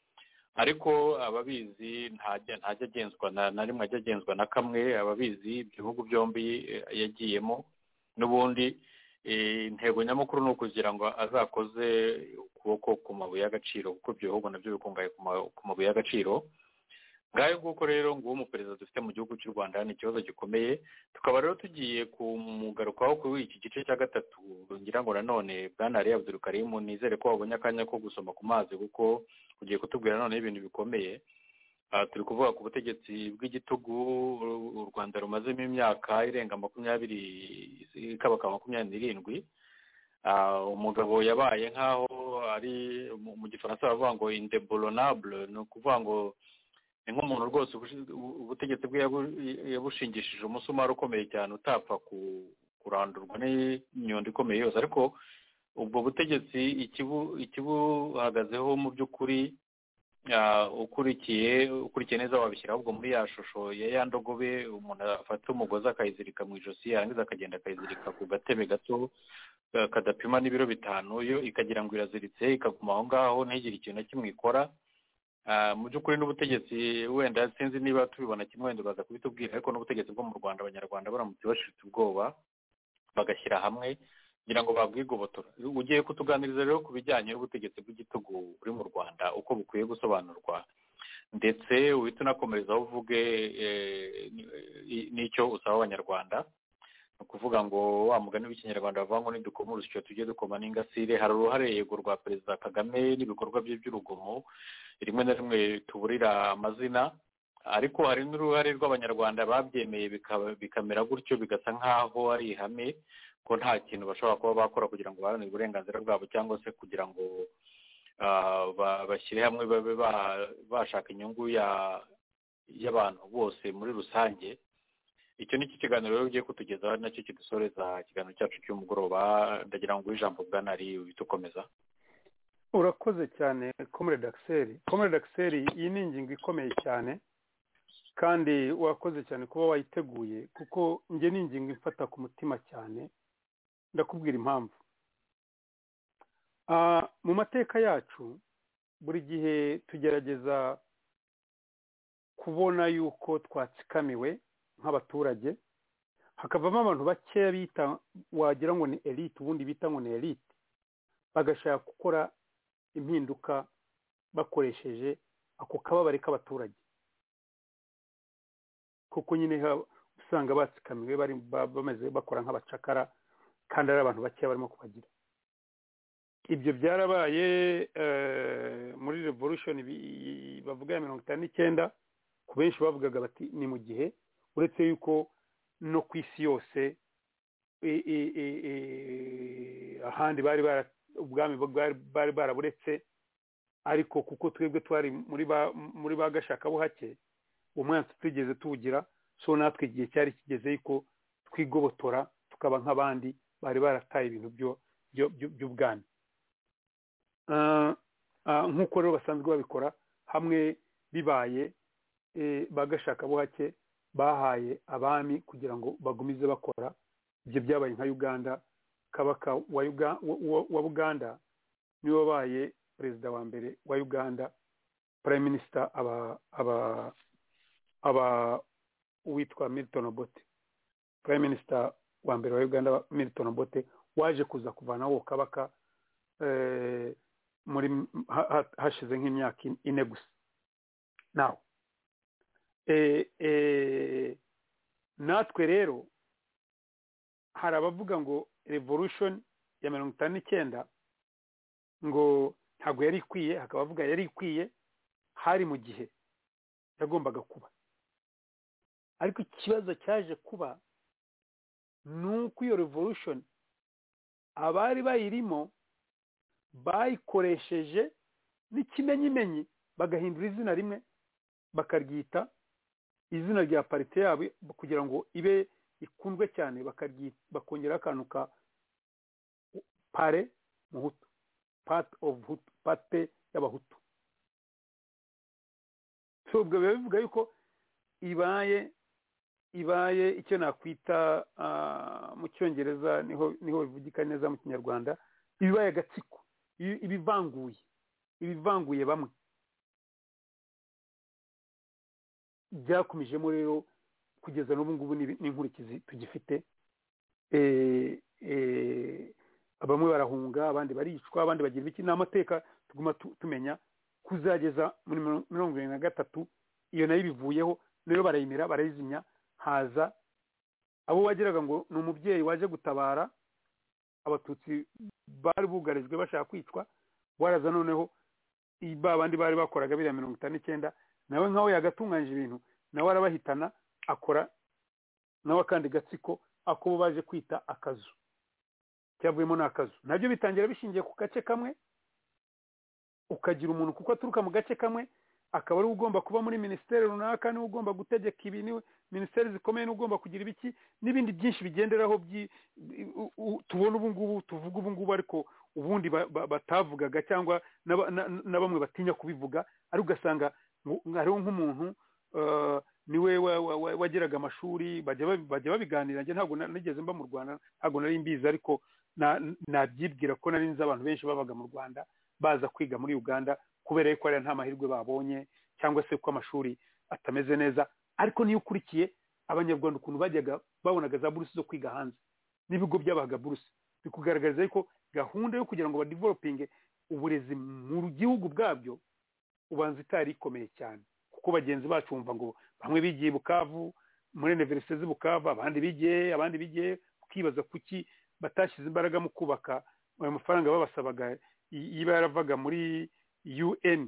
Speaker 3: ariko ababizi ntajya agenzwa na rimwe ajya agenzwa na kamwe. Ababizi ibihugu byombi yagiyemo n'ubundi intego nyamukuru ni ukugira ngo azakoze ukuboko ku mabuye y'agaciro, kuko ibyo bihugu nabyo bikungahaye ku mabuye y'agaciro. ngayo nguko rero nguwo umuperezida dufite mu gihugu cy'u Rwanda ni ikibazo gikomeye. Tukaba rero tugiye kumugarukaho kuri iki gice cya gatatu. Ngira ngo nanone Bwana Ali Abdul Karim, nizere ko wabonye akanya ko gusoma ku mazi, kuko ugiye kutubwira none ibintu bikomeye. Turi kuvuga ku butegetsi bw'igitugu u Rwanda rumazemo imyaka irenga 27 ikabaka 27. Umugabo yabaye nk'aho ari mu gifaransa bavuga ngo indéboulonnable, ni ukuvuga ngo ni nk'umuntu rwose ubutegetsi bwe yabushingishije umusumari ukomeye cyane utapfa kurandurwa n'inyundo ikomeye yose. Ariko ubwo butegetsi ikibuhagazeho mu by'ukuri ukurikiye neza wabishyira ahubwo muri ya shusho ya ndogobe umuntu afata umugozi akayizirika mu ijosi, yarangiza akagenda akayizirika ku gatebe gato kadapima n'ibiro 5, yo ikagira ngo iraziritse ikaguma aho ngaho ntigire ikintu na kimwe ikora. Mu by'ukuri n'ubutegetsi wenda sinzi niba tubibona kimwe, wenda baza kubitubwira, ariko n'ubutegetsi bwo mu Rwanda abanyarwanda baramutse bashitse ubwoba bagashyira hamwe ngira ngo babwigobotora. Ugiye kutuganiriza rero ku bijyanye n'ubutegetsi bw'igitugu buri mu Rwanda uko bukwiye gusobanurwa, ndetse uhita unakomereza aho uvuge n'icyo usaba abanyarwanda. Ni ukuvuga ngo wa mugani w'ikinyarwanda bavuga ngo nidukoma urusyo tujye dukoma n'ingasire. Hari uruhare yego rwa Perezida Kagame n'ibikorwa bye by'urugomo rimwe na rimwe tuburira amazina, ariko hari n'uruhare rw'abanyarwanda babyemeye bikamera gutyo, bigasa nk'aho ari ihame ko nta kintu bashobora kuba bakora kugira ngo baharanire uburenganzira bwabo, cyangwa se kugira ngo bashyire hamwe babe bashaka inyungu y'abantu bose muri rusange. Icyo ni ikiganiro rero ugiye kutugezaho, ari nacyo kidusoreza ikiganiro cyacu cy'umugoroba. Ndagira ngo ijambo Bwana Ali ubitukomeza.
Speaker 1: Urakoze cyane Comrade Axel. Iyi ni ingingo ikomeye cyane kandi wakoze cyane kuba wayiteguye, kuko njye ni ingingo ifata ku mutima cyane. Ndakubwira impamvu. Mu mateka yacu buri gihe tugerageza kubona yuko twatsikamiwe nk'abaturage, hakavamo abantu bakeya bita wagira ngo ni elite, ubundi bita ngo ni elite, bagashaka gukora impinduka bakoresheje ako kababare k'abaturage, kuko nyine usanga batsikamiwe bameze bakora nk'abacakara kandi ari abantu bakeya barimo kubagira. Ibyo byarabaye muri revolution bavuga ya 59, ku benshi bavugaga bati ni mu gihe, uretse yuko no ku isi yose ahandi ubwami bari baraburetse, ariko kuko twebwe twari muri ba gashakabuhake umwansi tugeze tuwugira, so natwe igihe cyari kigeze yuko twigobotora tukaba nk'abandi bari barataye ibintu by'ubwami. Nk'uko rero basanzwe babikora hamwe bibaye bagashakabuhake bahaye abami kugira ngo bagumize bakora. Ibyo byabaye nka Uganda. Kabaka wa Buganda niwe wabaye perezida wa mbere wa Uganda. Prime Minister aba uwitwa Milton Obote. Prime Minister wa mbere wa Uganda Milton Obote waje kuza kuvanaho kabaka muri hashize nk'imyaka 4 gusa. Now natwe rero hari abavuga ngo revolution ya 59 ngo ntabwo yari ikwiye, hakaba avuga yari ikwiye, hari mu gihe yagombaga kuba. Ariko ikibazo cyaje kuba nuko iyo revolution abari bayirimo bayikoresheje n'ikimenyimenyi, bagahindura izina rimwe bakaryita izina rya parite yabo kugira ngo ibe ikundwe cyane, bakongera akantu ka pare muhutu, part of hutu, parte y'abahutu. So ubwo bivuga yuko ibaye icyo nakwita mu cyongereza niho bivugika neza mu kinyarwanda, ibibaye agatsiko, ibivanguye bamwe. byakomejemo rero kugeza n'ubu ngubu n'inkurikizi tugifite. Bamwe barahunga, abandi baricwa, abandi bagira ibiki. Ni amateka tuguma tumenya kuzageza muri 1973 iyo nayo bivuyeho rero barayimira barayizimya. Haza abo wageraga ngo ni umubyeyi waje gutabara abatutsi bari bugarijwe bashaka kwicwa, waraza noneho abandi bari bakoraga biriya 59 nawe nkaho yagatunganyije ibintu nawe arabahitana, akora nawe kandi gatsiko ako baje kwita akazu, cyavuyemo n'akazu. Nabyo bitangira bishingiye ku gace kamwe, ukagira umuntu kuko aturuka mu gace kamwe akaba ari ugomba kuba muri ministeri runaka, ni ugomba gutegeka ibintu, ministeri zikomeye ni ugomba kugira ibiki n'ibindi byinshi bigenderaho tubona ubu ngubu, tuvuga ubu ngubu, ariko ubundi batavugaga cyangwa na bamwe batinya kubivuga. Ari ugasanga hariho nk'umuntu niwe wageraga amashuri, bajya babiganira. Njye ntabwo nigeze mba mu Rwanda, ntabwo nari mbizi, ariko nabyibwira ko nari nzi abantu benshi babaga mu Rwanda baza kwiga muri Uganda kubera ko ari nta mahirwe babonye cyangwa se ko amashuri atameze neza. Ariko niyo ukurikiye abanyarwanda ukuntu bajyaga babonaga za buruse zo kwiga hanze n'ibigo byabaga buruse, bikugaragariza ko gahunda yo kugira ngo badevelopinge uburezi mu gihugu bwabyo ubanza itari ikomeye cyane. Kuko bagenzi bacu bumva ngo bamwe bigiye Bukavu muri universite z'i Bukavu, abandi bigiye ukibaza kuki batashyize imbaraga mu kubaka ayo mafaranga babasabaga iba yaravaga muri UN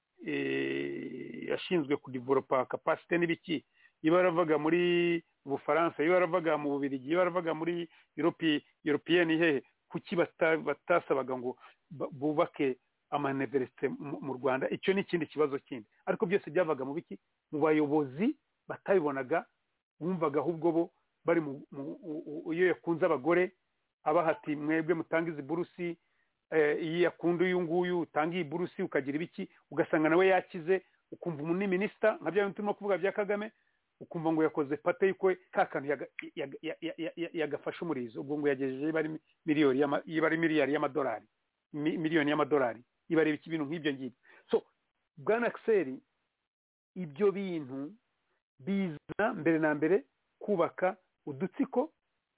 Speaker 1: yashinzwe kudevelopa capacity n'ibiki, iba yaravaga muri Bufaransa, iba yaravaga mu Bubiligi, iba yaravaga muri European hehe, kuki batasabaga ngo bubake amauniversite mu Rwanda? Icyo ni ikindi kibazo kindi. Ariko byose byavaga mu biki? Mu bayobozi batabibonaga, bumvaga ahubwo bo bari iyo yakunze abagore abahati mwebwe mutanga izi burusi, iyi yakunda uyu nguyu utanga iyi burusi ukagira ibiki, ugasanga nawe yakize, ukumva umuntu ni minister nka bya bintu turimo kuvuga bya Kagame, ukumva ngo yakoze pate yuko kakantu yagafasha umurizo, ubwo ngo yagejeje bari miliyari y'amadolari, miliyoni y'amadolari, ibareba iki bintu nk'ibyo ngibyo. So Bwana Axel, ibyo bintu biza mbere na mbere kubaka udutsiko.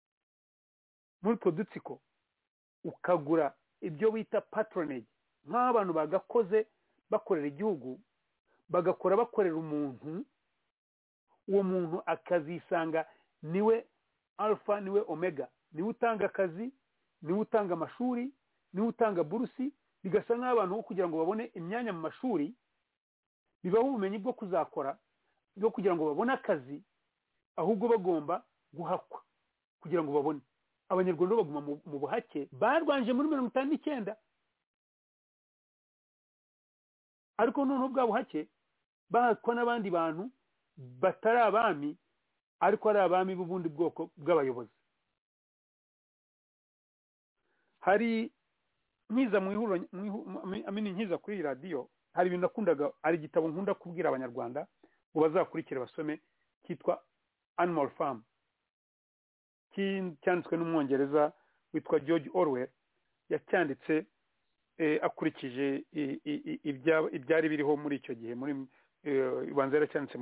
Speaker 1: Muri utwo dutsiko ukagura ibyo bita patronage, nk'abantu bagakoze bakorera igihugu, bagakora bakorera umuntu, uwo muntu akazisanga niwe alpha niwe omega, niwe utanga akazi, niwe utanga amashuri, niwe utanga burusi. Bigasa nk'abantu kugira ngo babone imyanya mu mashuri bibaho ubumenyi bwo kuzakora bwo kugira ngo babone akazi, ahubwo bagomba guhakwa kugira ngo babone. Abanyarwanda baguma mu buhake, barwanje muri 59, ariko noneho bwa buhake bahakwa n'abandi bantu batari abami, ariko ari abami b'ubundi bwoko bw'abayobozi. Hari nkiza mu ihuro nkiza kuri radio, hari ibintu nakundaga, ari igitabo nkunda kubwira abanyarwanda ngo bazakurikira basome, kitwa Animal Farm, cyanditswe n'umwongereza witwa George Orwell. Yacyanditse akurikije ibyari biriho muri icyo gihe, muri ibanza yaracyanditse mu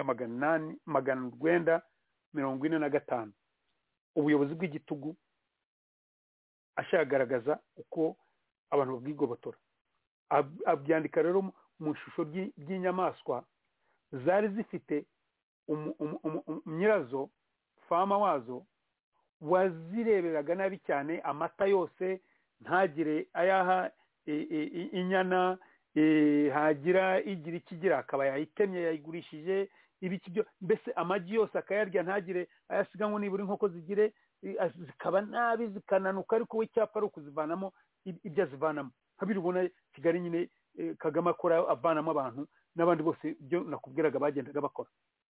Speaker 1: 1945, ubuyobozi bw'igitugu, ashagaragaza uko abantu babwigobotora. Abyandika rero mu ishusho ry'inyamaswa zari zifite nyirazo, fama wazo wazireberaga nabi cyane, amata yose ntagire ayaha inyana, hagira igira ikigira akaba yayitemye yayigurishije, ibiki byo mbese amagi yose akayarya ntagire ayasiga ngo nibura inkoko zigire, zikaba nabi zikananuka, ariko we cyapa ari ukuzivanamo ibyo azivanamo. Habirubona Kigali nyine Kagame akora avanamo abantu n'abandi bose byo nakubwiraga bagendaga bakora.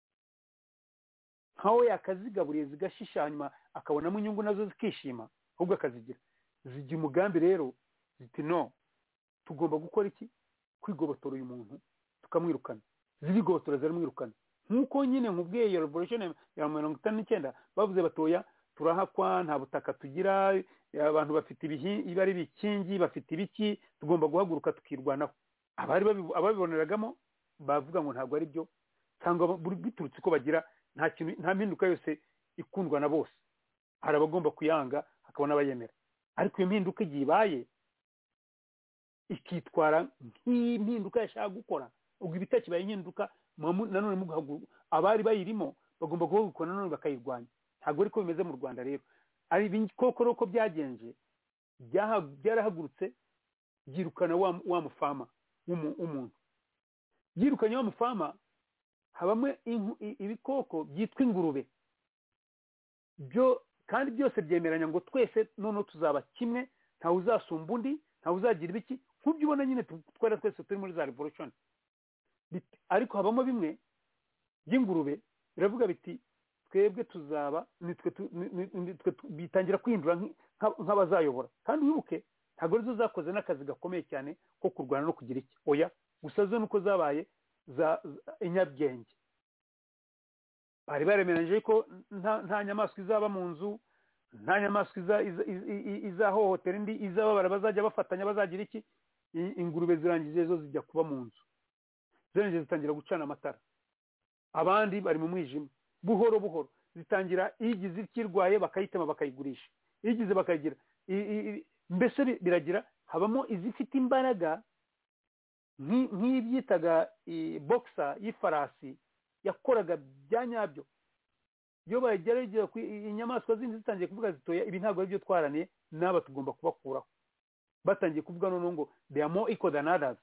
Speaker 1: Nkaho yakazigaburiye zigashisha, hanyuma akabonamo inyungu nazo zikishima, ahubwo akazigira zigira umugambi rero ziti no, tugomba gukora iki? Kwigobotora uyu muntu tukamwirukana. Zibigobotora zaramwirukana, nk'uko nyine nkubwiye iyo revolution ya 59 bavuze batoya turahakwa, nta butaka tugira, abantu bafite ibari bikingi, bafite ibiki, tugomba guhaguruka tukirwanaho. Ababiboneragamo bavuga ngo ntabwo ari byo, cyangwa biturutse ko bagira nta mpinduka yose ikundwa na bose. Hari abagomba kuyanga hakaba n'abayemera, ariko iyo mpinduka igihe ibaye ikitwara nk'impinduka yashaka gukora, ubwo ibitakibaye impinduka nanone abari bayirimo bagomba guhugukana nanone bakayirwanya. Ntabwo ariko bimeze mu Rwanda rero. Ari koko byagenje, byarahagurutse byirukana wa mufama w'umuntu. Byirukanye wa mufama, habamo ibikoko byitwa ingurube, byo kandi byose byemeranya ngo twese noneho tuzaba kimwe, ntawe uzasumba undi, ntawe uzagira ibiki, nk'ubyo ubona nyine twara twese turi muri za revolution. Ariko habamo bimwe by'ingurube biravuga biti twebwe tuzaba bitangira kwihindura nk'abazayobora. Kandi wibuke ntabwo arizo zakoze n'akazi gakomeye cyane ko kurwana no kugira iki, oya, gusa zo nuko zabaye inyabwenge. Bari baremeranije ko nta nyamaswa izaba mu nzu, nta nyamaswa izahohotera indi, izababara bazajya bafatanya, bazagira iki. Ingurube zirangije zo zijya kuba mu nzu, zirangije zitangira gucana amatara, abandi bari mu mwijima. Buhoro buhoro zitangira, igize ikirwaye bakayitema bakayigurisha, igize bakayigira, mbese biragira. Habamo izifite imbaraga nk'ibyitaga boxer y'ifarasi yakoraga bya nyabyo. Iyo bagerageza inyamaswa zindi zitangiye kuvuga zitoya, ibi ntabwo ari byo twaraniye, n'aba tugomba kubakuraho. Batangiye kuvuga noneho ngo they are more equal than others.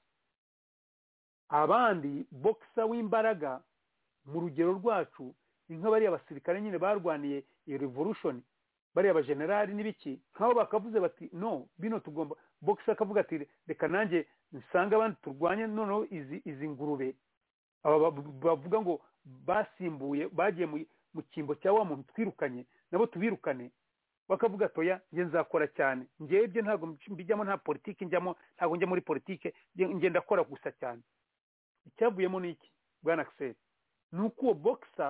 Speaker 1: Abandi boxer w'imbaraga mu rugero rwacu ni nk'abariya abasirikare nyine barwaniye iyo revolution, bariya abajenerali n'ibiki, nk'aho bakavuze bati no, bino tugomba. Boxer akavuga ati reka nanjye nsanga abandi turwanye noneho izi ngurube. Aba bavuga ngo basimbuye, bagiye mu cyimbo cya wa muntu twirukanye, nabo tubirukane. Bakavuga toya, nge nzakora cyane, ngewe ibyo ntabwo mbijyamo, nta politiki njyamo, ntabwo njya muri politiki, nge ndakora gusa cyane. Icyavuyemo ni iki bwana Axel? Ni uko uwo boxer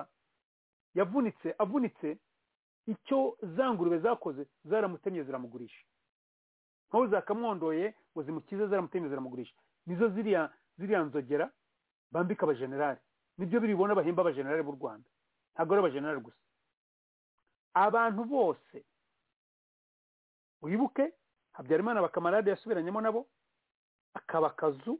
Speaker 1: avunitse icyo za ngurube zakoze, zaramutemye ziramugurisha. Nkaho zakamwondoye ngo zimukize, zaramutemye ziramugurisha. Nizo ziriya nzogera bambika abajenerali, nibyo biribona bahimba abajenerali b'u Rwanda. Ntabwo ari abajenerali gusa, abantu bose. Wibuke Habyarimana bakamarade yasubiranyemo nabo, akaba Kazu,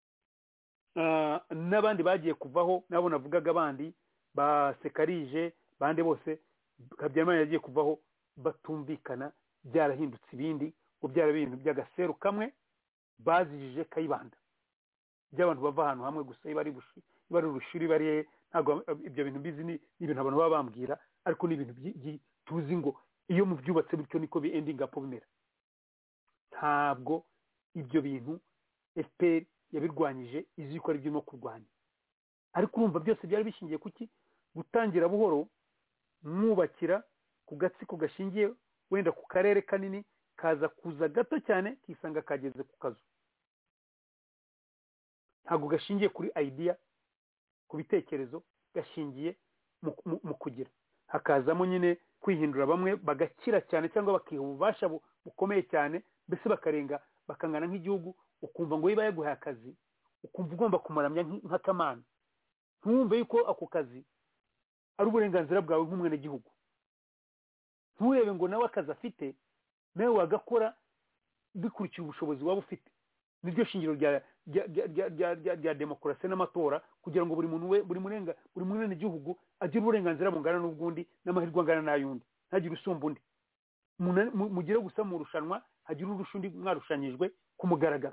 Speaker 1: n'abandi bagiye kuvaho, nabo navugaga abandi ba Sekarije, bande bose Habyarimana yagiye kuvaho batumvikana, byarahindutse ibindi, ngo byara ibintu by'agaseru kamwe bazijije Kayibanda, by'abantu bava ahantu hamwe gusa, ibari urushuri bari. Ntabwo ibyo bintu bizi, ni ibintu abantu baba bambwira, ariko ni ibintu tuzi ngo iyo mubyubatse bityo niko ending up bimera. Ntabwo ibyo bintu FPR yabirwanyije izi ko ari byo no kurwanya, ariko urumva byose byari bishingiye kuki? Gutangira buhoro, mwubakira ku gatsiko gashingiye wenda ku karere kanini, kaza kuza gato cyane kisanga kageze ku kazu. Ntabwo gashingiye kuri idea, ku bitekerezo, gashingiye mu kugira. Hakazamo nyine kwihindura, bamwe bagakira cyane cyangwa bakiha ububasha bukomeye cyane, mbese bakarenga, bakangana nk'igihugu. Ukumva ngo yiba yaguhaye akazi, ukumva ugomba kumuramya nk'akamana, ntumve yuko ako kazi ari uburenganzira bwawe nk'umwenegihugu. Nturebe ngo nawe akazi afite nawe wagakora bikurikira ubushobozi waba ufite. Niryo shingiro rya demokarasi n'amatora, kugira ngo buri mwenegihugu agire uburenganzira bungana n'ubwundi, n'amahirwe angana n'ayundi, ntagire usumba undi. Mugire gusa mu rushanwa, hagire urusha undi mwarushanyijwe ku mugaragaro.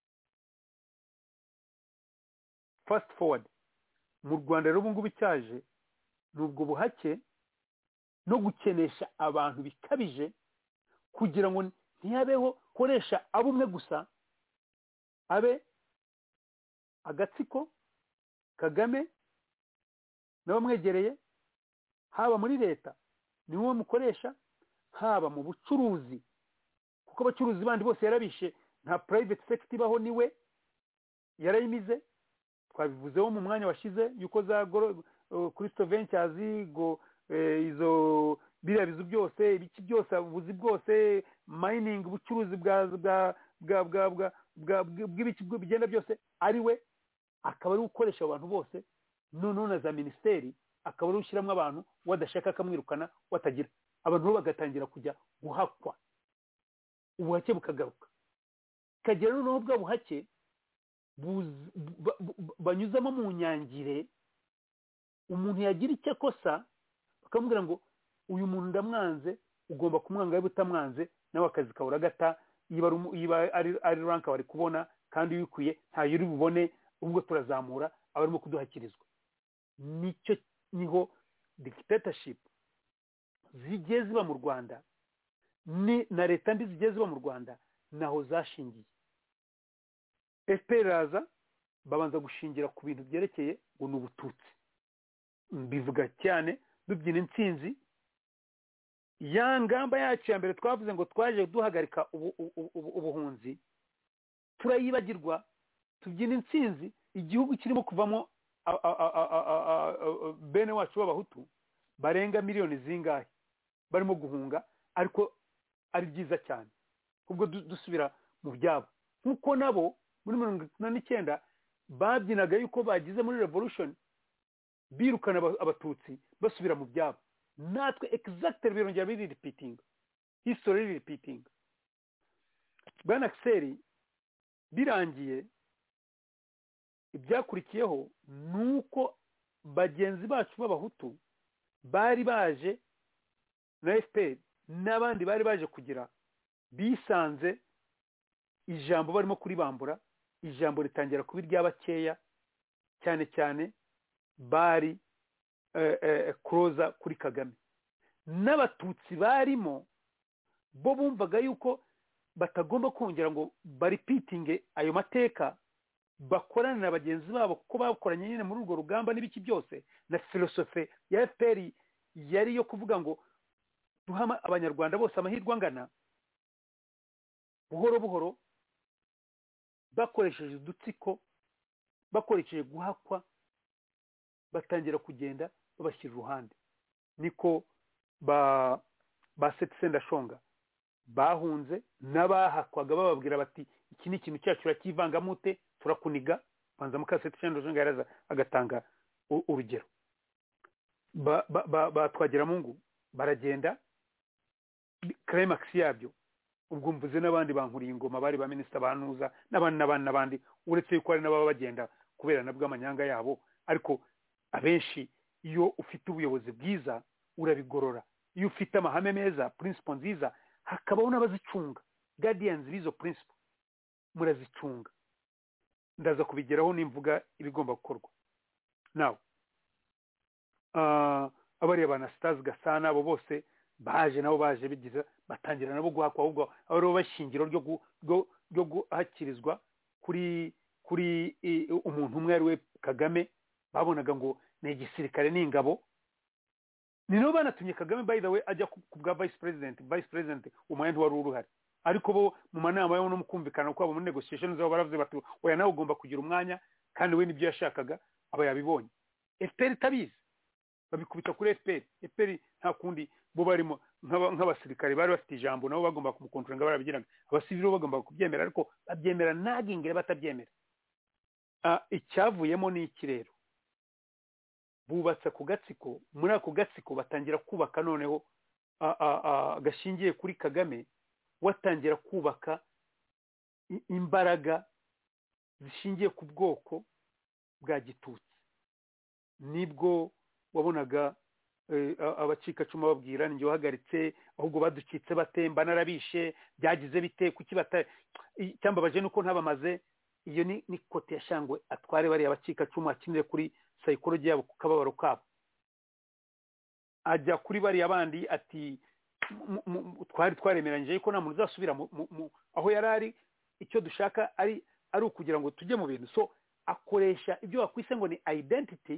Speaker 1: Fast forward, mu Rwanda rero ubu ngubu icyaje ni ubwo buhake no gukenesha abantu bikabije, kugira ngo ntihabeho koresha abo umwe gusa, abe agatsiko Kagame n'abamwegereye, haba muri leta ni wowe mukoresha, haba mu bucuruzi, kuko abacuruzi bandi bose yarabishe, nta private sector ibaho, niwe yarayimize. Twabivuzeho mu mwanya washize yuko za Crystal Ventures go izo biriya bizu byose, ibiki byose, ubuzi bwose, mining, ubucuruzi bw'ibiki bigenda byose, ari we akaba ari gukoresha abantu bose noneho na za minisiteri akaba ari ushyiramo abantu wadashaka akamwirukana watagira abantu bo bagatangira kujya guhakwa ubuhake bukagaruka kagera noneho bwa buhake banyuzamo mu nyangire umuntu yagira icyo akosa bakamubwira ngo uyu muntu ndamwanze ugomba kumwanga yaba utamwanze nawe akazi kawe uragata yiba ari ranka bari kubona kandi ubikwiye ntayo uri bubone ubwo turazamura abarimo kuduhakirizwa nicyo niho dictatorship zigiye ziba mu Rwanda na leta mbi zigiye ziba mu Rwanda naho zashingiye FPR raza babanza gushingira ku bintu byerekeye ngo ni ubututsi bivuga cyane dubyina intsinzi ya ngamba yacu ya mbere twavuze ngo twaje duhagarika ubuhunzi turayibagirwa tubyina intsinzi igihugu kirimo kuvamo bene wacu b'abahutu barenga miliyoni zingahe barimo guhunga ariko ari byiza cyane ubwo dusubira mu byabo nkuko nabo muri 1989 babyinaga yuko bagize muri revolution birukana abatutsi basubira mu byabo natwe exactly birongera biri repeating history repeating bwana Axel birangiye ibyakurikiyeho nuko bagenzi bacu b'abahutu bari baje na FPR n'abandi bari baje kugira bisanze ijambo barimo kuribambura ijambo ritangira kuba iryabakeya cyane cyane bari closer kuri Kagame n'abatutsi barimo bo bumvaga yuko batagomba kongera ngo baripitinge ayo mateka bakorana na bagenzi babo kuko bakoranye nyine muri urwo rugamba n'ibiki byose na filosofe ya FPR yari yo kuvuga ngo duhama abanyarwanda bose amahirwe angana buhoro buhoro bakoresheje udutsiko bakoresheje guhakwa batangira kugenda babashyira uruhande niko ba Sendashonga bahunze n'abahakwaga bababwira bati iki ni ikintu cyacu urakivangamo ute turakuniga banza mukasete Sendashonga yaraza agatanga urugero batwagira mungu baragenda climax yabyo ubwo mvuze n'abandi bankuriye ingoma bari ba minister banuza n'abandi uretse yuko ari nababa bagenda kubera nabwo amanyanga yabo ariko abenshi iyo ufite ubuyobozi bwiza urabigorora iyo ufite amahame meza principle nziza hakabaho n'abazicunga guardians bizo principle murazicunga ndaza kubigeraho nimvuga ibigomba gukorwa now abari bana Stars Gasana abo bose baje nabo baje bigize batangira nabo guhakwa ahubwo abo bashingiro ryo guhakirizwa kuri umuntu umwe ari we Kagame babonaga ngo ni igisirikare n'ingabo ni no banatumye Kagame by the way ajya ku bwa vice president umwenda wari uruhari ariko bo mu manama yo no mukumvikana kwabo mu negotiations zabo baravuze bati oya nawe ugomba kugira umwanya kandi we nibyo yashakaga aba yabibonye FPR tabizi babikubita kuri FPR nta kundi bo barimo nk'abasirikare bari bafite ijambo nabo bagomba kumukontrola barabigiraga abasivili bagomba kubyemera ariko babyemera nagingire batabyemera icyavuyemo ni iki rero bubatse ku gatsiko muri ako gatsiko batangira kubaka noneho gashingiye kuri Kagame watangira kubaka imbaraga zishingiye ku bwoko bwa gitutsi nibwo wabonaga abacikacuma babwira njye uhagaritse ahubwo baducitse batemba narabishe byagize bite kuki cyambabaje nuko ntabamaze iyo ni kote yashangwe atware bari abacikacuma akinire kuri psychology yabo kukababaro kabo ajya kuri bari abandi ati twaremeranyije yuko nta muntu uzasubira aho yarari icyo dushaka ari ukugira ngo tujye mu bintu so akoresha ibyo bakwise ngo ni identity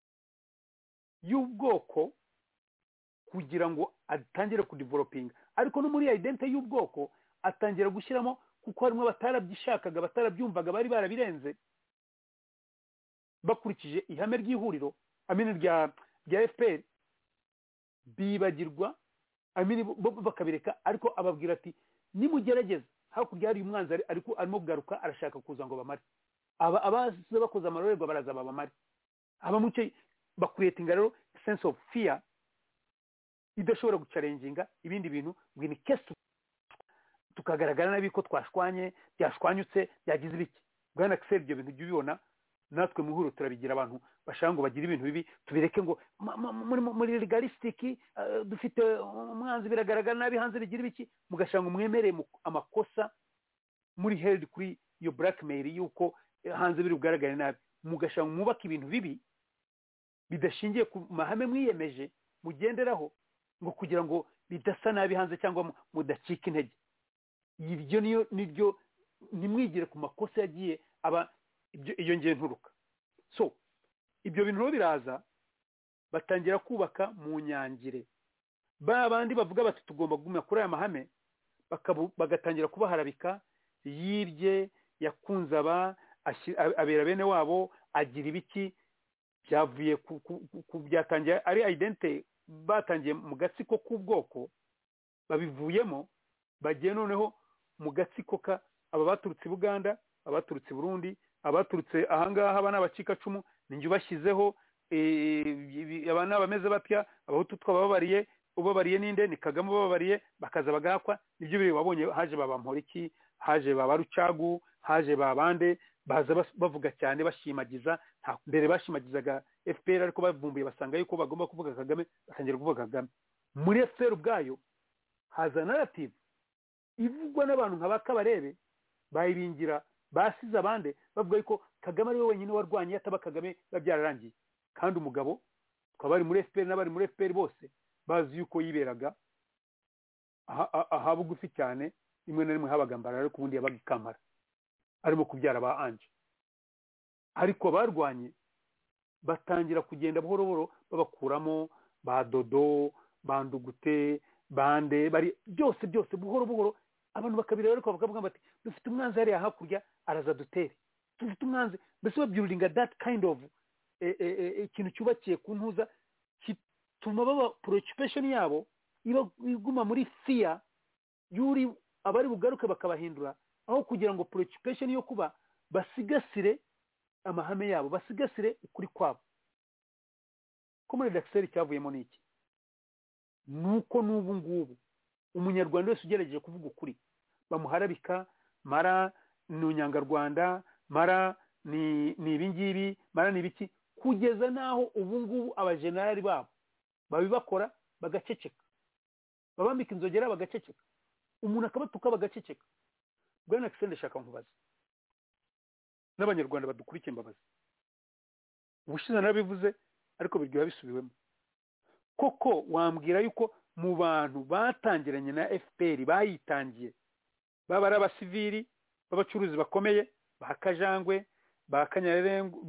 Speaker 1: y'ubwoko kugira ngo atangire kudevelopinga ariko no muri identity y'ubwoko atangira gushyiramo kuko harimo batarabyishakaga batarabyumvaga bari barabirenze bakurikije ihame ry'ihuriro amini rya FPR bibagirwa amini bakabireka ariko ababwira ati nimugerageza hakurya hari umwanzi ariko arimo kugaruka arashaka kuza ngo bamare abaze bakoze amarorerwa baraza babamare abamucyo bakuretinga rero sense of fear idashobora gucarenginga ibindi bintu ngo ni case tukagaragara nabi ko byashwanyutse byagize ibiki. Bwana Axel ibyo bintu by'ubibona natwe muhuro turabigira abantu bashaka ngo bagire ibintu bibi tubireke ngo muri legalistic dufite umwanzi biragaragara nabi hanze bigira ibiki mugashanga umwemereye amakosa muri held kuri iyo blackmail yuko hanze biri bugaragare nabi mugashanga mubaka ibintu bibi bidashingiye ku mahame mwiyemeje mugenderaho ngo kugira ngo bidasa nabi hanze cyangwa mudacika intege. Ibyo niryo nimwigire ku makosa yagiye aba iyo ngiye nturuka. So ibyo bintu biraza batangira kubaka mu nyangire bandi bavuga bati tugomba kuguma kuri aya mahame bagatangira kubaharabika yibye yakunze abera bene wabo agira ibiki byavuye ku byatangiye ari identity batangiye mu gatsiko k'ubwoko babivuyemo bagiye noneho mu gatsiko aba baturutse Buganda abaturutse Burundi abaturutse ahangaha aba n'abacikacumu ninjye bashyizeho abana bameze batya abahutu twababariye ubabariye ninde ni Kagame ubabariye bakaza bagakwa nibyo biri babonye haje babamporiki haje babarucagu haje babande baza bavuga cyane bashimagiza mbere bashimagizaga FPR ariko bavumbuye basanga yuko bagomba kuvuga Kagame batangira kuvuga Kagame. Muri FPR ubwayo haza narrative ivugwa n'abantu nka Bakabarebe bayiringira basize abande bavuga yuko Kagame ari we wenyine warwanye ataba Kagame babyararangiye kandi umugabo twabari muri FPR n'abari muri FPR bose bazi yuko yiberaga aha bugufi cyane rimwe na rimwe habagambara ariko ubundi yabaga ikamara arimo kubyara ba Anje ariko barwanye batangira kugenda buhoro buhoro babakuramo ba Dodo bandugute bande bari byose buhoro buhoro abantu bakabireba ariko bakavuga bati dufite umwanzi hariya hakurya araza dutere dufite umwanzi mbese babyuringa that kind of ikintu cyubakiye ku ntuza kituma baba preoccupation yabo iguma muri fear yuri abari bugaruke bakabahindura aho kugira ngo preoccupation yo kuba basigasire amahame yabo basigasire ukuri kwabo. Ko muri Daxel cyavuyemo niki nuko n'ubu ngubu umunyarwanda wese ugerageje kuvuga ukuri bamuharabika mara n'unyangarwanda mara ni ibingibi mara nibiki kugeza naho ubu ngubu abajenerali babo babibakora bagaceceka babambika inzogera bagaceceka umuntu akabatuka bagaceceka. Bwana Axel ndashaka nkubaza n'abanyarwanda badukurikiye mbabaza ubushize nabivuze ariko biryo bisubiwemo koko wambwira yuko mu bantu batangiranye na FPR bayitangiye baba ari abasivili b'abacuruzi bakomeye ba Kajangwe ba Kanyarengo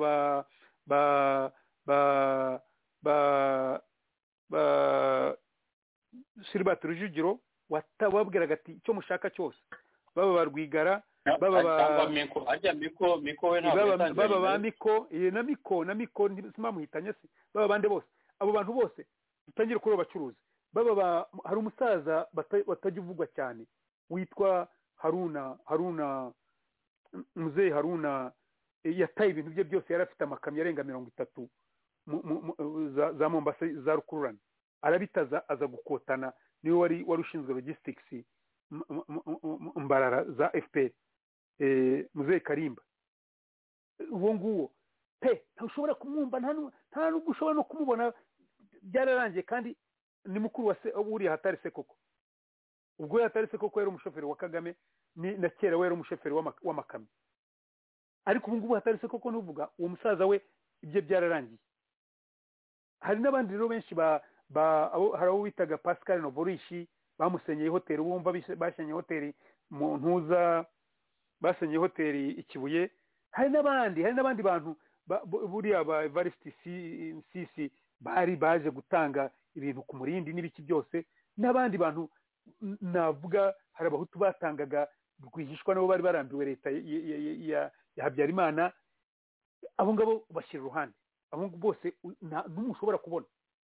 Speaker 1: ba Silbert Rujugiro watababwiraga ati icyo mushaka cyose baba barwigara baba ba
Speaker 3: miko we ntabwo
Speaker 1: baba ba miko na miko simamuhitanye se baba bande bose abo bantu bose dutangira kuri abacuruzi baba hari umusaza batajya uvugwa cyane witwa Haruna Mzee Haruna yataye ibintu bye byose yari afite amakamyo arenga 30 za Mombasa za rukururana arabitaza aza gukotana niwe wari ushinzwe logistics mbarara za FPR Mzee Karimba uwo nguwo ntushobora kumwumva nta nubwo ushobora no kumubona byararangiye kandi ni mukuru wa uri hatari se koko ubwo hatari se koko yari umushoferi wa Kagame na kera we yari umushoferi w'amakamyo ariko ubu ngubu hatari se koko nuvuga uwo musaza we ibyo byararangiye. Hari n'abandi rero benshi hari abo witaga Pascal Novorishi bamusenyeye hoteli wumva bashenye hoteli mu ntuza basenyeye hoteli Ikibuye. Hari n'abandi bantu buriya ba Evariste Sisi bari baje gutanga ibintu ku murindi n'ibiki byose n'abandi bantu navuga hari abahutu batangaga rwihishwa nabo bari barambiwe leta ya Habyarimana abo ngabo bashyira uruhande abo bose n'umushobora kubona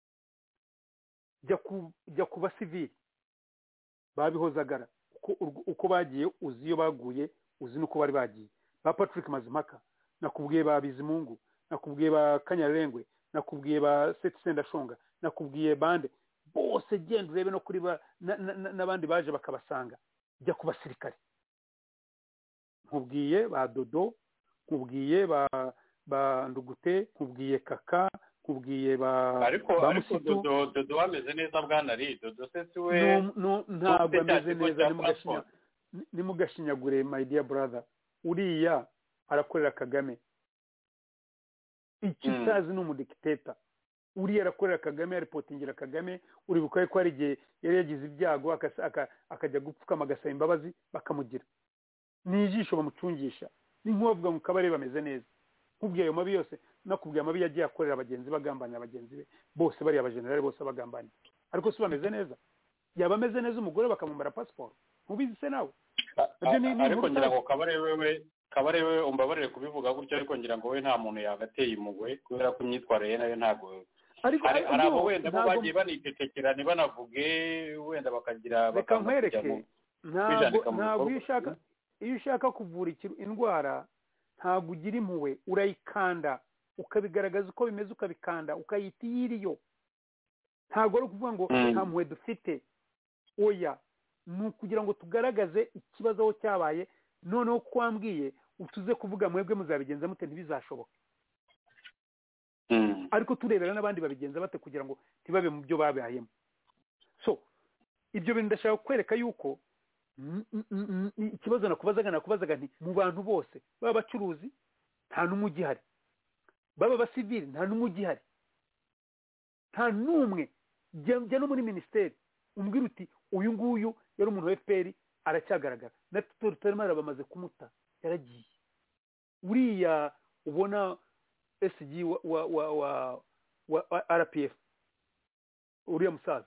Speaker 1: jya ku basivili babihozagara uko bagiye uzi iyo baguye uzi nuko bari bagiye ba Patrick Mazimaka nakubwiye ba Bizimungu nakubwiye ba Kanyarengwe, nakubwiye ba Seti Sendashonga, nakubwiye bande bose, genda urebe no kuri n'abandi baje bakabasanga, jya ku basirikare, nkubwiye ba Dodo, nkubwiye ba Ndugute, nkubwiye Kaka, nkubwiye
Speaker 3: ariko Dodo ameze neza bwana Ri, Dodo se we
Speaker 1: ntabwo ameze neza, nimugashinyagure my dear brother, uriya arakorera Kagame, ikitazi ni umudikiteta, uriya arakorera Kagame, aripotingira Kagame, uri bukaye ko ari igihe yari yagize ibyago akajya gupfukama agasaba imbabazi bakamugira, ni ijisho bamucungisha, ni nk'uwavuga mu kabari bameze neza, nkubwiye ayo mabi yose, nakubwiye amabi yagiye akorera abagenzi, bagambanira abagenzi be bose, bari abajenerali bose bagambanira, ariko si bameze neza, yaba ameze neza umugore bakamumara pasiporo, ntubizi se nawe?
Speaker 3: Ariko ngira ngo kabare we umbabarire kubivuga gutyo, ariko ngira ngo we nta muntu yagateye imugwe kubera ko imyitwarire nayo ntabwo, hari abo wenda bo bagiye banitekekera ntibanavuge, wenda bakagira
Speaker 1: reka nkwereke, ntabwo iyo ushaka kuvura indwara ntabwo ugira impuhwe, urayikanda ukabigaragaza uko bimeze, ukabikanda ukayita iyiriyo, ntabwo ari ukuvuga ngo nta mpuhwe dufite, oya, ni ukugira ngo tugaragaze ikibazo aho cyabaye, noneho ko wambwiye utuze kuvuga mwebwe muzabigenza mute, ntibizashoboka, ariko turebera n'abandi babigenza bate kugira ngo ntibabe mu byo babayemo. So ibyo bintu ndashaka kwereka yuko ikibazo nakubazaga nti mu bantu bose, baba abacuruzi nta n'umwe ugihari, baba abasivili nta n'umwe ugihari, nta n'umwe, jya no muri minisiteri umbwira uti uyu nguyu yari umuntu wa FPR aracyagaragara, na Tutoremara bamaze kumuta, yaragiye. Uriya ubona SG wa RPF, uriya musaza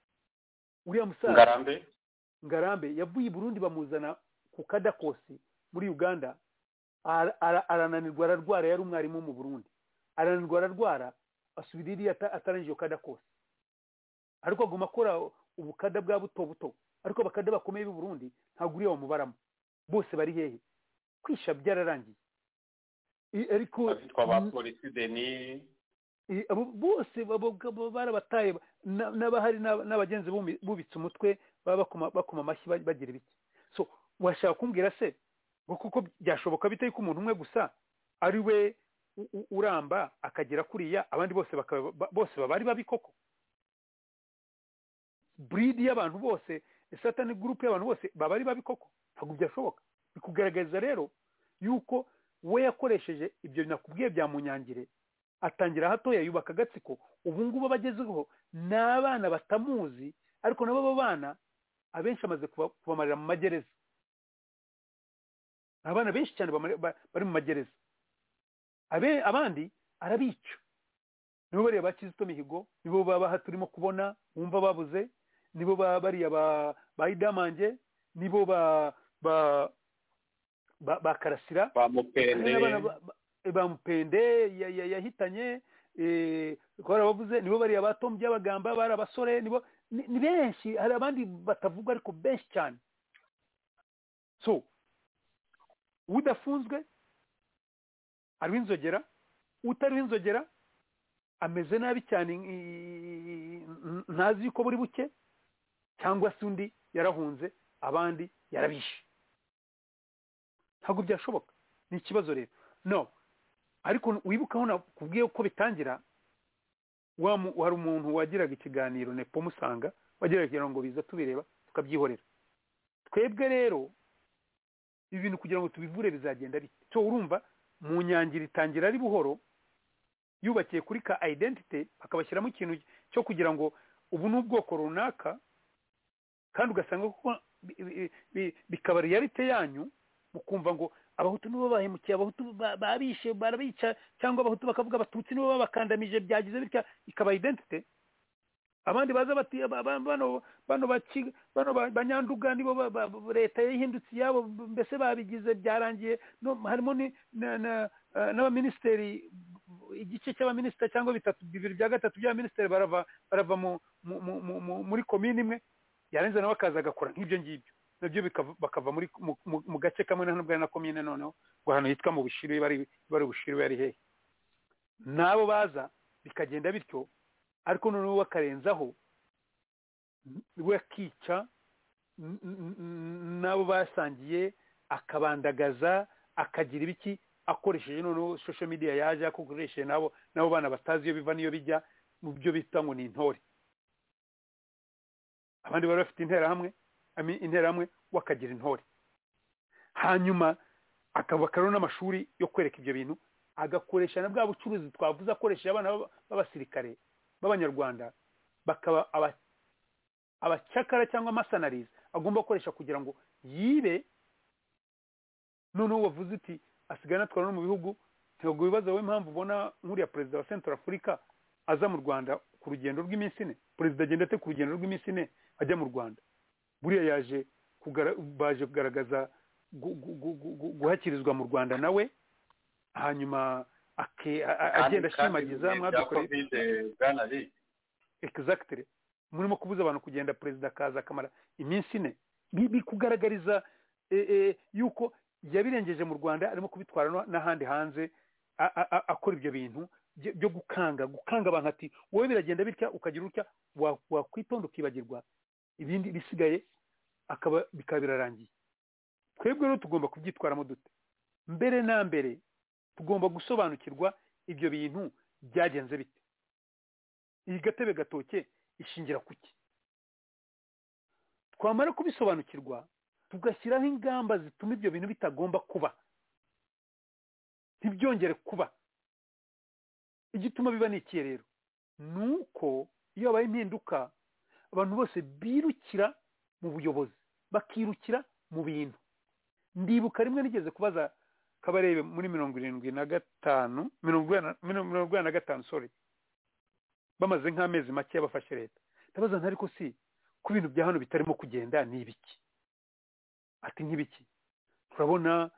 Speaker 1: Ngarambe yavuye i Burundi bamuzana ku Kadakosi muri Uganda, arananirwa ararwara, yari umwarimu mu Burundi, arananirwa ararwara, asubira iriya atarangije Kadakosi, ariko aguma akora ubukada bwa buto, ariko bakada bakomeye b'u Burundi ntabwo uriya wamubaramo, bose bari hehe? Kwisha byararangiye, ariko
Speaker 3: abapolisi deni
Speaker 1: bose barabataye, n'abahari n'abagenzi bubitse umutwe, bakoma amashyi bagira ibiki. So washaka kumbwira se ngo kuko byashoboka bite ko umuntu umwe gusa ari we uramba akagera kuriya, abandi bose bari babi koko? Breed y'abantu bose, satani group y'abantu bose baba ari babi koko? Ntabwo byashoboka. Bikugaragaza rero yuko we yakoresheje ibyo nakubwiye bya Munyangire, atangira hatoya yubaka agatsiko, ubu ngubu bagezeho n'abana batamuzi, ariko nabo bana abenshi amaze kubamarira mu magereza, abana benshi cyane bari mu magereza, abandi arabica, nibo bariya ba Kizito Mihigo, nibo baba turimo kubona wumva babuze, nibo bariya ba Idamange, nibo ba Karasira, bamupende yahitanye, bavuze, nibo bariya batom by'abagamba, bari abasore, ni benshi, hari abandi batavuga ariko benshi cyane. So udafunzwe ari inzogera, utari inzogera ameze nabi cyane, ntazi yuko buri buke, cyangwa se undi yarahunze, abandi yarabishe. Ntabwo byashoboka, ni ikibazo rero. No, ariko wibuka aho nakubwiye uko bitangira, hari umuntu wagiraga ikiganiro Nepo Musanga, wageraga ngo biza tubireba tukabyihorera. Twebwe rero ibintu kugira ngo tubivure bizagenda bite? So urumva Munyangire itangira ari buhoro, yubakiye kuri ka identity, akabashyiramo ikintu cyo kugira ngo ubu n'ubwoko runaka, kandi ugasanga ko bikaba reality yanyu, mukumva ngo abahutu nibo bahemukiye, abahutu babishe barabica, cyangwa abahutu bakavuga abatutsi nibo babakandamije, byagize bitya, ikaba identity. Abandi baza bati bano banyanduga nibo leta yahindutse yabo, mbese babigize byarangiye. No, harimo n'abaministeri, igice cy'abaministeri cyangwa bibiri bya gatatu by'abaministeri barava muri komini imwe, yarenze nawe akaza agakora nk'ibyo ngibyo, nabyo bakava mu gace kamwe na komine, noneho ngo hano hitwa mu Bushiru, bari Bushiru yari hehe. nabo baza bikagenda bityo, ariko noneho bakarenzaho we akica nabo basangiye, akabandagaza, akagira ibiki, akoresheje noneho social media yaje akoresheje nabo bana batazi iyo biva niyo bijya, mu byo bita ngo ni intore. Abandi bari bafite interahamwe wakagira intore, hanyuma akabakaro n'amashuri yo kwereka ibyo bintu, agakoresha na bwa bucuruzi twavuze akoresheje abana b'abasirikare b'abanyarwanda, bakaba abacakara cyangwa amasanarizi agomba gukoresha kugira ngo yibe. Noneho wavuze uti asigana atwara no mu bihugu, ntabwo bibaza wowe impamvu ubona nk'uriya perezida wa Central Africa aza mu Rwanda ku rugendo rw'iminsi ine. Perezida agenda ate ku rugendo rw'iminsi ine ajya mu Rwanda? Buriya baje kugaragaza guhakirizwa mu Rwanda nawe, hanyuma agenda ashimagiza
Speaker 3: mwadukoreye.
Speaker 1: Exactly. Murimo kubuza abantu kugenda, perezida akaza akamara iminsi ine, bikugaragariza yuko yabirengeje mu Rwanda, arimo kubitwara n'ahandi hanze, akora ibyo bintu byo gukanga abantu, ati wowe biragenda bitya ukagira utya, wakwitonda ukibagirwa ibindi bisigaye bikaba birarangiye. Twebwe rero tugomba kubyitwaramo dute? Mbere na mbere tugomba gusobanukirwa ibyo bintu byagenze bite. Iyi gatebe gatoke ishingira kuki? Twamara kubisobanukirwa tugashyiraho ingamba zituma ibyo bintu bitagomba kuba, ntibyongere kuba. Igituma biba ni iki rero? Nuko iyo habaye impinduka, abantu bose birukira mu buyobozi, bakirukira mu bintu. Ndibuka rimwe nigeze kubaza Kabarebe muri 1975 sorry, bamaze nk'amezi make yabafashe leta. Ndabaza ntari ko si ku bintu bya hano bitarimo kugenda ni ibiki? Ati nk'ibiki? Turabona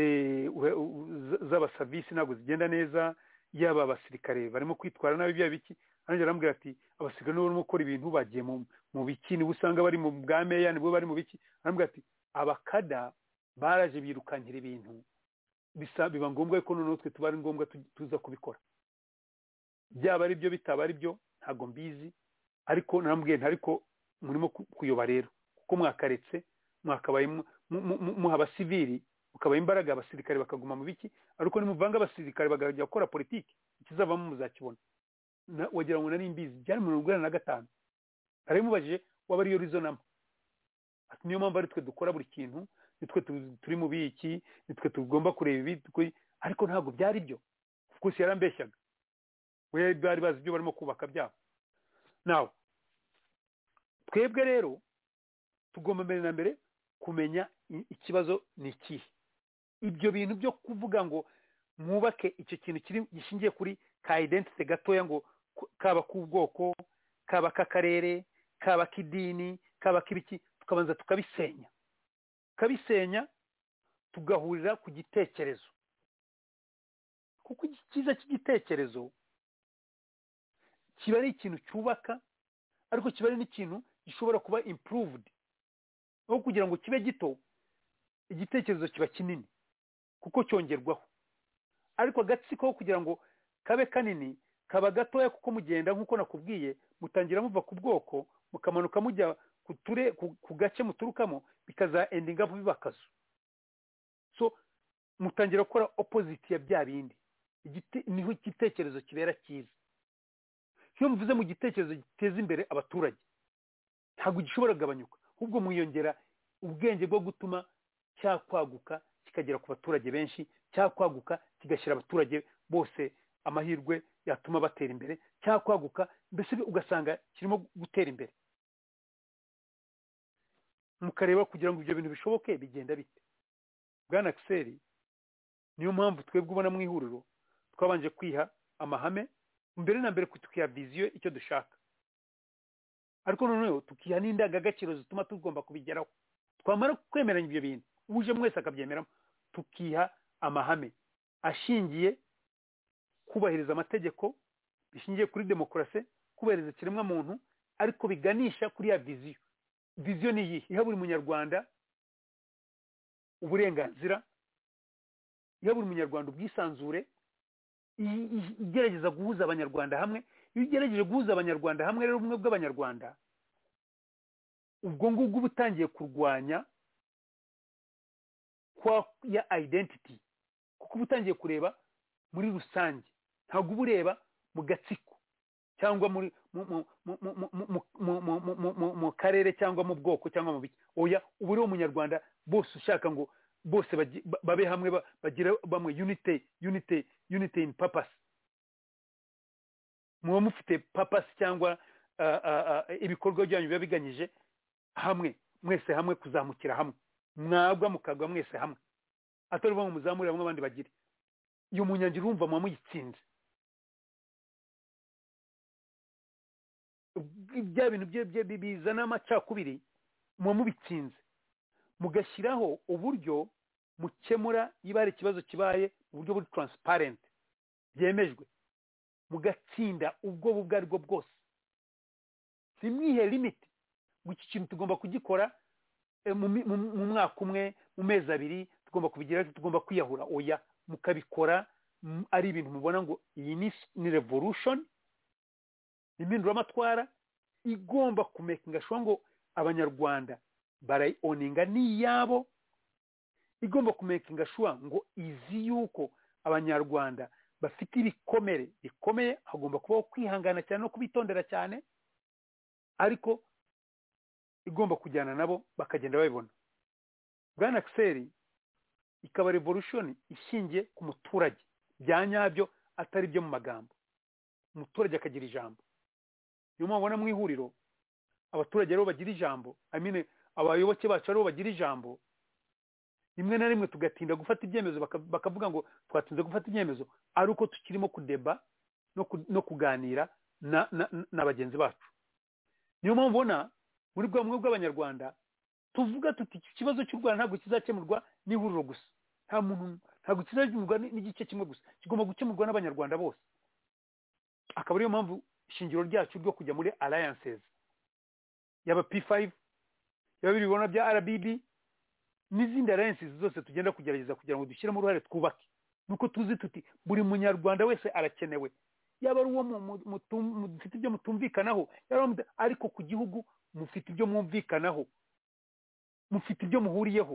Speaker 1: z'aba service ntabwo zigenda neza, yaba abasirikare barimo kwitwara nabi bya biki. Anjye arambwira ati abasirikare barimo gukora ibintu bagiye mu biki, nibo usanga bari mu bwameya, nibo bari mu biki. Arambwira ati abakada baraje birukankira ibintu, biba ngombwa ko noneho twe tuba ari ngombwa tuza kubikora. Byaba ari byo bitaba ari byo ntabwo mbizi, ariko narambwiye ntariko murimo kuyoba rero, kuko mwakaretse mwakabaye muha abasivili, mukabaye imbaraga abasirikare bakaguma mu biki, ariko nimuvanga abasirikare bagajya gukora politiki, ikizavamo muzakibona. Wagira ngo nari mbizi byari 1995. Arimubajije waba ariyo rizonamo, ati niyo mpamvu ari twe dukora buri kintu, nitwe turi mu biki, nitwe tugomba kureba ibi, ariko ntabwo byari byo. Kuko si yarambeshyaga, we bari bazi ibyo barimo kubaka byabo. Nawe twebwe rero tugomba mbere na mbere kumenya ikibazo ni ikihe. Ibyo bintu byo kuvuga ngo mwubake icyo kintu gishingiye kuri ka identity gatoya, ngo kaba k'ubwoko, kaba k'akarere, kaba k'idini, kaba k'ibiki, tukabanza tukabisenya tugahurira ku gitekerezo. Kuko icyiza cy'igitekerezo kiba ari ikintu cyubaka, ariko kiba ari n'ikintu gishobora kuba improved. Aho kugira ngo kibe gito, igitekerezo kiba kinini kuko cyongerwaho. Ariko agatsiko kugira ngo kabe kanini kaba gatoya, kuko mugenda nk'uko nakubwiye, mutangira muva ku bwoko mukamanuka mujya ku gace muturukamo, bikaza ending up bibakazo. So mutangira gukora opposite ya bya bindi. Niho igitekerezo kibera cyiza. Iyo mvuze mu gitekerezo giteza imbere abaturage, ntabwo gishobora kugabanyuka, ahubwo mwiyongera ubwenge bwo gutuma cyakwaguka kikagera ku baturage benshi, cyakwaguka kigashyira abaturage bose amahirwe yatuma batera imbere, cyakwaguka mbese ugasanga kirimo gutera imbere. Mukareba kugira ngo ibyo bintu bishoboke bigenda bite. Bwana Axel, niyo mpamvu twebwe ubona mu ihuriro twabanje kwiha amahame mbere na mbere, tukiha viziyo icyo dushaka, ariko noneho tukiha n'indangagaciro zituma tugomba kubigeraho. Twamara kwemeranya ibyo bintu, uje mwese akabyemeramo, tukiha amahame ashingiye kubahiriza amategeko, bishingiye kuri demokarasi, kubahiriza ikiremwa muntu, ariko biganisha kuri ya viziyo. Viziyo ni iyi: iha buri munyarwanda uburenganzira, iha buri munyarwanda ubwisanzure, igerageza guhuza abanyarwanda hamwe. Iyo ugerageje guhuza abanyarwanda hamwe rero ubumwe bw'abanyarwanda, ubwo ngubwo uba utangiye kurwanya ya identity, kuko uba utangiye kureba muri rusange, ntabwo uba ureba mu gatsiko cyangwa mu karere cyangwa mu bwoko cyangwa mu biki. Oya, uba uriho umunyarwanda bose ushaka ngo bose babe hamwe, bagira bamwe unity in purpose. muba mufite purpose cyangwa ibikorwa byanyu biba biganyije hamwe, mwese hamwe kuzamukira hamwe, mwagwa mukagwa mwese hamwe, atari ngo muzamurire bamwe abandi bagire. Iyo munyangiro urumva muba muyitsinze. Bya bintu bizana amacakubiri muba mubitsinze, mugashyiraho uburyo mukemura niba hari ikibazo kibaye mu buryo buri transparent byemejwe, mugatsinda ubwo ubwo ari bwo bwose. Simwihe limit ngo iki kintu tugomba kugikora mu mwaka umwe, mu mezi abiri tugomba kubigira, tugomba kwiyahura. Oya, mukabikora ari ibintu mubona ngo iyi ni revolution, impinduramatwara igomba kumekinga sure ngo abanyarwanda barayioninga n'iyabo, igomba kumekinga sure ngo izi yuko abanyarwanda bafite ibikomere bikomeye, hagomba kubaho kwihangana cyane no kubitondera cyane, ariko igomba kujyana nabo bakagenda babibona. Bwana Axel, ikaba revolution ishingiye ku muturage bya nyabyo, atari byo mu magambo. Umuturage akagira ijambo. Niyo mubona mu ihuriro abaturage rero bagira ijambo, abayoboke bacu rero bagira ijambo. Rimwe na rimwe tugatinda gufata ibyemezo, bakavuga ngo twatinze gufata ibyemezo, ari uko tukirimo kudeba no kuganira na bagenzi bacu. Niyo mpamvu ubona muri bwamwe bw'abanyarwanda tuvuga tuti ikibazo cy'u Rwanda ntabwo kizakemurwa n'ihuriro gusa, ntabwo kizakemurwa n'igice kimwe gusa, kigomba gukemurwa n'abanyarwanda bose. Akaba ariyo mpamvu ishingiro ryacu ryo kujya muri alliances, yaba P5, yaba ibibona bya RBB n'izindi alliances zose tugenda kugerageza kugira ngo dushyiremo uruhare twubake. Nuko tuzi tuti buri munyarwanda wese arakenewe, yaba ari uwo mufite ibyo mutumvikanaho, ariko ku gihugu mufite ibyo mwumvikanaho, mufite ibyo muhuriyeho.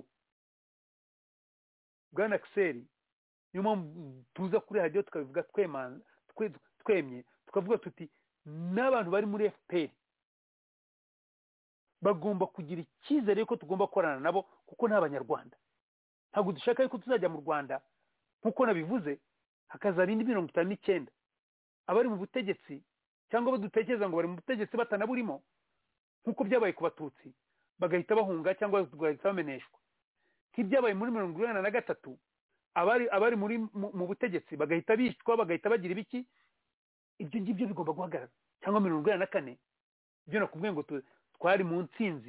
Speaker 1: Bwana Axel, niyo mpamvu tuza kuri radio tukabivuga twemye, tukavuga tuti n'abantu bari muri FPR bagomba kugira icyizere ko tugomba korana nabo, kuko nta banyarwanda. Ntabwo dushaka yuko tuzajya mu Rwanda nkuko nabivuze hakaza bindi 59 abari mu butegetsi cyangwa badutekereza ngo bari mu butegetsi batanaburimo, nkuko byabaye ku Batutsi bagahita bahunga cyangwa bagahita bameneshwa. Nk'ibyabaye muri 1983 abari mu butegetsi bagahita bicwa, bagahita bagira ibiki. Ibyo ngibyo bigomba guhagarara. Cyangwa 1994 ibyo nakubwiye ngo twari mu ntsinzi,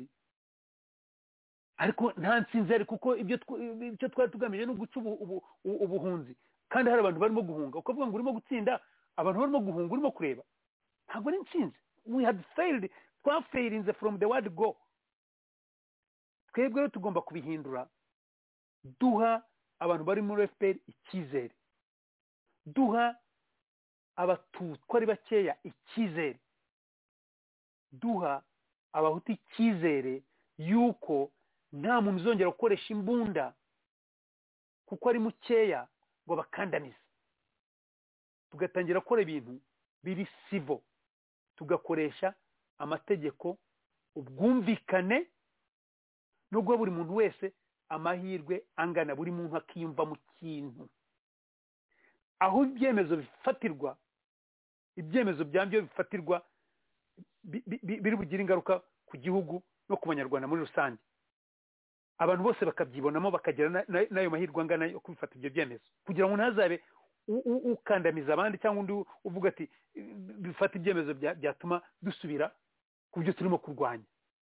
Speaker 1: ariko nta ntsinzi ari, kuko ibyo twari tugamije no guca ubuhunzi, kandi hari abantu barimo guhunga. Ukavuga ngo urimo gutsinda abantu barimo guhunga, urimo kureba, ntabwo ari ntsinzi. We had failed, twafailinze from the word go. Twebwe rero tugomba kubihindura, duha abantu bari muri FPR icyizere, duha Abatutsi ko ari bakeya icyizere, duha Abahutu icyizere yuko nta muntu uzongera gukoresha imbunda kuko ari mukeya ngo bakandamize. Tugatangira gukora ibintu biri civil, tugakoresha amategeko, ubwumvikane, no guha buri muntu wese amahirwe angana, buri muntu akiyumva mu kintu. Aho ibyemezo bifatirwa, ibyemezo byambyo bifatirwa biri bugira ingaruka ku gihugu no ku banyarwanda muri rusange, abantu bose bakabyibonamo, bakagira nayo mahirwe angana yo kubifata ibyo byemezo, kugira ngo ntazabe ukandamiza abandi cyangwa undi uvuga ati bifata ibyemezo byatuma dusubira ku byo turimo kurwanya.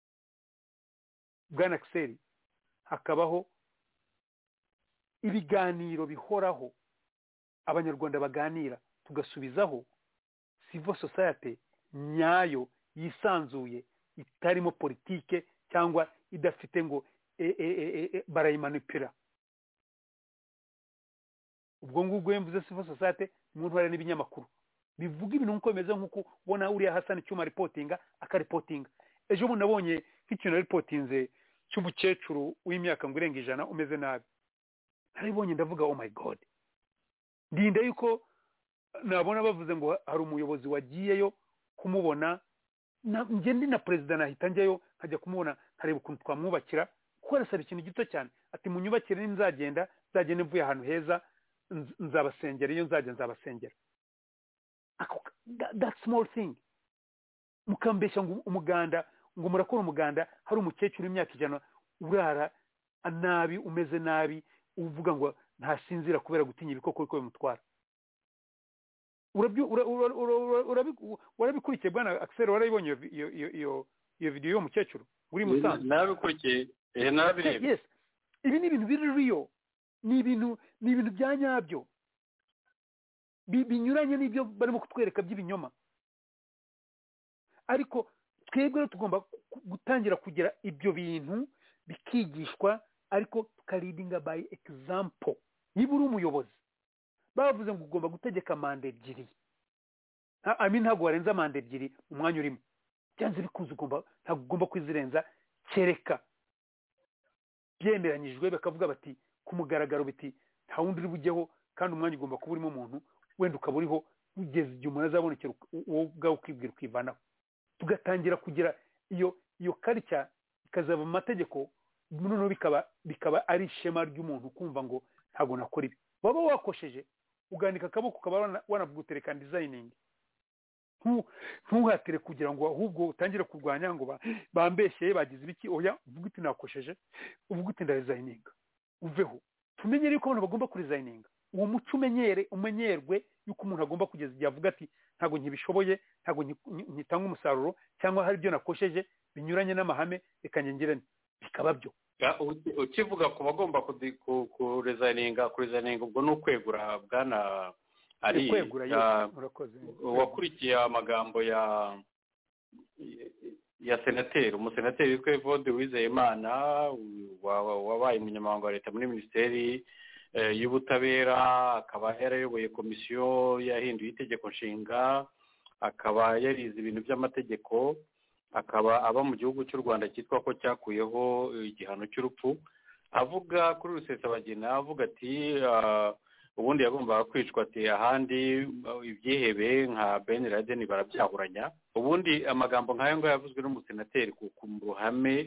Speaker 1: Bwana Axel, hakabaho ibiganiro bihoraho, abanyarwanda baganira, tugasubizaho civil society nyayo yisanzuye, itarimo politike cyangwa idafite ngo barayimanipira. ubwo ngubwo mvuze civil society mu ntwara n'ibinyamakuru bivuga ibintu nk'uko bimeze nk'uko ubona uriya Hassan Cyuma reportinga akaripotinga. Ejo bundi nabonye nk'ikintu reportinze cy'umukecuru w'imyaka ngo irenga 100 umeze nabi, naribonye ndavuga oh my god, ndinda yuko nabona bavuze ngo hari umuyobozi wagiyeyo kumubona, njye ndi na president nahita njyayo nkajya kumubona nkareba ukuntu twamwubakira, kuko arasaba ikintu gito cyane, ati munyubakire nzagenda mvuye ahantu heza nzabasengera, iyo nzajya nzabasengera. That small thing. Mukambesha ngo umuganda, ngo murakora umuganda, hari umukecuru w'imyaka 100 urara nabi, umeze nabi, uvuga ngo ntasinzira kubera gutinya ibikoko ko bimutwara. Urabikurikiye bwana Axel, warabibonye iyo video yo mukecuru uri Musanze?
Speaker 3: Nabikurikiye, nabirebe.
Speaker 1: Yes, ibi ni ibintu biri real, ni ibintu bya nyabyo binyuranye n'ibyo barimo kutwereka by'ibinyoma. Ariko twebwe tugomba gutangira kugira ibyo bintu bikigishwa, ariko tukaridinga by example. Niba uri umuyobozi bavuze ngo ugomba gutegeka manda 2, ntabwo warenza manda 2 mu mwanya urimo, byanze bikunze ntabwo ugomba kwizirenza, kereka byemeranyijwe bakavuga bati ku mugaragaro biti nta wundi uri bujyeho, kandi umwanya ugomba kuba urimo umuntu wenda ukaba uriho ugeze igihe umuntu azabonekera wowe ubwawe ukibwira ukivanaho. Tugatangira kugira iyo karita ikazaba mu mategeko, noneho bikaba ari ishema ry'umuntu kumva ngo ntabwo nakora ibi. Waba wakosheje uganika akaboko ukaba wanavuga utereka designing, ntuhatire kugira ngo ahubwo utangire kurwanya ngo bambeshyeye bagize ibiki. Oya, uvuga uti nakosheje, uvuga uti ndadesigning, uveho. Tumenyere yuko abantu bagomba kurizayininga, uwo muco umenyerwe yuko umuntu agomba kugeza igihe avuga ati ntabwo nkibishoboye, ntabwo nkitanga umusaruro, cyangwa hari ibyo nakosheje binyuranye n'amahame, reka ngengerane, bikaba byo.
Speaker 3: Ukivuga ku bagomba kurizayininga ubwo ni ukwegura bwana ari wakurikiye amagambo ya senateri, umusenateri witwa Evode Uwizeyimana wabaye umunyamabanga wa leta muri minisiteri y'ubutabera, akaba yarayoboye komisiyo yahinduye itegeko nshinga, akaba yarize ibintu by'amategeko, akaba aba mu gihugu cy'u Rwanda cyitwa ko cyakuyeho igihano cy'urupfu. Avuga kuri Rusesabagina avuga ati ubundi yagombaga kwicwa, ati ahandi ibyihebe nka Ben Laden barabyahuranya. Ubundi amagambo nk'ayo ngayo yavuzwe n'umusenateri ku ruhame,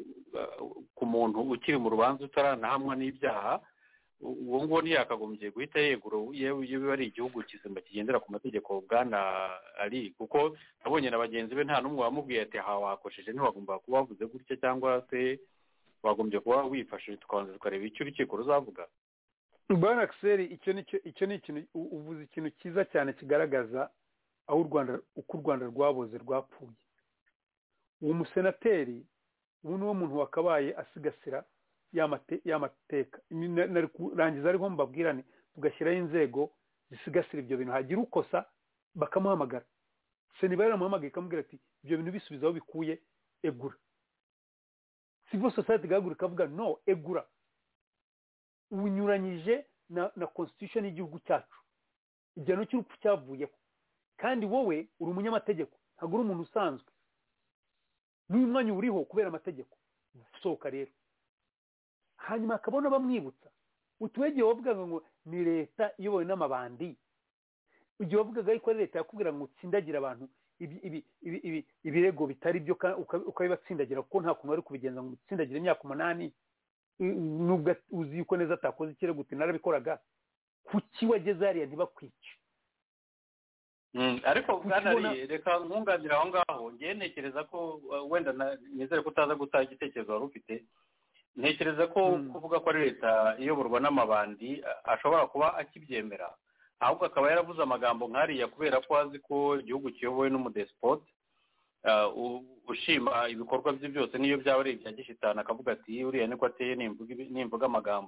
Speaker 3: ku muntu ukiri mu rubanza utaranahamwa n'ibyaha, uwo nguwo ntiyakagombye guhita yegura yewe ari igihugu kizima kigendera ku mategeko bwana ari, kuko nabonye na bagenzi be nta n'umwe wamubwiye ati aha wakosheje, ntiwagomba kuba wavuze gutya, cyangwa se wagombye kuba wifashe tukabanza tukareba icyo urukiko ruzavuga.
Speaker 1: Bwana Axel, icyo ni ikintu uvuze, ikintu cyiza cyane kigaragaza aho uko u Rwanda rwaboze rwapfuye. Uwo musenateri ubu niwo muntu wakabaye asigasira y'amateka. Rangiza ariho mbabwirane tugashyiraho inzego zisigasira ibyo bintu, hagira ukosa bakamuhamagara, seniba yaramuhamagaye ikamubwira ati ibyo bintu bisubiza aho bikuye, egura. Civil society igahagura ikavuga no, egura, unyuranyije na constitution y'igihugu cyacu, igihano cy'urupfu cyavuyeho, kandi wowe uri umunyamategeko, ntabwo uri umuntu usanzwe, n'uyu mwanya uriho kubera amategeko. Sohoka rero. Hanyuma akabona bamwibutsa, utwegeye wavugaga ngo ni leta iyobowe n'amabandi, igihe wavugaga yuko ari leta yakubwira ngo utsindagira abantu ibirego bitari byo ukabibatsindagira, kuko nta kuntu wari kubigenza ngo utsindagire imyaka 8, nubwo uzi yuko neza atakoze ikirego uti narabikoraga, kuki wageze hariya ntibakwice?
Speaker 3: Ariko bwana reka nkunganira aho ngaho, ngiye ntekereza ko wenda nizere ko utaza gutaha igitekerezo wari ufite. Ntekereza ko kuvuga ko ari leta iyoborwa n'amabandi ashobora kuba akibyemera, ahubwo akaba yaravuze amagambo nk'ariya kubera ko azi ko igihugu kiyobowe n'umudespot ushima ibikorwa bye byose, niyo byaba ari ibya gishitana akavuga ati uriya niko ateye, nimvuga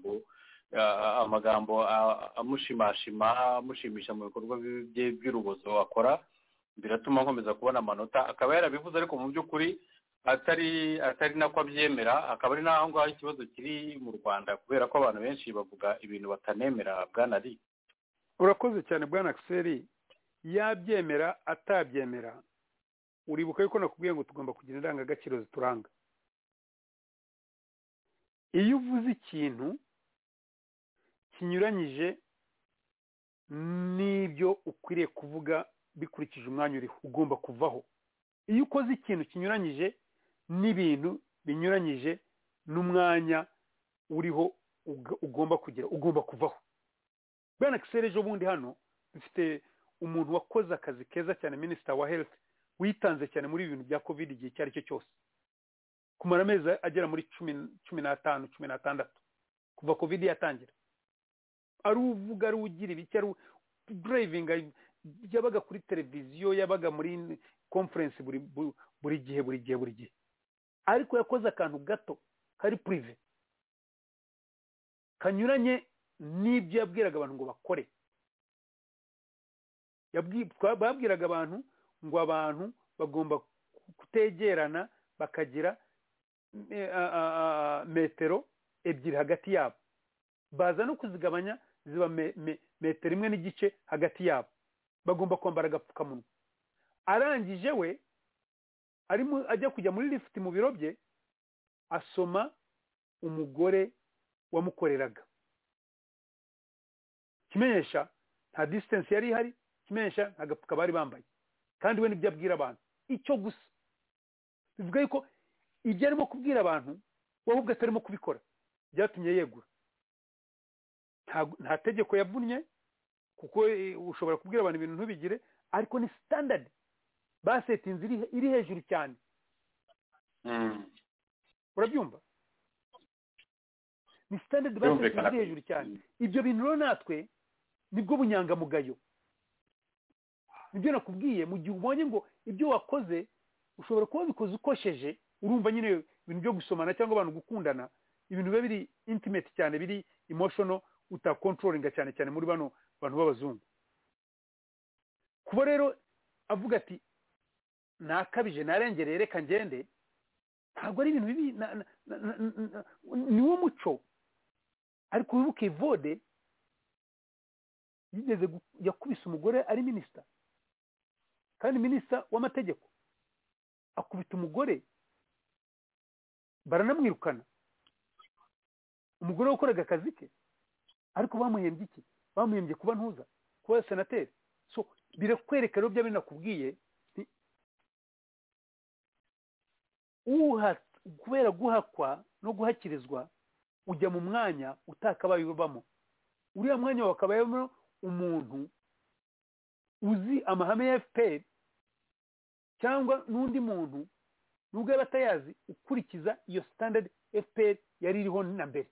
Speaker 3: amagambo amushimisha mu bikorwa bye by'urubozo akora, biratuma nkomeza kubona amanota. Akaba yarabivuze, ariko mu by'ukuri atari nako abyemera. Akaba ari naho ngaho ikibazo kiri mu Rwanda, kubera ko abantu benshi bavuga ibintu batanemera bwana ari.
Speaker 1: urakoze cyane bwana Axel yabyemera atabyemera uribuka yuko nakubwiye ngo tugomba kugira indangagaciro zituranga iyo uvuze ikintu kinyuranyije n'ibyo ukwiriye kuvuga bikurikije umwanya uriho ugomba kuvaho iyo ukoze ikintu kinyuranyije n'ibintu binyuranyije n'umwanya uriho ugomba kugira ugomba kuvaho bwana Axel ejo bundi hano dufite umuntu wakoze akazi keza cyane minisita wa health witanze cyane muri ibintu bya covid igihe icyo ari cyo cyose kumara amezi agera muri 15-16 kuva covid yatangira ari uvuga ari ugira ibiki ari driving yabaga kuri televiziyo yabaga muri conference buri gihe ariko yakoze akantu gato kari prive kanyuranye n'ibyo yabwiraga abantu ngo bakore babwiraga abantu ngo abantu bagomba kutegerana bakagira metero ebyiri hagati yabo baza no kuzigabanya ziba metero imwe n'igice hagati yabo bagomba kwambara agapfukamunwa arangije we arimo ajya kujya muri lift mu biro bye asoma umugore wamukoreraga kimenyesha nta distance yari ihari kimenyesha nta gapfuka bari bambaye kandi we nibyo abwira abantu icyo gusa bivuga yuko ibyo arimo kubwira abantu wowe ubwo atarimo kubikora byatumye yegura nta tegeko yavunnye kuko ushobora kubwira abantu ibintu ntubigire ariko ni standard basetinze iri hejuru cyane urabyumva ni standard basetinze iri hejuru cyane ibyo bintu rero natwe nibwo bunyangamugayo nibyo nakubwiye mu gihe ubonye ngo ibyo wakoze ushobora kuba bikoze ukosheje urumva nyine ibintu byo gusomana cyangwa abantu gukundana ibintu biba biri intimate cyane biri emotional utakontrolinga cyane cyane muri bano bantu b'abazungu kuba rero avuga ati nakabije narengereye reka ngende ntabwo ari ibintu bibi niwo muco ariko wibuke Vode yigeze yakubise umugore ari minisita kandi minisita w'amategeko akubita umugore baranamwirukana umugore wakoraga akazi ke ariko bamuhembye iki bamuhembye kuba ntuza kuba senateri so birakwereka rero bya binakubwiye kubera guhakwa no guhakirizwa ujya mu mwanya utakabaye ubamo uriya mwanya wakabayemo umuntu uzi amahame ya FPR cyangwa n'undi muntu nubwo yaba atayazi ukurikiza iyo standard FPR yari iriho na mbere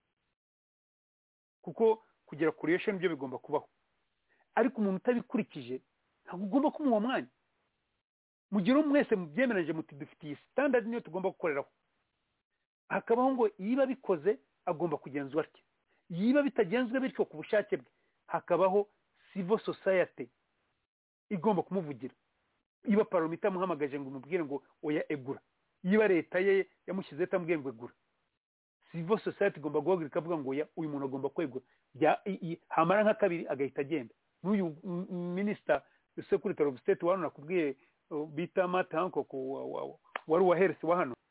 Speaker 1: kuko kugera kuri iyo byo bigomba kubaho ariko umuntu utabikurikije ntabwo ugomba kumuha mwanya mugire mwese mubyemereje muti dufitiye standard niyo tugomba gukoreraho hakabaho ngo yiba bikoze agomba kugenzura atya yiba bitagenzwe bityo ku bushake bwe hakabaho civil society igomba kumuvugira iba paromita muhamagaje ngo umubwire ngo oya egura yiba leta ye yamushyize tamubwiye ngo egura civil society igomba guhagarika avuga ngo oya uyu muntu agomba kwegura hamara nka kabiri agahita agenda n'uyu minister secretary of state wano nakubwiye bita matanko wari uwa health wa hano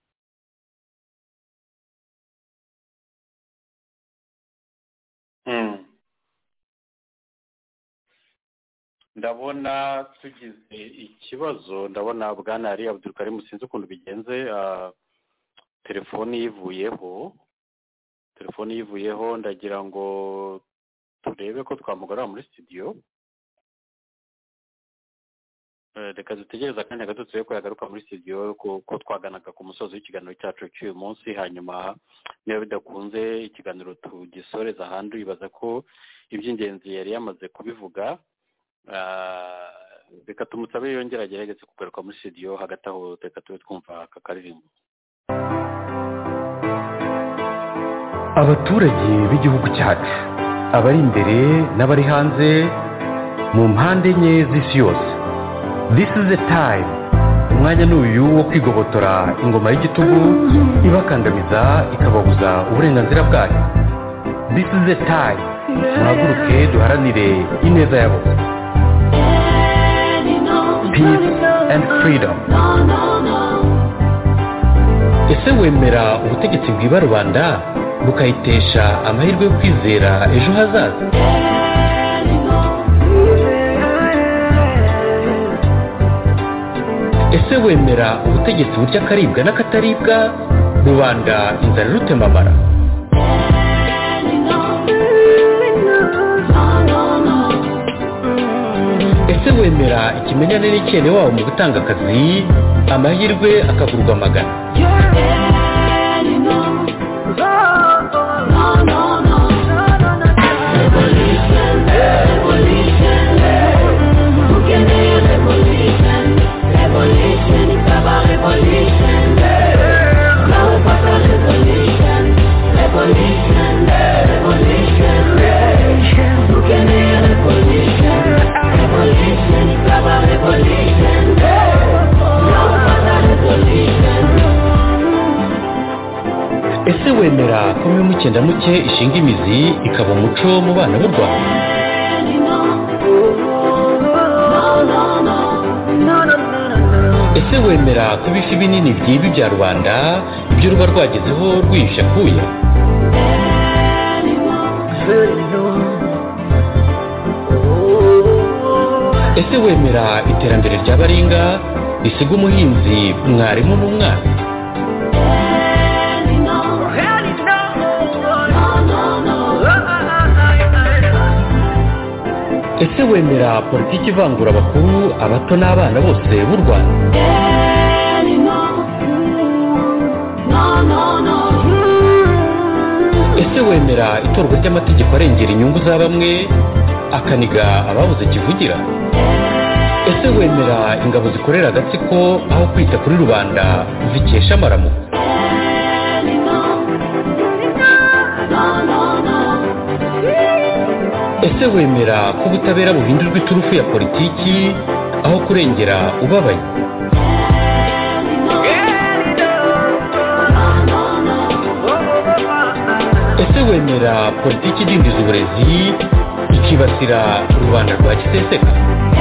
Speaker 3: ndabona tugize ikibazo ndabona bwana ari Abdulkarim sinzi ukuntu bigenze telefoni yivuyeho ndagira ngo turebe ko twamugarura muri studio reka dutegereza akanya gato turebe ko yagaruka muri studio ko twaganaga ku musozi w'ikiganiro cyacu cy'uyu munsi hanyuma niba bidakunze ikiganiro tugisoreza ahandi bibaza ko iby'ingenzi yari yamaze kubivuga reka tumusabe yongera agerageze kugaruka muri studio hagati aho reka tube twumva aka karirimbo.
Speaker 5: Abaturage b'igihugu cyacu abari imbere n'abari hanze mu mpande enye z'isi yose, this is the time, umwanya n'uyu wo kwigobotora ingoma y'igitugu ibakandamiza ikababuza uburenganzira bwayo. This is the time muhaguruke duharanire ineza ya bose. Peace and freedom. Ese wemera ubutegetsi bwiba rubanda bukayitesha amahirwe yo kwizera ejo hazaza? Ese wemera ubutegetsi burya akaribwa n'akataribwa rubanda inzara irutemamara? Ese wemera ikimenyane n'icyene wawo mu gutanga akazi amahirwe akagurwa magana? Ese wemera ko mimucyenda muke ishinga imizi ikaba umuco mu bana b'u Rwanda? Ese wemera ko ibifi binini by'ibi bya rubanda ibyo ruba rwagezeho rwisha kuya? Ese wemera iterambere ry'abaringa risiga umuhinzi mwarimu n'umwana? Ese wemera politiki ivangura abakuru abato n'abana bose b'u Rwanda? Ese wemera itorwa ry'amategeko arengera inyungu za bamwe akaniga ababuze kivugira? Ese wemera ingabo zikorera agatsiko aho kwita kuri rubanda zikesha amaramuko? Ese wemera ko ubutabera buhindurwa iturufu ya politiki aho kurengera ubabaye? Ese wemera politiki idindiza uburezi ikibasira rubanda rwa giseseka?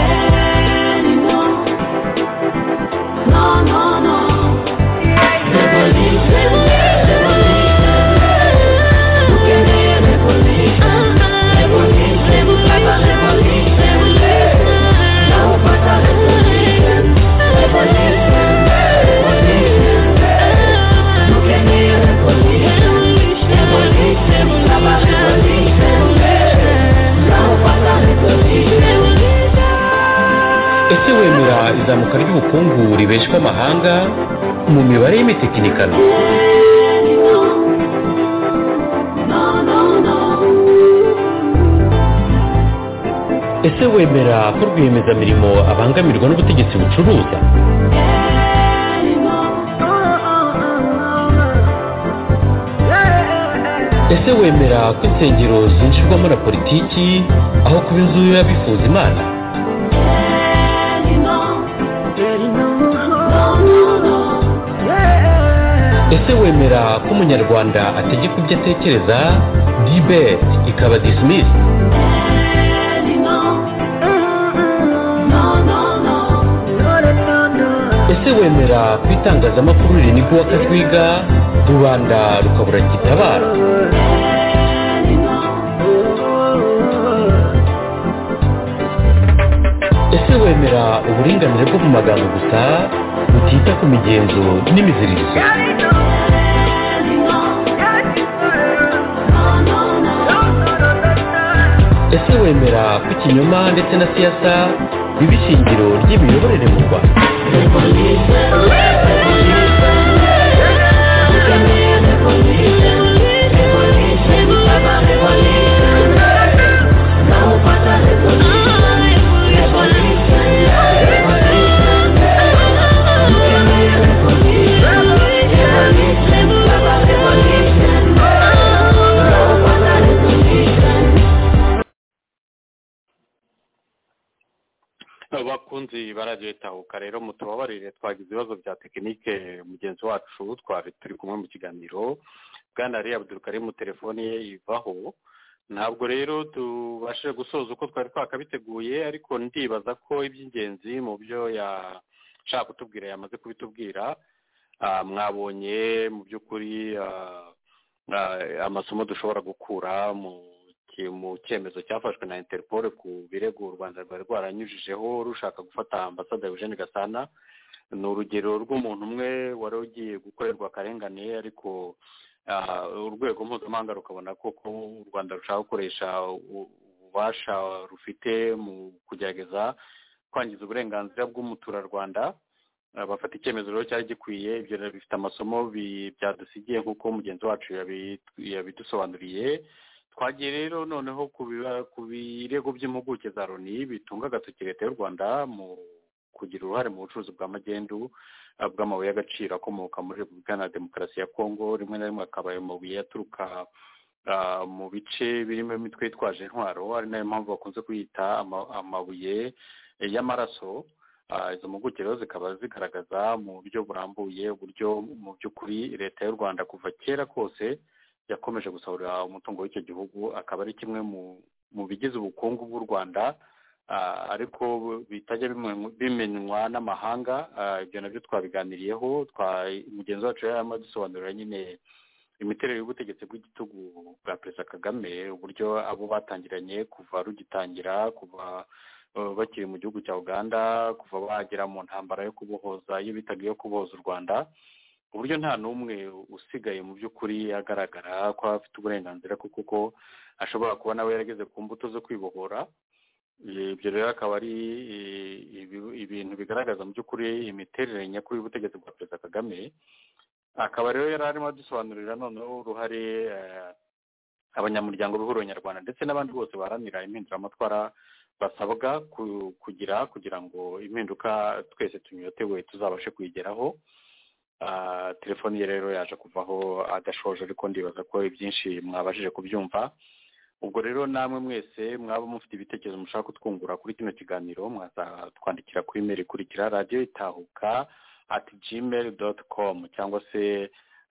Speaker 5: Ese wemera izamuka ry'ubukungu ribeshwa amahanga mu mibare y'imitekinikano? Ese wemera ko rwiyemezamirimo abangamirwa n'ubutegetsi bucuruza? Ese wemera ko insengero zinjirwamo na politiki aho kuba inzu y'abifuza Imana? Ese wemera ko umunyarwanda ategeka ibyo atekereza debate ikaba dismissed? Ese wemera ko itangazamakuru rinigwa akajwiga rubanda rukabura gitabara? Ese wemera uburinganire bwo mu magambo gusa butita ku migenzo n'imiziririzo? Ese wemera ko ikinyoma ndetse na siyasa biba ishingiro ry'imiyoborere mu Rwanda?
Speaker 3: abakunzi baragitahuka rero mutubabarire twagize ibibazo bya tekinike mugenzi wacu twari turi kumwe mu kiganiro bwana Abdul Karim telefone ye ivaho ntabwo rero tubashije gusoza uko twari twakabiteguye ariko ndibaza ko iby'ingenzi mu byo yashaka kutubwira yamaze kubitubwira. Mwabonye mu by'ukuri amasomo dushobora gukura mu cyemezo cyafashwe na Interpol ku birego u Rwanda rwari rwaranyujijeho rushaka gufata ambasada Eugene Gasana. Ni urugero rw'umuntu umwe wari ugiye gukorerwa akarengane ariko urwego mpuzamahanga rukabona ko u Rwanda rushaka gukoresha ububasha rufite mu kugerageza kwangiza uburenganzira bw'umuturarwanda. Bafata icyemezo rero cyari gikwiye. Ibyo bifite amasomo byadusigiye nk'uko mugenzi wacu yabidusobanuriye. Twagiye rero noneho ku birego by'impuguke za Loni bitunga agatoki leta y'u Rwanda mu kugira uruhare mu bucuruzi bwa magendu bw'amabuye y'agaciro akomoka muri Repubulika na Demokarasi ya Kongo. Rimwe na rimwe akaba ayo mabuye aturuka mu bice birimo imitwe yitwaje intwaro, ari nayo mpamvu bakunze kuyita amabuye y'amaraso. Izo mpuguke rero zikaba zigaragaza mu buryo burambuye uburyo mu by'ukuri leta y'u Rwanda kuva kera kose yakomeje gusahurira umutungo w'icyo gihugu, akaba ari kimwe mu bigize ubukungu bw'u Rwanda ariko bitajya bimenywa n'amahanga. Ibyo nabyo twabiganiriyeho. Mugenzi wacu yarimo adusobanurira nyine imiterere y'ubutegetsi bw'igitugu bwa Perezida Kagame, uburyo abo batangiranye kuva rugitangira, kuva bakiri mu gihugu cya Uganda, kuva bagera mu ntambara yo kubohoza iyo bitaga iyo kubohoza u Rwanda, uburyo nta n'umwe usigaye mu by'ukuri agaragara ko afite uburenganzira kuko ashobora kuba nawe yarageze ku mbuto zo kwibohora. Ibyo rero akaba ari ibintu bigaragaza mu by'ukuri imiterere nyakuri y'ubutegetsi bwa Perezida Kagame. Akaba rero yari arimo adusobanurira noneho uruhare abanyamuryango b'ihuriro nyarwanda ndetse n'abandi bose baharanira impinduramatwara basabwa kugira ngo impinduka twese tunyotewe tuzabashe kuyigeraho. Telefoni ye rero yaje kuvaho adashoje ariko ndibaza ko ibyinshi mwabashije kubyumva. Ubwo rero namwe mwese mwaba mufite ibitekerezo mushaka kutwungura kuri kino kiganiro mwazatwandikira kuri email ikurikira radioitahuka@gmail.com cyangwa se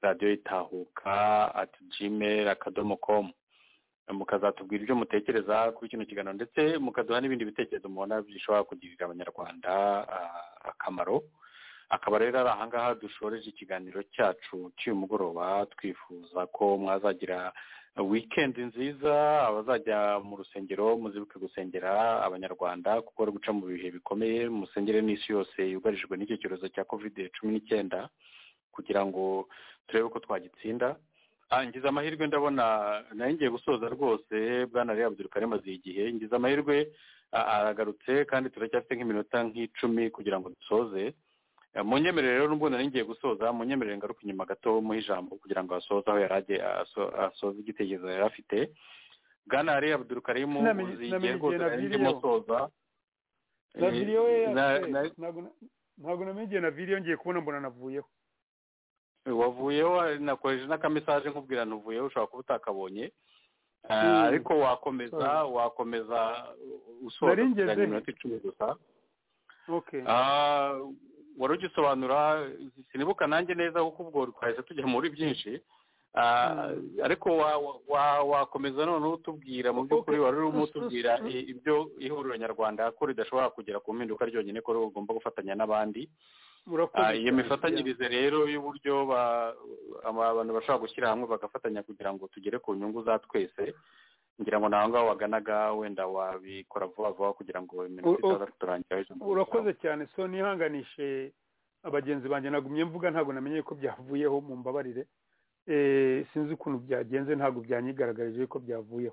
Speaker 3: radioitahuka@gmail.com. mukazatubwira ibyo mutekereza kuri kino kiganiro ndetse mukaduha n'ibindi bitekerezo mubona bishobora kugirira abanyarwanda akamaro. Akaba rero ari ahangaha dushoreje ikiganiro cyacu cy'uyu mugoroba. Twifuza ko mwazagira weekend nziza. Abazajya mu rusengero muzibuke gusengera abanyarwanda kuko bari guca mu bihe bikomeye. Musengere n'isi yose yugarijwe n'icyo cyorezo cya COVID-19 kugira ngo turebe ko twagitsinda. Ngize amahirwe ndabona nayo ngiye gusoza rwose. Bwana Ray Abdulkarim aziye igihe. Ngize amahirwe aragarutse kandi turacyafite nk'iminota nk'icumi kugira ngo dusoze. Munyemerere rero n'ubwo nari ngiye gusoza, munyemerere ngaruka inyuma gato mu ijambo kugira ngo asoze aho yari asoze igitekerezo yari afite. Bwana Ray Abdulkarim uziye rwose nari ndimo soza.
Speaker 1: Na video ntabwo namenye na video ngiye kubona mbona navuyeho.
Speaker 3: Wavuyeho nakoresheje n'akamesaje nkubwira ntuvuyeho, ushobora kuba utakabonye. Ariko wakomeza usoza iminota 10 gusa.
Speaker 1: Okay.
Speaker 3: Wari ugisobanura sinibuka nanjye neza kuko ubwo twahise tujya muri byinshi. Ariko wakomeza noneho utubwira mu by'ukuri wari urimo utubwira ibyo ihuriro nyarwanda ko ridashobora kugera ku mpinduka ryonyine ko rugomba gufatanya n'abandi. Iyo mifatanyirize rero y'uburyo abantu bashobora gushyira hamwe bagafatanya kugira ngo tugere ku nyungu za twese. Ngira ngo naho ngaho waganaga wenda wabikora vuba vuba kugira ngo iminota itaza kuturangira.
Speaker 1: Urakoze cyane. So nihanganishe abagenzi banjye nagumye mvuga ntabwo namenye ko byavuyeho mu mbabarire. Sinzi ukuntu byagenze ntabwo byanyigaragarije ko byavuyeho.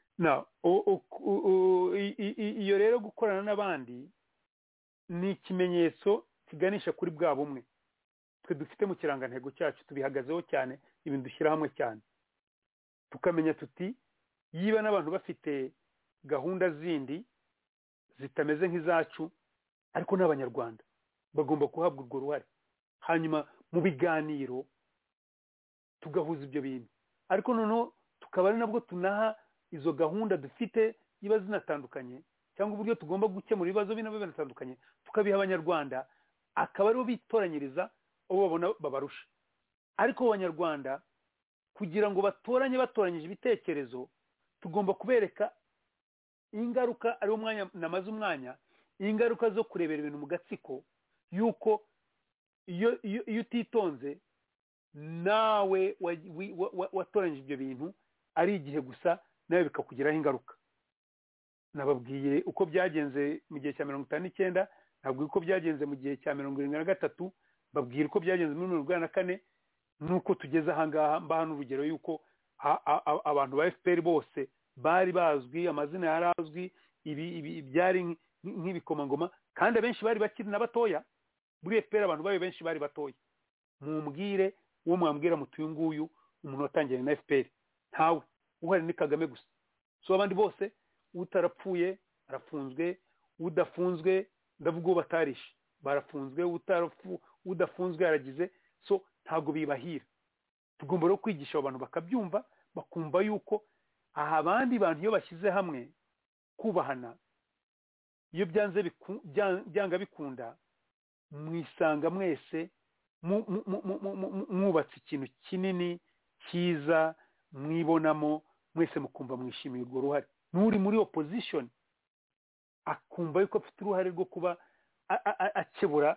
Speaker 1: Iyo rero gukorana n'abandi ni ikimenyetso kiganisha kuri bwa bumwe twe dufite mu kirangantego cyacu. Tubihagazeho cyane, ibintu dushyira hamwe cyane, tukamenya tuti yiba n'abantu bafite gahunda zindi zitameze nk'izacu ariko n'abanyarwanda bagomba kuhabwa urwo ruhare. Hanyuma mu biganiro tugahuza ibyo bintu, ariko noneho tukaba ari nabwo tunaha izo gahunda dufite yiba zinatandukanye cyangwa uburyo tugomba gukemura ibibazo bino binatandukanye tukabiha abanyarwanda, akaba aribo bitoranyiriza abo babona babarusha. Ariko abanyarwanda kugira ngo batoranyije ibitekerezo tugomba kubereka ingaruka ari umwanya namaze umwanya ingaruka zo kurebera ibintu mu gatsiko yuko iyo utitonze nawe watoranyije ibyo bintu ari igihe gusa nawe bikakugiraho ingaruka. Nababwiye uko byagenze mu gihe cya 1959, nabwiye uko byagenze mu gihe cya 1973, babwira uko byagenze muri 1994, nuko tugeze ahangaha mbaha n'urugero yuko abantu ba FPR bose bari bazwi, amazina yarazwi, ibi byari nk'ibikomangoma, kandi abenshi bari bakiri na batoya. Muri FPR abantu bayo benshi bari batoya. Mumbwire uwo mwambwira mutuye nguyu umuntu watangiye na FPR, ntawe uhari ni Kagame gusa. So abandi bose utarapfuye arafunzwe, udafunzwe ndavuga batarishe barafunzwe, udafunzwe aragize. So ntago bibahira. Tugomba rero kwigisha abantu bakabyumva, bakumva yuko aha abandi bantu iyo bashyize hamwe kubahana, iyo byanga bikunda mwisanga mwese mwubatse ikintu kinini cyiza, mwibonamo mwese mukumva mwishimiye urwo ruhare. N'uri muri opposition akumva yuko afite uruhare rwo kuba akebura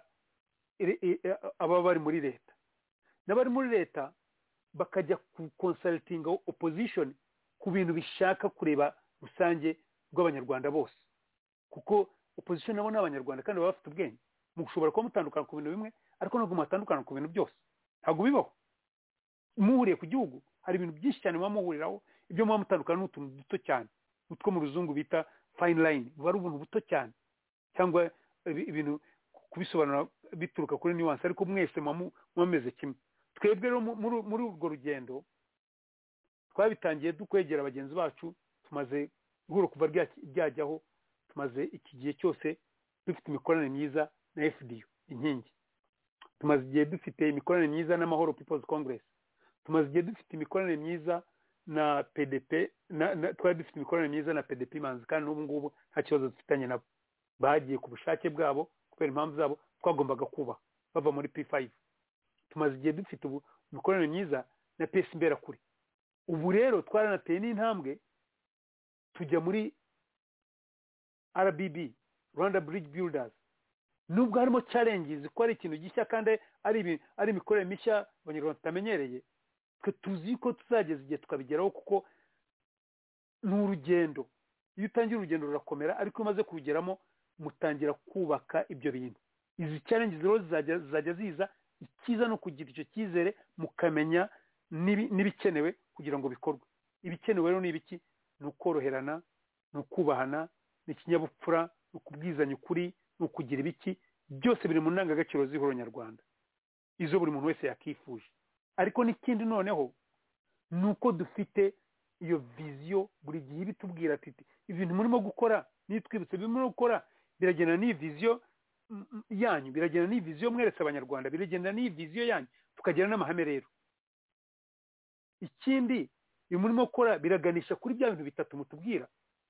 Speaker 1: aba bari muri leta, n'abari muri leta bakajya ku consulting opposition ku bintu bishaka kureba rusange rw'abanyarwanda bose, kuko opposition nabo n'abanyarwanda kandi baba bafite ubwenge. Mushobora kuba mutandukana ku bintu bimwe ariko ntabwo mutandukana ku bintu byose, ntabwo bibaho. Muhuriye ku gihugu hari ibintu byinshi cyane muba muhuriraho, ibyo muba mutandukana n'utuntu duto cyane, utwo mu ruzungu bita fine line, buba ari ubuntu buto cyane, cyangwa ibintu kubisobanura bituruka kuri nuance, ariko mwese mumeze kimwe. Twebwe rero muri urwo rugendo twabitangiye dukwegera bagenzi bacu, tumaze guhura kuva ryajyaho, tumaze iki gihe cyose dufite imikoranire myiza na FDU inkingi, tumaze igihe dufite imikoranire myiza n'Amahoro People's Congress, tumaze igihe dufite imikoranire myiza na PDP, twari dufite imikoranire myiza na PDP Manzi, kandi n'ubu ngubu nta kibazo dufitanye nabo. Bagiye ku bushake bwabo kubera impamvu zabo, twagombaga kuba bava muri P5. Tumaze igihe dufite imikoranire myiza na PS Imberakuri. Ubu rero twaranateye n'intambwe tujya muri RBB, Rwanda Bridge Builders. Nubwo harimo challenges ko ari ikintu gishya kandi ari imikorere mishya abanyarwanda tutamenyereye, twe tuzi ko tuzageza igihe tukabigeraho, kuko ni urugendo. Iyo utangira urugendo rurakomera, ariko umaze kurugeramo mutangira kubaka ibyo bintu. Izi challenges rero zizajya ziza, ikiza no kugira icyo cyizere mukamenya n'ibikenewe kugira ngo bikorwe. Ibikenewe rero ni ibiki? Ni ukoroherana, ni ukubahana, ni ikinyabupfura, ni ukubwizanya ukuri, ni ukugira ibiki, byose biri mu ndangagaciro z'ihuriro nyarwanda, izo buri muntu wese yakifuje. Ariko n'ikindi noneho ni uko dufite iyo viziyo buri gihe bitubwira ati ibintu murimo gukora nitwibutse bimwe gukora biragenda n'iyi viziyo yanyu, biragenda n'iyi viziyo mweretse abanyarwanda, biragenda n'iyi viziyo yanyu, tukagira n'amahame rero. Ikindi murimo gukora biraganisha kuri bya bintu bitatu mutubwira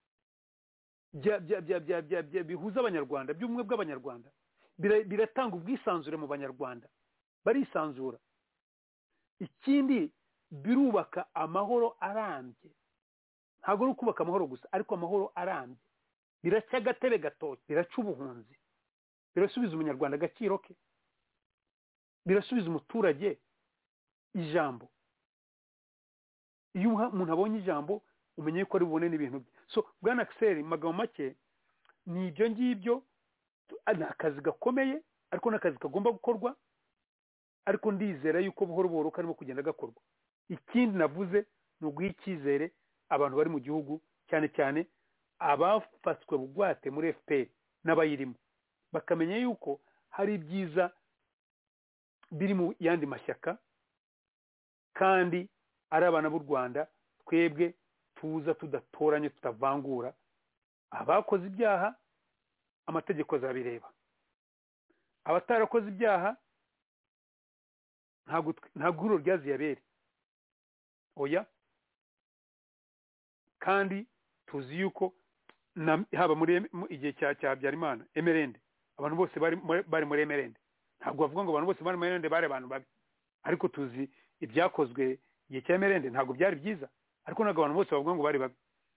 Speaker 1: bihuza abanyarwanda, by'ubumwe bw'abanyarwanda, biratanga ubwisanzure mu banyarwanda, barisanzura. Ikindi birubaka amahoro arambye, ntabwo ari ukubaka amahoro gusa, ariko amahoro arambye. Biraca agatebe gatoki, biraca ubuhunzi, birasubiza umunyarwanda agaciro ke, birasubiza umuturage ijambo. Iyo umuntu abonye ijambo umenye ko ari bubone n'ibintu bye. So Bwana Axel, mu magambo make ni ibyo ngibyo. Ni akazi gakomeye, ariko n'akazi kagomba gukorwa, ariko ndizera yuko buhoro buhoro karimo kugenda gakorwa. Ikindi navuze ni uguha icyizere abantu bari mu gihugu, cyane cyane abafatswe bugwate muri FPR n'abayirimo, bakamenya yuko hari ibyiza biri mu yandi mashyaka, kandi ari abana b'u Rwanda. Twebwe tuza tudatoranye, tutavangura. Abakoze ibyaha amategeko azabireba, abatarakoze ibyaha ntabwo ihuriro ryaziyabere, oya. Kandi tuzi yuko haba muri igihe cya Habyarimana, Emerende, abantu bose bari muri Emerende. Ntabwo bavuga ngo abantu bose bari muri Emerende bari abantu babi, ariko tuzi ibyakozwe igihe cya Emerende ntabwo byari byiza, ariko ntabwo abantu bose bavuga ngo bari babi.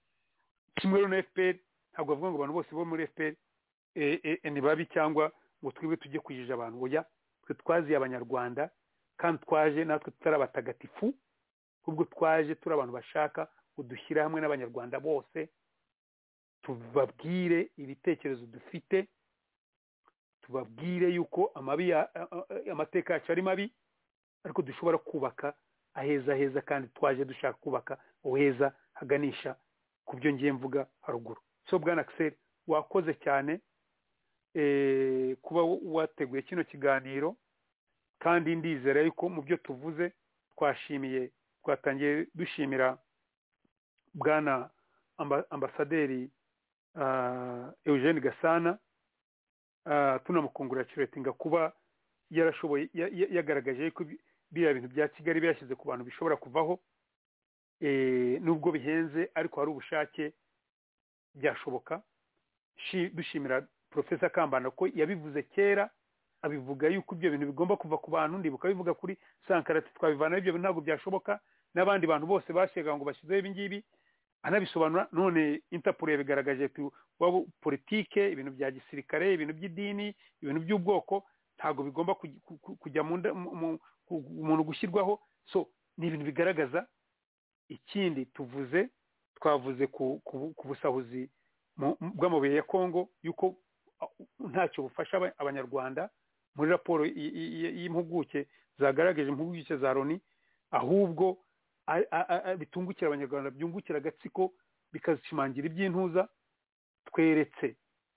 Speaker 1: kimwe rero na FPR ntabwo bavuga ngo abantu bose bo muri FPR ni babi cyangwa ngo twebwe tujye kwijija abantu oya twe twaziye abanyarwanda kandi twaje natwe tutari abatagatifu ahubwo twaje turi abantu bashaka kudushyira hamwe n'abanyarwanda bose tubabwire ibitekerezo dufite tubabwire yuko amateka yacu ari mabi ariko dushobora kubaka aheza kandi twaje dushaka kubaka uheza haganisha ku byo ngiye mvuga haruguru so bwana Axel wakoze cyane kuba wateguye kino kiganiro kandi ndizera yuko mu byo tuvuze twatangiye dushimira bwana ambasaderi Eugene Gasana tunamukongratulatinga kuba yarashoboye yagaragaje ko biriya bintu bya Kigali byashyize ku bantu bishobora kuvaho nubwo bihenze ariko hari ubushake byashoboka dushimira Professor Kambanda ko yabivuze kera abivuga yuko ibyo bintu bigomba kuva ku bantu ndibuka bivuga kuri Sankarati twabivana ibyo ntabwo byashoboka n'abandi bantu bose bashega ngo bashyizeho ibi ngibi anabisobanura none Interpol yabigaragaje wabo politike ibintu bya gisirikare ibintu by'idini ibintu by'ubwoko ntabwo bigomba kujya mu umuntu gushyirwaho so ni ibintu bigaragaza ikindi twavuze ku busahuzi bw'amabuye ya Kongo yuko ntacyo bufasha abanyarwanda muri raporo y'impuguke zagaragaje impuguke za Loni ahubwo bitungukira abanyarwanda byungukira agatsiko bikazishimangira iby'intuza tweretse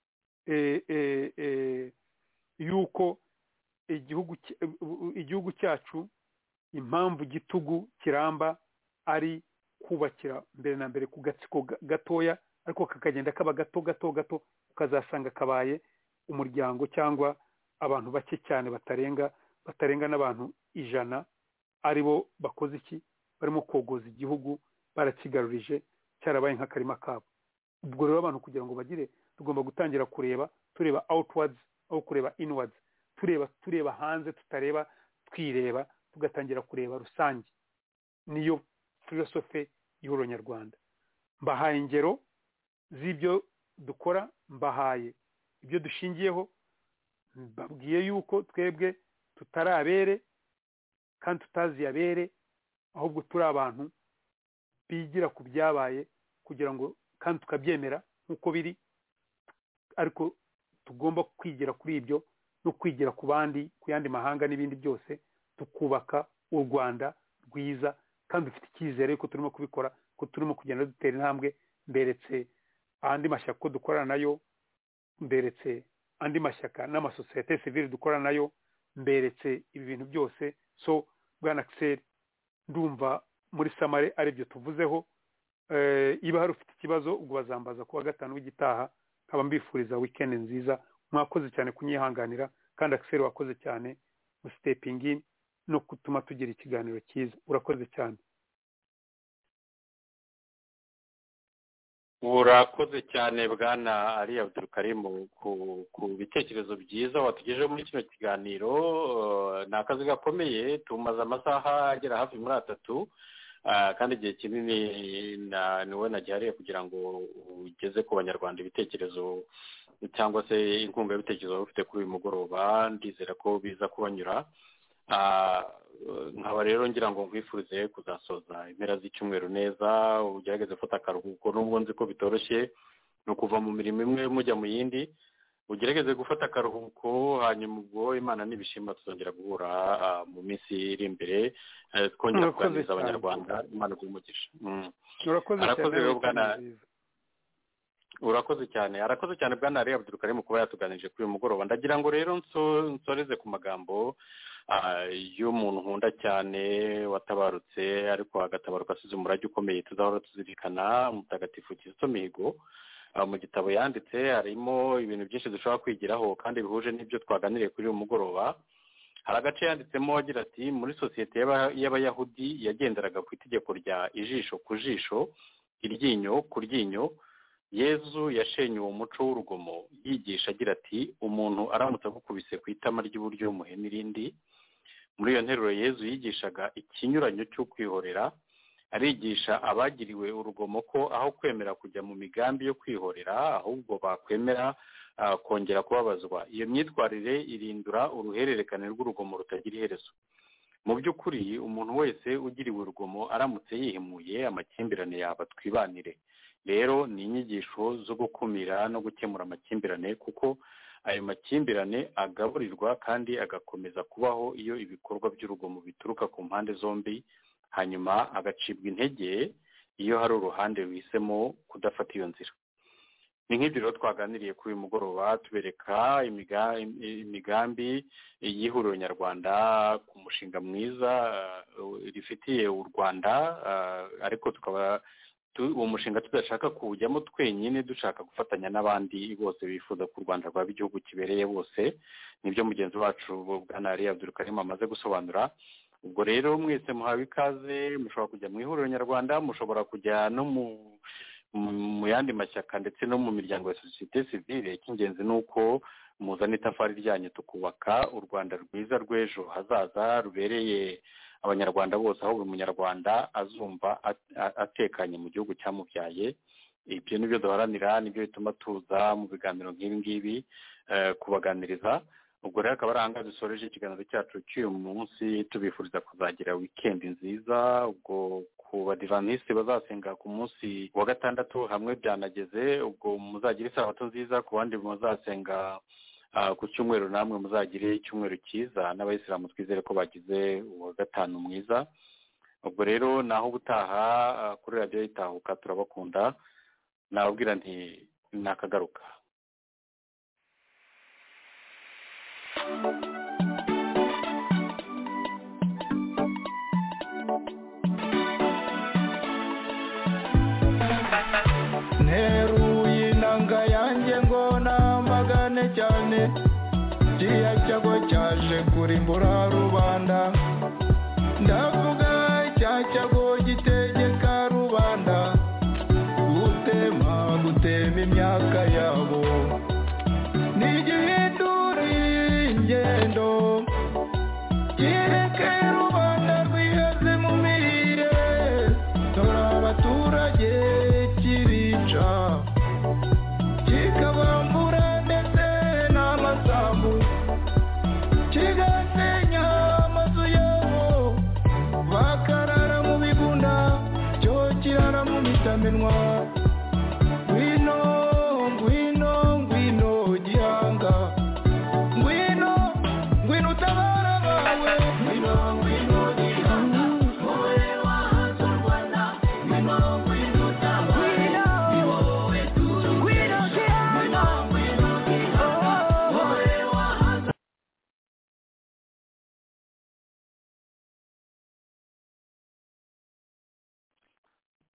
Speaker 1: yuko igihugu cyacu impamvu gitugu kiramba ari kubakira mbere na mbere ku gatsiko gatoya ariko kakagenda kaba gato ukazasanga kabaye umuryango cyangwa abantu bake cyane batarenga n'abantu 100 aribo bakoze iki barimo kogoza igihugu barakigarurije cyarabaye nk'akarima kabo ubwo rero abantu kugira ngo bagire tugomba gutangira tureba outwards aho kureba inwards tureba hanze tutareba twireba tugatangira kureba rusange niyo philosophy y'ihuriro nyarwanda mbahaye ingero z'ibyo dukora mbahaye ibyo dushingiyeho babwiye yuko twebwe tutarabere kandi tutazi yabere ahubwo turi abantu bigira ku byabaye kugira ngo kandi tukabyemera nk'uko biri ariko tugomba kwigira kuri ibyo no kwigira ku bandi ku yandi mahanga n'ibindi byose tukubaka u Rwanda rwiza kandi dufite icyizere ko turimo kubikora ko turimo kugenda dutera intambwe mberetse andi mashyaka ko dukorana nayo mberetse andi mashyaka n'amasosiyete civile dukorana nayo mberetse ibi bintu byose so bwana Axel ndumva muri samare aribyo tuvuzeho iba hari ufite ikibazo ubwo bazambaza kuwa gatanu w'igitaha nkaba mbifuriza weekend nziza mwakoze cyane kunyihanganira kandi Axel wakoze cyane mu stepping in no gutuma tugira ikiganiro cyiza urakoze cyane
Speaker 3: urakoze cyane bwana Ali Abdulkarim ku bitekerezo byiza watugejeho muri kino kiganiro ni akazi gakomeye tumaze amasaha agera hafi muri 3 kandi igihe kinini niwe nagihariye kugira ngo ugeze ku banyarwanda ibitekerezo cyangwa se inkunga y'ibitekerezo bafite kuri uyu mugoroba ndizera ko biza kubanyura nkaba rero ngira ngo nkwifurize kuzasoza impera z'icyumweru neza ugerageze gufata akaruhuko nubwo nzi ko bitoroshye no kuva mu mirimo imwe mujya mu yindi ugerageze gufata akaruhuko hanyuma ubwo Imana nibishima tuzongera guhura mu minsi iri imbere twongera kuganiriza abanyarwanda Imana kumugisha urakoze cyane arakoze cyane bwana Ali Abdulkarim kuba yatuganije kuri uyu mugoroba ndagira ngo rero nsoreze ku magambo y'umuntu nkunda cyane watabarutse ariko agatabaruka asize umurage ukomeye tuzahora tuzirikana Mutagatifu Kizito Mihigo mu gitabo yanditse harimo ibintu byinshi dushobora kwigiraho kandi bihuje n'ibyo twaganiriye kuri uyu mugoroba hari agace yanditsemo agira ati muri sosiyete y'abayahudi yagenderaga ku itegeko rya ijisho ku jisho iryinyo ku ryinyo Yezu yashenye uwo muco w'urugomo yigisha agira ati umuntu aramutse agukubise ku itama ry'iburyo muhene irindi muri iyo nteruro Yezu yigishaga ikinyuranyo cyo kwihorera arigisha abagiriwe urugomo ko aho kwemera kujya mu migambi yo kwihorera ahubwo bakwemera kongera kubabazwa. Iyo myitwarire irindura uruhererekane rw'urugomo rutagira iherezo. Mu by'ukuri umuntu wese ugiriwe urugomo aramutse yihemuye amakimbirane yaba twibanire. Rero ni inyigisho zo gukumira no gukemura amakimbirane, kuko ayo makimbirane agaburirwa kandi agakomeza kubaho iyo ibikorwa by'urugomo bituruka ku mpande zombi, hanyuma agacibwa intege iyo hari uruhande rwisemo kudafata iyo nzira. Ni nk'ibyo rero twaganiriye kuri uyu mugoroba tubereka imigambi y'ihuriro nyarwanda ku mushinga mwiza rifitiye u Rwanda, ariko tukaba uwo mushinga tudashaka kuwujyamo twenyine, dushaka gufatanya n'abandi bose bifuza ko u Rwanda rwaba igihugu kibereye bose. Nibyo mugenzi wacu Bwana Ali Abdulkarim amaze gusobanura. Ubwo rero mwese muhawe ikaze, mushobora kujya mu ihuriro nyarwanda, mushobora kujya no mu yandi mashyaka ndetse no mu miryango ya sosiyete sivile. Icy'ingenzi ni uko muzana itafari ryanyu tukubaka u Rwanda rwiza rw'ejo hazaza rubereye abanyarwanda bose, aho buri munyarwanda azumva atekanye mu gihugu cyamubyaye. Ibyo nibyo duharanira, nibyo bituma tuza mu biganiro nk'ibi ngibi kubaganiriza. Ubwo rero akaba ari ahangaha dusoreje ikiganiro cyacu cy'uyu munsi, tubifuriza kuzagira wikendi nziza. Ubwo ku badivantisiti bazasenga ku munsi wa gatandatu hamwe byanageze, ubwo muzagira isabato nziza. Ku bandi muzasenga ku cyumweru namwe muzagire icyumweru cyiza, n'abayisilamu twizere ko bagize uwa gatanu mwiza. Ubwo rero naho ubutaha kuri radiyo Itahuka turabakunda, nababwira nti nakagaruka.
Speaker 2: Nteruye inanga yanjye ngo namagane cyane, kiriya cyago cyaje kurimbura rubanda. Ndavuga cya cyago gitegeka rubanda gutema imyaka yabo, nigihindura ingendo kireke rubanda rwihaze mu mirire. Dore abaturage kirica kikabambura ndetse n'amasambu, kigasenya amazu yabo, bakarara mu bigunda cyo kirara mu mitamenwa.